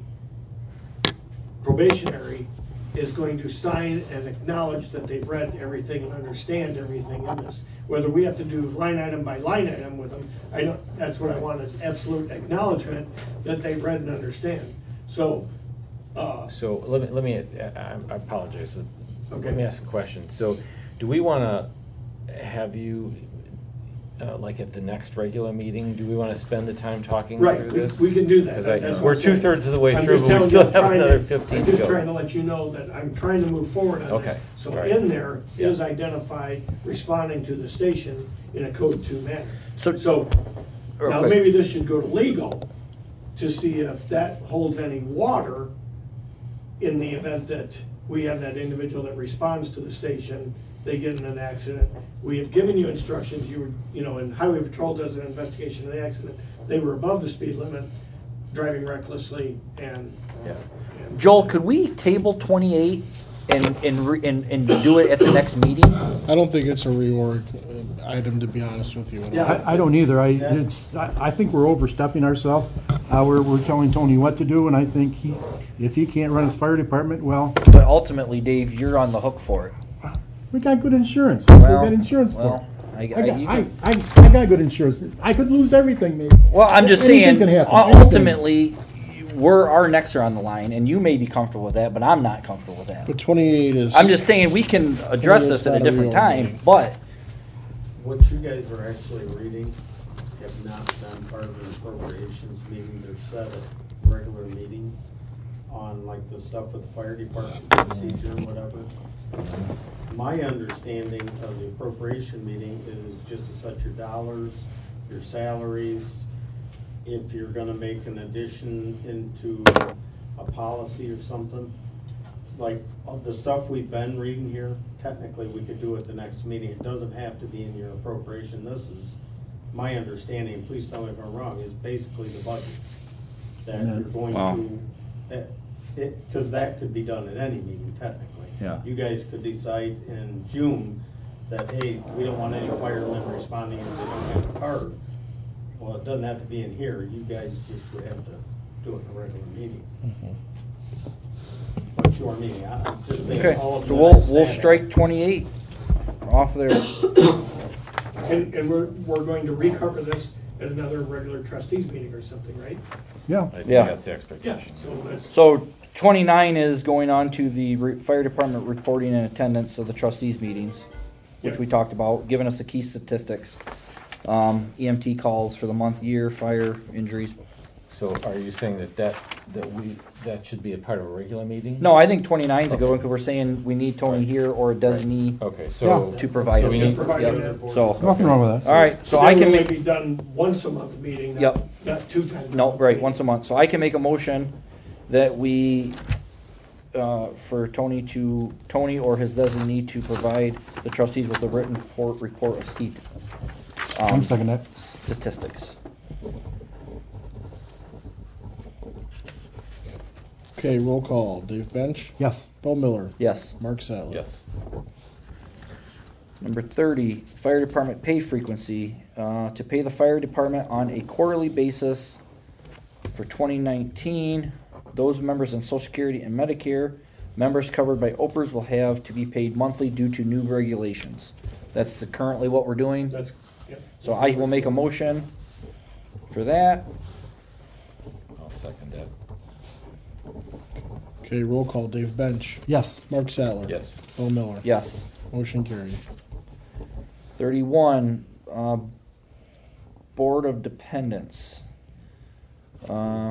probationary is going to sign and acknowledge that they've read everything and understand everything in this. Whether we have to do line item by line item with them, I don't, that's what I want, is absolute acknowledgement that they've read and understand. So, uh, So let me, let me, I I apologize. Okay. Let me ask a question. So do we want to have you, uh, like at the next regular meeting, do we want to spend the time talking right, through we, this? we can do that. Because That- that's what we're I'm saying. two-thirds of the way I'm through, just but we telling still you, I'm have trying to- another fifteen I'm to just trying to go. let you know that I'm trying to move forward on this. Okay, So all right. in there is identified responding to the station in a code two manner. So- So, Real now quick. maybe this should go to legal to see if that holds any water in the event that we have that individual that responds to the station, they get in an accident. We have given you instructions, you were, you know, and Highway Patrol does an investigation of the accident. They were above the speed limit, driving recklessly, and. Yeah. and- Joel, could we table twenty-eight and and, re, and and do it at the next meeting? I don't think it's a reorg uh, item, to be honest with you. At all. Yeah. I, I don't either. I, it's, I, I think we're overstepping ourselves. Uh, we're, we're telling Tony what to do, and I think he, if he can't run his fire department, well, But ultimately, Dave, you're on the hook for it. we got good insurance. That's what Well, we got insurance well, for. I- I, I- got, you I, can- I, I got good insurance. I could lose everything, maybe. Well, I'm just Anything saying, can happen. u- Anything. ultimately, we're our necks are on the line, and you may be comfortable with that, but I'm not comfortable with that. But twenty-eight is. I'm just saying we can address So this it's at a not a different real time, meeting. but What you guys are actually reading have not been part of the appropriations meeting. They're set at regular meetings on like the stuff with the fire department procedure and whatever. My understanding of the appropriation meeting is just to set your dollars, your salaries. If you're gonna make an addition into a policy or something, like, of the stuff we've been reading here, technically, we could do it the next meeting. It doesn't have to be in your appropriation. This is, my understanding, and please tell me if I'm wrong, is basically the budget that Yeah. you're going Wow. to, that, it, because that could be done at any meeting, technically. Yeah. You guys could decide in June that, hey, we don't want any firemen responding if they don't have a card. Well, it doesn't have to be in here. You guys just would have to do it in a regular meeting. But your meeting, I- I'm just saying. Okay, all of so the we'll, next we'll Saturday. strike twenty-eight off there. And, and we're, we're going to recover this at another regular trustees meeting or something, right? Yeah. I think Yeah. that's the expectation. So that's, So twenty-nine is going on to the re- fire department reporting and attendance of the trustees meetings, which Yeah. we talked about, giving us the key statistics. Um, E M T calls for the month, year, fire, injuries. So are you saying that that, that we, that should be a part of a regular meeting? No, I think twenty-nine is a good one, because we're saying we need Tony Right. here or a designee Okay, so. to provide so it. we need- Provide Yep. it. So, Nothing wrong with that. all right, so so I that can will make, be done once a month meeting, not, Yep. not two times. no, month right, meeting. once a month. So I can make a motion that we, uh, for Tony to, Tony or his designee to provide the trustees with a written report, report of ski I'm um, second that. statistics. Okay, roll call. Dave Bench, Yes. Bo Miller, Yes. Mark Sattler. Yes. Number thirty, fire department pay frequency, uh, to pay the fire department on a quarterly basis for twenty nineteen. Those members in Social Security and Medicare, members covered by O P R S will have to be paid monthly due to new regulations. That's the- currently what we're doing. That's, yep. So I will make a motion for that. I'll second that. Okay, roll call. Dave Bench, Yes. Mark Sattler. Yes. Bo Miller. Yes. Motion carried. Thirty-one, uh, Board of Dependents. Uh,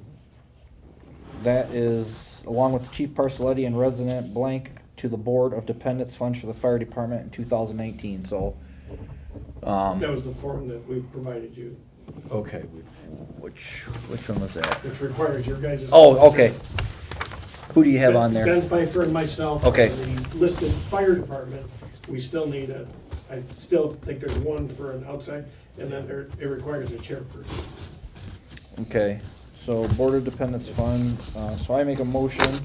That is, along with the Chief Parcelletti and Resident Blank, to the Board of Dependents Funds for the Fire Department in two thousand nineteen, so. um, That was the form that we provided you, Okay, we, Which, which one was that? which requires your guys'. Oh, okay. Who do you have on Ben there? Pfeiffer and myself. Okay. The listed fire department, we still need a, I still think there's one for an outside, and then there, it requires a chairperson. Okay, so Board of Dependents Fund, uh, so I make a motion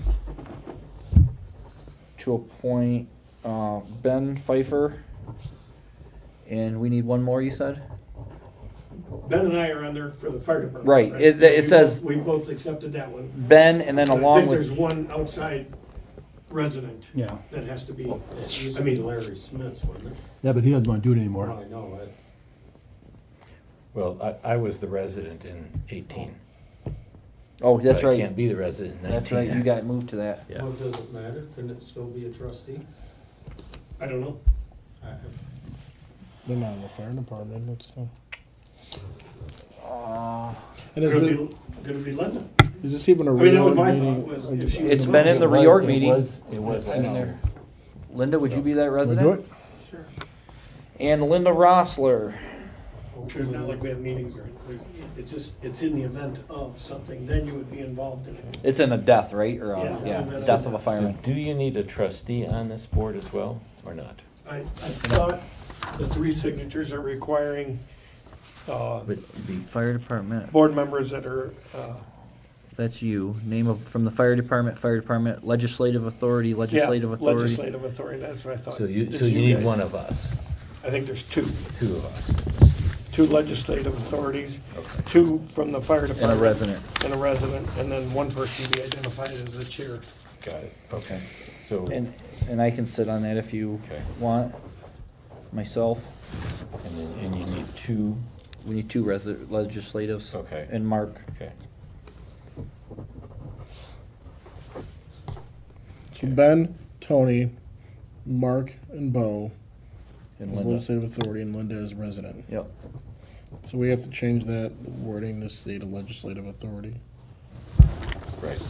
to appoint, uh, Ben Pfeiffer. And we need one more, you said? Ben and I are on there for the fire department. Right. It- it We says- both- We both accepted that one. Ben, and then I along think there's with, one outside resident Yeah. that has to be, It used I to be mean, Larry Smith's, wasn't it? Yeah, but he doesn't want to do it anymore. I know it. well, I, I was the resident in eighteen. oh, that's But I right. can't be the resident in nineteen. That's right, you got moved to that. Yeah. Well, does it matter? Can it still be a trustee? I don't know. I- They're not in the fire department. It's, uh, Uh, and is, Gonna the, be, gonna be Linda. is this even a I mean, that was reorg my meeting? thought was Or if just- she- It's been in the It was- reorg it meeting. was- It was I last know. year. Linda, would you be that Want to do resident? it? Sure. And Linda Rossler. It's not like we have meetings or anything. It's just, it's in the event of something, then you would be involved in it. It's in a death, right? Or, uh, Yeah. yeah, death of a So fireman. do you need a trustee on this board as well, or not? I, I thought the three signatures are requiring, uh, But the fire department, board members that are, uh, that's you. Name of, from the fire department, fire department, legislative authority, yeah, legislative authority. legislative authority, that's what I thought. So you, It's so you need guys. one of us, I think there's two, two of us. two legislative authorities, Okay. two from the fire And department. a resident. And a resident, and then one person be identified as the chair. Got it, okay. So, And, and I can sit on that if you Okay. want, myself. and then, and you need two, We need two resi- legislatives. Okay. And Mark. okay. So Ben, Tony, Mark, and Bo And as Linda. legislative authority, and Linda is resident. Yep. So we have to change that wording to state a legislative authority. Right.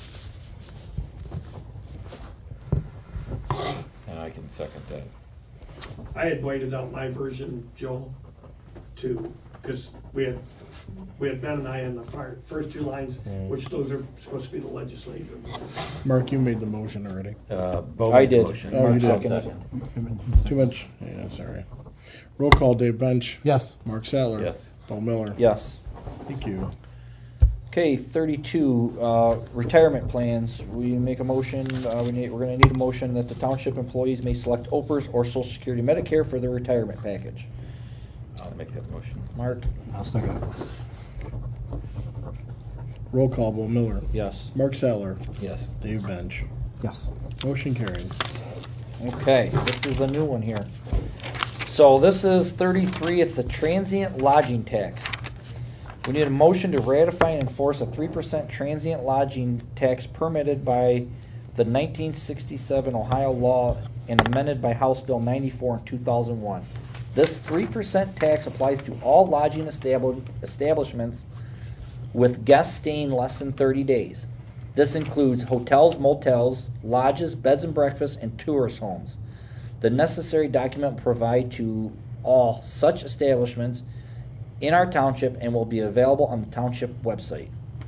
And I can second that. I had whited out my version, Joel, to because we had, we had Ben and I in the fire, first two lines, which those are supposed to be the legislative. Mark, you made the motion already. Uh, Bo I made the did. motion. Oh, you Mark did. seconded. Too much. Yeah, sorry. Roll call, Dave Bench. Yes. Mark Sattler. Yes. Bo Miller. Yes. Thank you. Okay, thirty-two, uh, retirement plans. We make a motion, uh, we need, we're gonna need a motion that the township employees may select O P R S or Social Security Medicare for their retirement package. I'll make that motion. Mark? I'll second it. Roll call, Bo Miller. Yes. Mark Sattler. Yes. Dave Bench. Yes. Motion carried. Okay, this is a new one here. So this is thirty-three, it's the transient lodging tax. We need a motion to ratify and enforce a three percent transient lodging tax permitted by the nineteen sixty-seven Ohio law and amended by House Bill ninety-four in two thousand one. This three percent tax applies to all lodging establi- establishments with guests staying less than thirty days. This includes hotels, motels, lodges, beds and breakfasts, and tourist homes. The necessary document will provide to all such establishments in our township and will be available on the township website.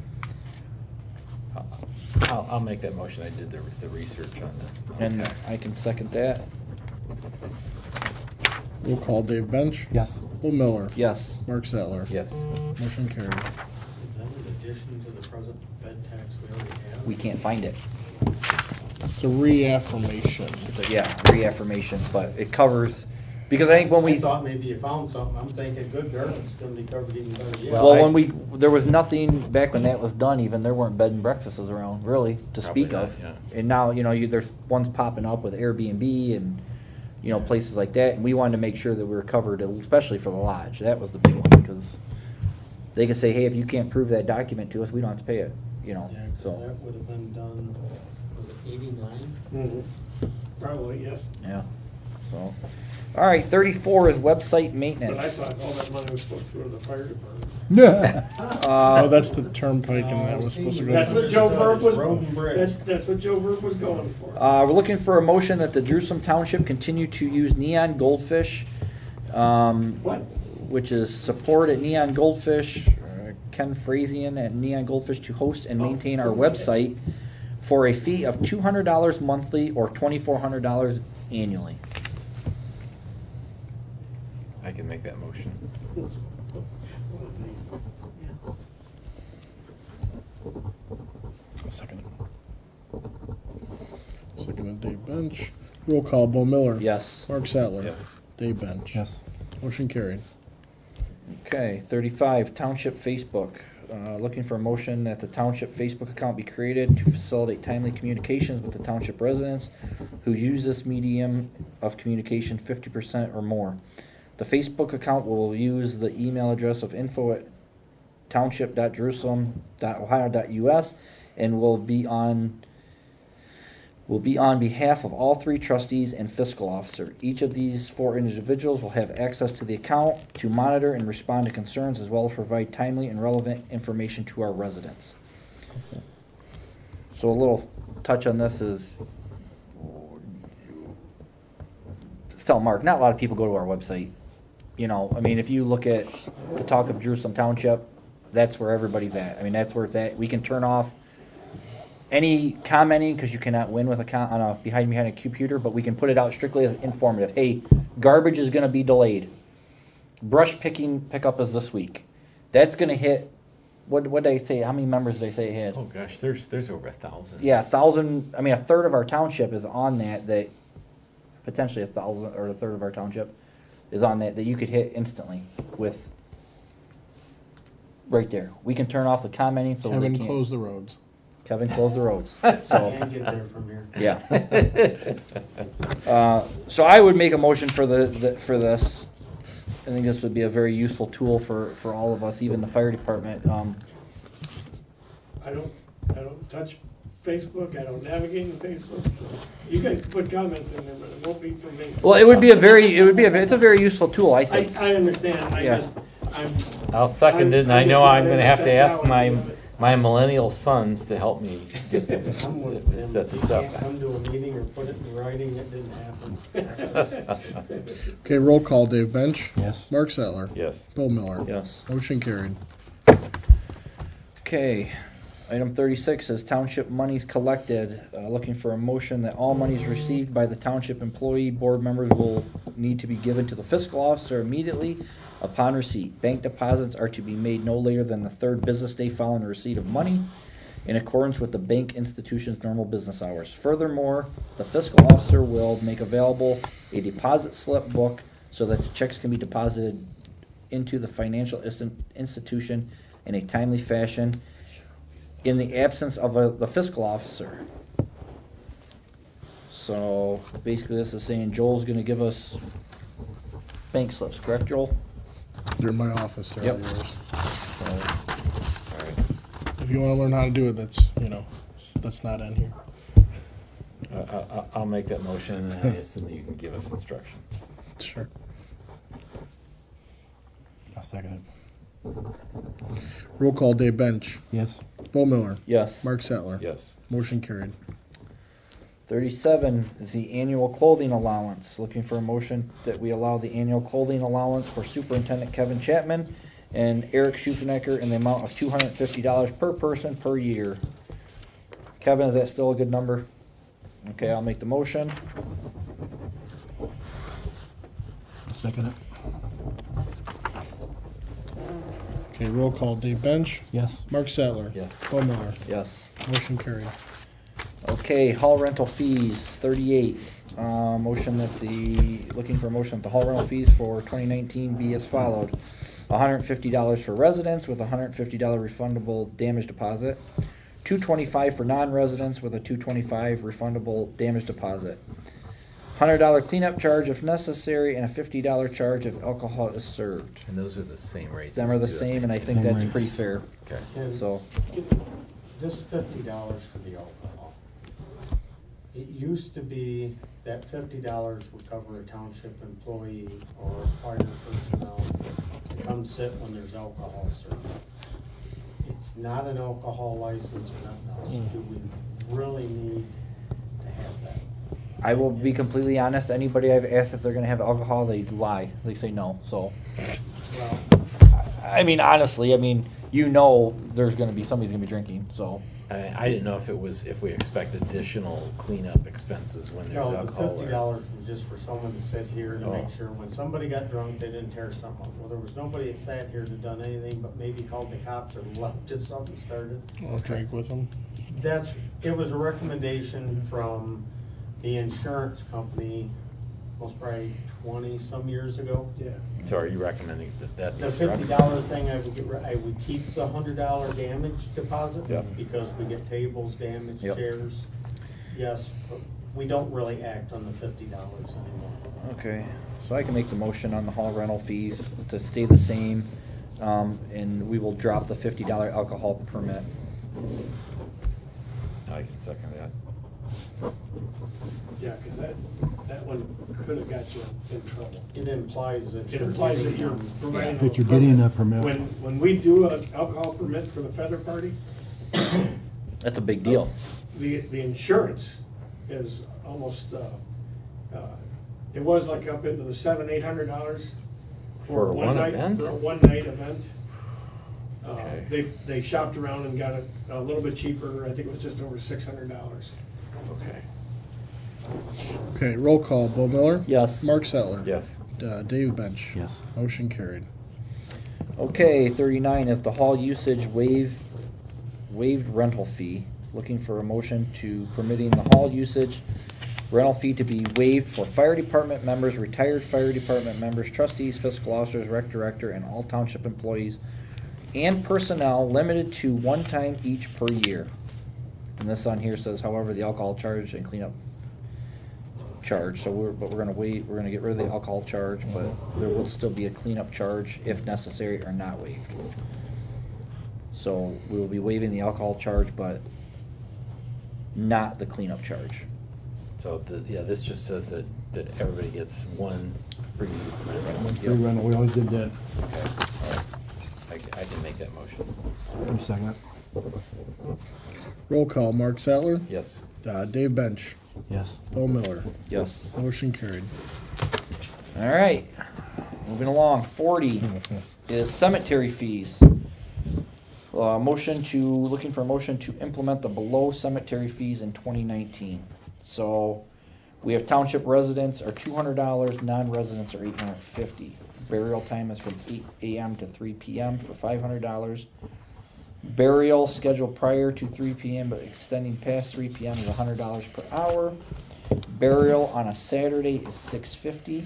I'll, I'll make that motion. I did the, the research on the And tax. I can second that. Roll call, Dave Bench. Yes. Bo Miller. Yes. Mark Sattler. Yes. Motion carried. Is that in addition to the present bed tax we already have? We can't find it. It's a reaffirmation. So, yeah, reaffirmation, but it covers, because I think when I we, thought maybe you found something, I'm thinking good garbage, it's gonna be covered even better. Yeah. well, I- when we, there was nothing, back when that was done even, there weren't bed and breakfasts around, really, to Probably speak not, of. yeah. And now, you know, you, there's ones popping up with Airbnb and, you know, places like that, and we wanted to make sure that we were covered, especially for the lodge. That was the big one, because they could say, hey, if you can't prove that document to us, we don't have to pay it, you know, Yeah, 'cause so, that would have been done, was it eighty-nine? Mhm. Probably, yes. yeah, so. All right, thirty-four is website But I maintenance. thought all that money was supposed to go to the fire department. Yeah. Oh, Uh, that's the turnpike, and that was supposed to go. That's to what Joe Verb was, Road and bridge. that's, that's what Joe Verb was going for. Uh, we're looking for a motion that the Jerusalem Township continue to use Neon Goldfish, um, What? which is support at Neon Goldfish, uh, Ken Frazian at Neon Goldfish to host and maintain our website for a fee of two hundred dollars monthly or twenty-four hundred dollars annually. I can make that motion. Second it. Second, Dave Bench. Roll call, Bo Miller. Yes. Mark Sattler. Yes. Dave Bench. Yes. Motion carried. Okay, thirty-five, Township Facebook. Uh, looking for a motion that the Township Facebook account be created to facilitate timely communications with the Township residents who use this medium of communication fifty percent or more. The Facebook account will use the email address of info at township dot jerusalem dot ohio dot u s and will be on will be on behalf of all three trustees and fiscal officer. Each of these four individuals will have access to the account to monitor and respond to concerns as well as provide timely and relevant information to our residents. So a little touch on this is, let's tell Mark, not a lot of people go to our website. You know, I mean, if you look at the talk of Jerusalem Township, that's where everybody's at. I mean, that's where it's at. We can turn off any commenting because you cannot win with a con- on a behind behind a computer, but we can put it out strictly as informative. Hey, garbage is going to be delayed. Brush picking pickup is this week. That's going to hit. What what did I say? How many members did I say it had? Oh gosh, there's there's over a thousand. Yeah, a thousand. I mean, a third of our township is on that. That potentially a thousand or a third of our township is on that. That you could hit instantly with. Right there, we can turn off the commenting so Kevin, they can't. close the roads. Kevin, close the roads. Can't So, get there from here. yeah. uh, so I would make a motion for the, the for this. I think this would be a very useful tool for, for all of us, even the fire department. Um, I don't, I don't touch Facebook, I don't navigate in Facebook, so you guys can put comments in there, but it won't be from me. well, it would be a very it would be a it's a very useful tool, I I, think. I understand, I Yeah. just, I'm. I'll second it, and I I'm- know I'm I'm gonna have to ask my, technology of it. my millennial sons to help me get, I'm with them. set If you this up. can't come to a meeting or put it in writing, it didn't happen. Okay, roll call. Dave Bench. Yes. Mark Settler. Yes. Bill Miller. Yes. Motion carried. Okay, item thirty-six is township monies collected. Uh, looking for a motion that all monies received by the township employee board members will need to be given to the fiscal officer immediately upon receipt. Bank deposits are to be made no later than the third business day following the receipt of money in accordance with the bank institution's normal business hours. Furthermore, the fiscal officer will make available a deposit slip book so that the checks can be deposited into the financial instin- institution in a timely fashion in the absence of a, the fiscal officer. So basically this is saying Joel's gonna give us bank slips, correct, Joel? They're in my office. They're Yep. all yours. So, All right. If you want to learn how to do it, that's, you know, s- that's not in here. Uh, I- I- I'll make that motion, and I assume that you can give us instruction. Sure. I'll second it. Roll call. Dave Bench. Yes. Bill Miller. yes. Mark Settler. Yes. Motion carried. Thirty-seven is the annual clothing allowance. Looking for a motion that we allow the annual clothing allowance for Superintendent Kevin Chapman and Eric Schufenecker in the amount of two hundred and fifty dollars per person per year. Kevin, is that still a good number? Okay, I'll make the motion. I'll second it. Okay, roll call. Dave Bench. Yes. Mark Settler. Yes. Bill Miller. Yes. Motion carried. Okay, hall rental fees, thirty-eight. Uh, motion that the, looking for a motion that the hall rental fees for twenty nineteen be as followed. one hundred and fifty dollars for residents with a one hundred and fifty dollars refundable damage deposit. two hundred twenty-five dollars for non-residents with a two hundred twenty-five dollars refundable damage deposit. one hundred dollars cleanup charge if necessary and a fifty dollars charge if alcohol is served. And those are the same rates. Them as are the two same, and I think Same that's rates. pretty fair. Okay. And So, this fifty dollars for the alcohol. It used to be that fifty dollars would cover a township employee or fire personnel to come sit when there's alcohol served. It's not an alcohol license or nothing else. Do we really need to have that? I will be completely honest, anybody I've asked if they're gonna have alcohol, they lie. They say no, so. Well, I mean, honestly, I mean, you know there's gonna be, somebody's gonna be drinking, so. I, I didn't know if it was, if we expect additional cleanup expenses when there's no, the alcohol. fifty or- dollars was just for someone to sit here to make Oh. sure when somebody got drunk, they didn't tear something up. Well, there was nobody that sat here that done anything but maybe called the cops or left if something started. I'll drink with them. That's, it was a recommendation from the insurance company, most probably twenty-some years ago. Yeah. So are you recommending that that be The struck? fifty dollar thing, I would get, ri- I would keep the hundred dollar damage deposit. Yep. Because we get tables damaged, Yep. chairs. Yes, but we don't really act on the fifty dollars anymore. Okay, so I can make the motion on the hall rental fees to stay the same, um, and we will drop the fifty dollar alcohol permit. I can second that. Yeah, because that, that one could have got you in trouble. It implies that It you're implies that giving you're them- providing. That you're getting a permit. When, when we do an alcohol permit for the feather party, That's a big deal. the, the insurance is almost, uh, uh, it was like up into the seven, eight hundred dollars. For a one night- event? For a one-night event. Uh, Okay. They, they shopped around and got it a little bit cheaper, I think it was just over six hundred dollars. Okay. Okay, roll call. Bill Miller. Yes. Mark Settler. Yes. Uh, Dave Bench. Yes. Motion carried. Okay, thirty-nine is the hall usage waive, waived rental fee. Looking for a motion to permitting the hall usage rental fee to be waived for fire department members, retired fire department members, trustees, fiscal officers, rec director, and all township employees and personnel, limited to one time each per year. And this on here says, however, the alcohol charge and cleanup charge, so we're, but we're gonna wait, we're gonna get rid of the alcohol charge, but there will still be a cleanup charge if necessary or not waived. So we will be waiving the alcohol charge, but not the cleanup charge. So, the, yeah, this just says that, that everybody gets one free rental. Free rental, we always did that. Okay, all right. I, I can make that motion. I'm second it. Roll call, Mark Sattler, Yes. uh, Dave Bench, Yes. Bill Miller. Yes. Motion carried. All right, moving along. Forty is cemetery fees. Uh, motion to looking for a motion to implement the below cemetery fees in twenty nineteen. So we have township residents are two hundred dollars, non-residents are eight hundred fifty. Burial time is from eight a m to three p m for five hundred dollars. Burial scheduled prior to three p m but extending past three p m is one hundred dollars per hour. Burial on a Saturday is six fifty.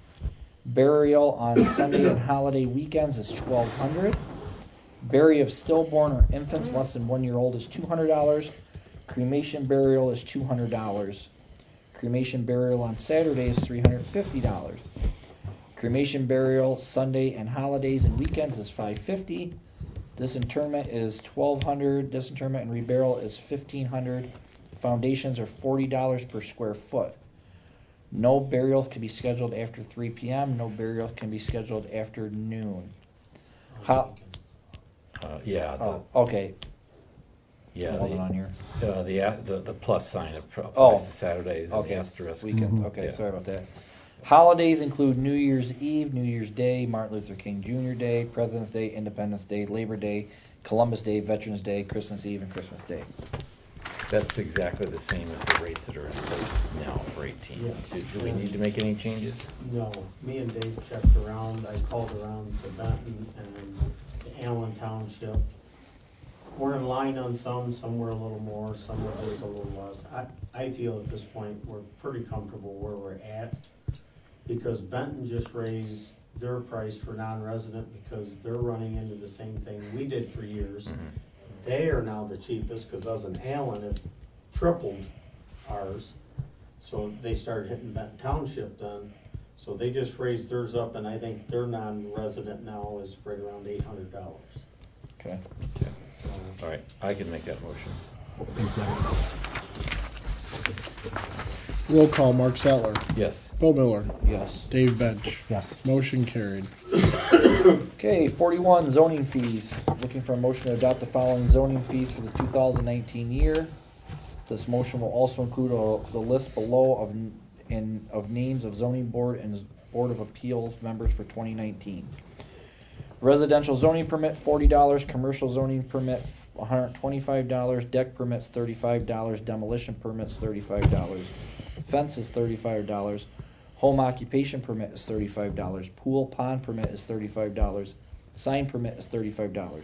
Burial on Sunday and holiday weekends is twelve hundred. Bury of stillborn or infants less than one year old is two hundred dollars. Cremation burial is two hundred dollars. Cremation burial on Saturday is three hundred fifty dollars. Cremation burial Sunday and holidays and weekends is five hundred fifty dollars. Disinterment is twelve hundred dollars. Disinterment and reburial is fifteen hundred dollars. Foundations are forty dollars per square foot. No burials can be scheduled after three p m No burials can be scheduled after noon. How? Uh, yeah, the, Oh, okay. yeah, It wasn't the, on here. uh, the, a- the, the plus sign applies Oh. to Saturdays and Okay. the asterisk. Weekend. Okay, Yeah. sorry about that. Holidays include New Year's Eve, New Year's Day, Martin Luther King Junior Day, President's Day, Independence Day, Labor Day, Columbus Day, Veterans Day, Christmas Eve, and Christmas Day. That's exactly the same as the rates that are in place now for eighteen. Yeah. Do, do we need to make any changes? No, me and Dave checked around, I called around to Benton and to Allen Township. We're in line on some, some were a little more, some were just a little less. I, I feel at this point, we're pretty comfortable where we're at, because Benton just raised their price for non-resident because they're running into the same thing we did for years. Mhm. They are now the cheapest, because us and Allen have tripled ours. So they started hitting Benton Township then. So they just raised theirs up, and I think their non-resident now is right around eight hundred dollars. Okay. Okay. All right, I can make that motion. Roll call, Mark Sattler, Yes. Bill Miller, Yes. Dave Bench. Yes. Motion carried. Okay, forty-one zoning fees. Looking for a motion to adopt the following zoning fees for the two thousand nineteen year. This motion will also include a, the list below of n- in of names of zoning board and board of appeals members for twenty nineteen. Residential zoning permit forty dollars, commercial zoning permit one hundred twenty-five dollars, deck permits thirty-five dollars, demolition permits thirty-five dollars, fence is thirty-five dollars, home occupation permit is thirty-five dollars, pool pond permit is thirty-five dollars, sign permit is thirty-five dollars.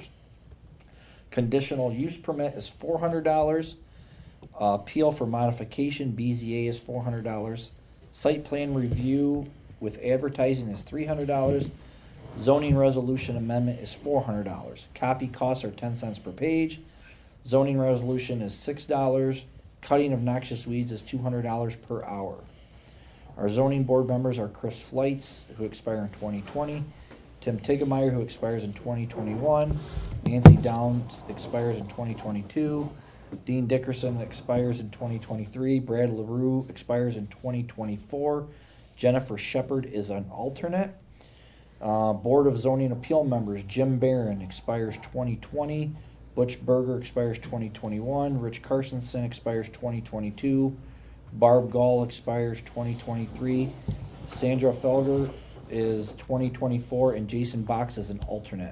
Conditional use permit is four hundred dollars. Uh, appeal for modification, B Z A, is four hundred dollars. Site plan review with advertising is three hundred dollars. Zoning resolution amendment is four hundred dollars. Copy costs are ten cents per page. Zoning resolution is six dollars. Cutting of noxious weeds is two hundred dollars per hour. Our zoning board members are Chris Fleitz, who expire in twenty twenty, Tim Tigemeyer, who expires in twenty twenty-one, Nancy Downs expires in twenty twenty-two, Dean Dickerson expires in twenty twenty-three, Brad LaRue expires in twenty twenty-four, Jennifer Shepard is an alternate. Uh, Board of Zoning Appeal members, Jim Barron expires twenty twenty, Butch Berger expires twenty twenty-one, Rich Carsonson expires twenty twenty-two, Barb Gall expires twenty twenty-three, Sandra Felger is twenty twenty-four, and Jason Box is an alternate.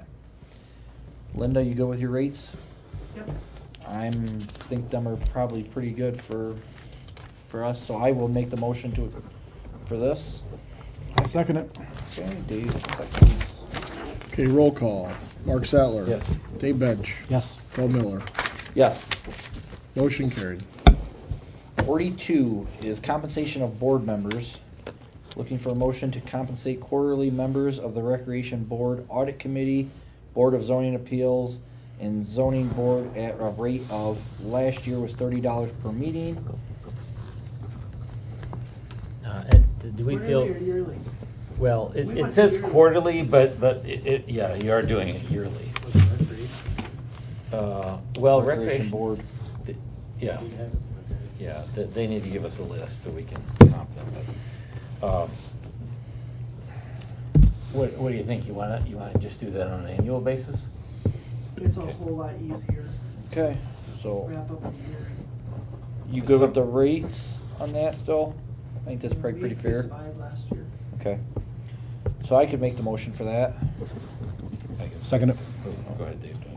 Linda, you go with your rates? Yep. I think them are probably pretty good for for us, so I will make the motion to for this. I second it. Okay, Dave, second. Okay, roll call, Mark Sattler. Yes. Dave Bench. Yes. Bill Miller. Yes. Motion carried. Forty-two is compensation of board members. Looking for a motion to compensate quarterly members of the Recreation Board, Audit Committee, Board of Zoning Appeals, and Zoning Board at a rate of, last year was thirty dollars per meeting. Uh, and do we feel? Quarterly or yearly? Well, it, We it want says yearly. quarterly, but, but it, it, yeah, you are doing it yearly. Uh, well, recreation, Board. th- yeah, You'd have it, okay. yeah, they, they need to give us a list so we can comp them, but, um, what, what do you think? You wanna, you wanna just do that on an annual basis? It's a Okay. whole lot easier. Okay, so wrap up the year. you good with the rates on that still? I think that's probably We pretty increased fair. five last year. Okay. So I could make the motion for that. I can- Second it. Oh, Go ahead, Dave.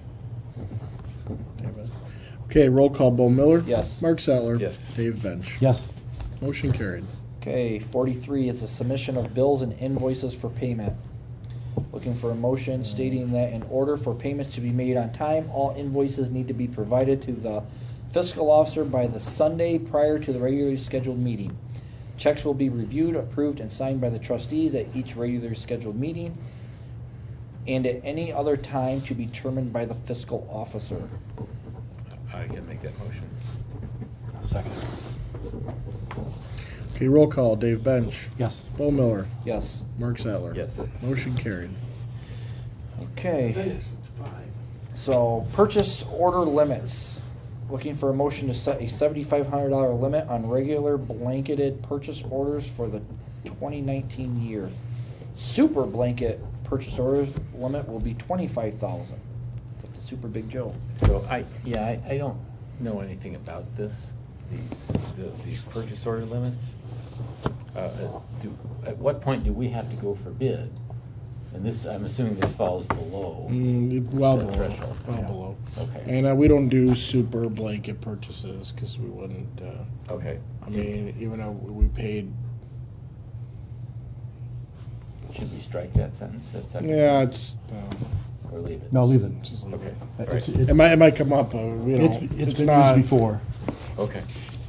Okay, roll call, Bo Miller. Yes. Mark Settler. Yes. Dave Bench. Yes. Motion carried. Okay, forty-three is a submission of bills and invoices for payment. Looking for a motion stating that in order for payments to be made on time, all invoices need to be provided to the fiscal officer by the Sunday prior to the regularly scheduled meeting. Checks will be reviewed, approved, and signed by the trustees at each regularly scheduled meeting and at any other time to be determined by the fiscal officer. I can make that motion. Second. Okay, roll call, Dave Bench. Yes. Bo Miller. Yes. Mark Settler. Yes. Motion carried. Okay. Appendix, it's five. So, purchase order limits. Looking for a motion to set a seventy-five hundred dollar limit on regular blanketed purchase orders for the twenty nineteen year. Super blanket purchase orders limit will be twenty-five thousand. That's the super big Joe. So I, yeah, I, I don't know anything about this, these, the, these purchase order limits. Uh, uh, do, at what point do we have to go for bid? And this, I'm assuming this falls below. Mm, it- well The below. threshold. Well Yeah. below. Okay, And uh, we don't do super blanket purchases because we wouldn't. Uh, okay. I mean, even though we paid. Should we strike that sentence, that second Yeah, sentence? it's. Uh, Or leave it? No, leave it. just leave Okay, it. all It's, right, it- It might, it might come up, but we don't. it's, it's been not, used before. okay.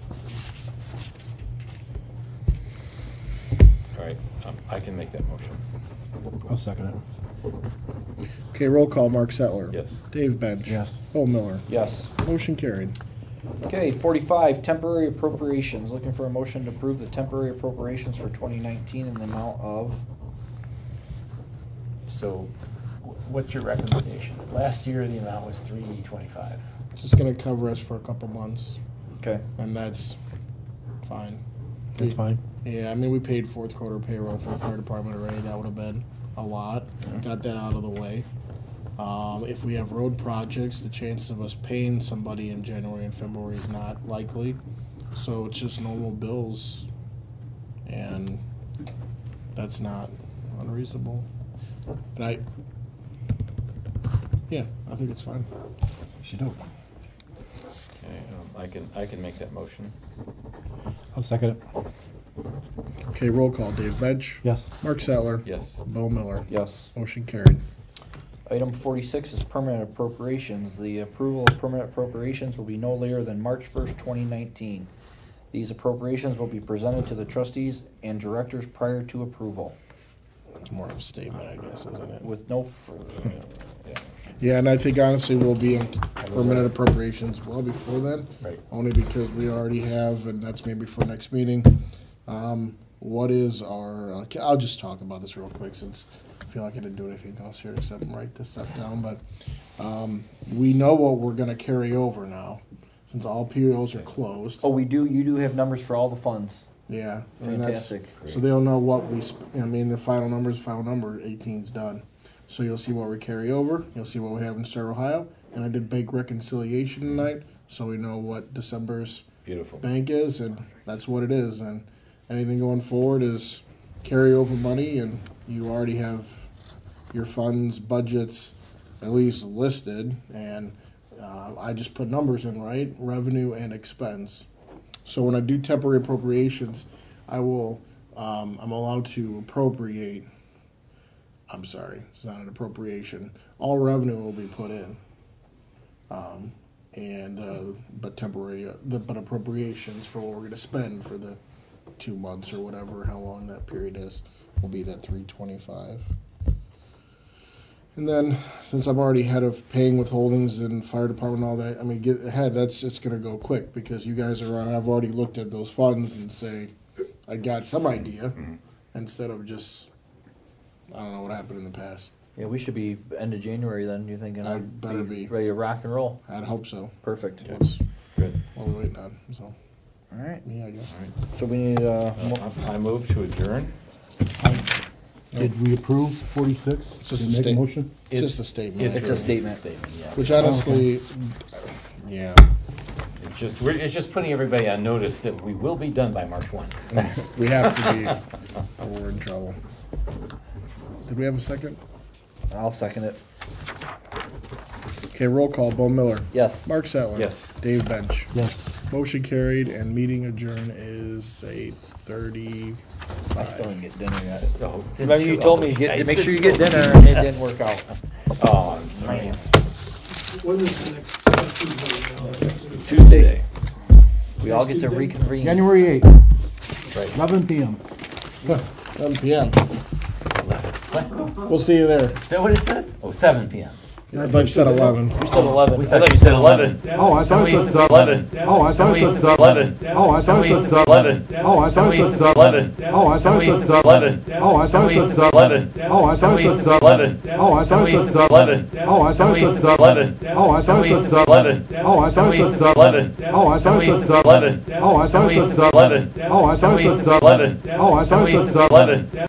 All right, um, I can make that motion. I'll second it. Okay, roll call, Mark Settler. Yes. Dave Bench. Yes. Bo Miller. Yes. Motion carried. Okay, forty-five, temporary appropriations. Looking for a motion to approve the temporary appropriations for twenty nineteen in the amount of, So, wh- what's your recommendation? Last year, the amount was three twenty-five. It's just gonna cover us for a couple months, okay, and that's fine. That's fine. Yeah, I mean, we paid fourth quarter payroll for the fire department already. That would have been a lot. Got that out of the way. Um, if we have road projects, the chances of us paying somebody in January and February is not likely. So it's just normal bills, and that's not unreasonable. And I, yeah, I think it's fine. She do. Okay, um, I can, I can make that motion. I'll second it. Okay, roll call. Dave Bench. Yes. Mark Settler. Yes. Bo Miller. yes. Motion carried. Item forty-six is permanent appropriations. The approval of permanent appropriations will be no later than March first, twenty nineteen. These appropriations will be presented to the trustees and directors prior to approval, It's more of a statement, I guess, isn't it? with no further. Yeah. Yeah, and I think honestly we'll be in permanent appropriations well before then. Right. Only because we already have, and that's maybe for next meeting. Um, what is our, uh, I'll just talk about this real quick since I feel like I didn't do anything else here except write this stuff down, but, um, we know what we're gonna carry over now, since all P Os are closed. Oh, we do, you do have numbers for all the funds. Yeah. and that's- Fantastic. So they'll know what we, sp- I mean, the final number's final number, eighteen's done. So you'll see what we carry over, you'll see what we have in Star Ohio, and I did bank reconciliation tonight, so we know what December's Beautiful. bank is, and that's what it is, and anything going forward is carryover money, and you already have your funds, budgets, at least listed, and, uh, I just put numbers in, right, revenue and expense. So when I do temporary appropriations, I will, um, I'm allowed to appropriate, I'm sorry, it's not an appropriation, all revenue will be put in. Um, and, uh, but temporary, uh, the, but appropriations for what we're gonna spend for the two months or whatever, how long that period is, will be that three twenty-five. And then, since I'm already ahead of paying withholdings and fire department and all that, I mean, get ahead, that's, it's gonna go quick, because you guys are, I've already looked at those funds and say, I got some idea, instead of just, I don't know what happened in the past. Yeah, we should be end of January then, you thinking? I I'd better be. Ready to rock and roll. I'd hope so. Perfect. That's Good. what we're waiting on, so, Alright, me, I guess. All right. so we need, uh, mo- Uh, I I move to adjourn. Do Did we approve forty-six? It's just Did a make a state- motion? It's just a statement. It's a statement. yeah. Which honestly, yeah. It's just, we're, it's just putting everybody on notice that we will be done by March first. We have to be, or we're in trouble. Did we have a second? I'll second it. Okay, roll call. Bo Miller. Yes. Mark Settler. Yes. Dave Bench. Yes. Motion carried, and meeting adjourn is eight thirty. I still didn't get dinner yet. Oh, didn't Remember you all told me those to get, to guys make that sure you get told dinner, me. and it didn't work out. Oh, I'm sorry. When is the next, next Tuesday? Tuesday. We all get to reconvene. January eighth, Right. eleven P M. seven P M. We'll see you there. Is that what it says? Oh, seven P M. I thought you said eleven. You said eleven. We thought you said eleven. Oh, I thought it said eleven. Oh, I thought it said eleven. Oh, I thought it said eleven. Oh, I thought it said eleven. Oh, I thought it said eleven. Oh, I thought it said eleven. Oh, I thought it said eleven. Oh, I thought it said eleven. Oh, I thought it said eleven. Oh, I thought it said eleven. Oh, I thought it said eleven. Oh, I thought it said eleven. Oh, I thought it said eleven. Oh, I thought it said eleven. Oh, I thought it said eleven. Oh, I thought it said eleven.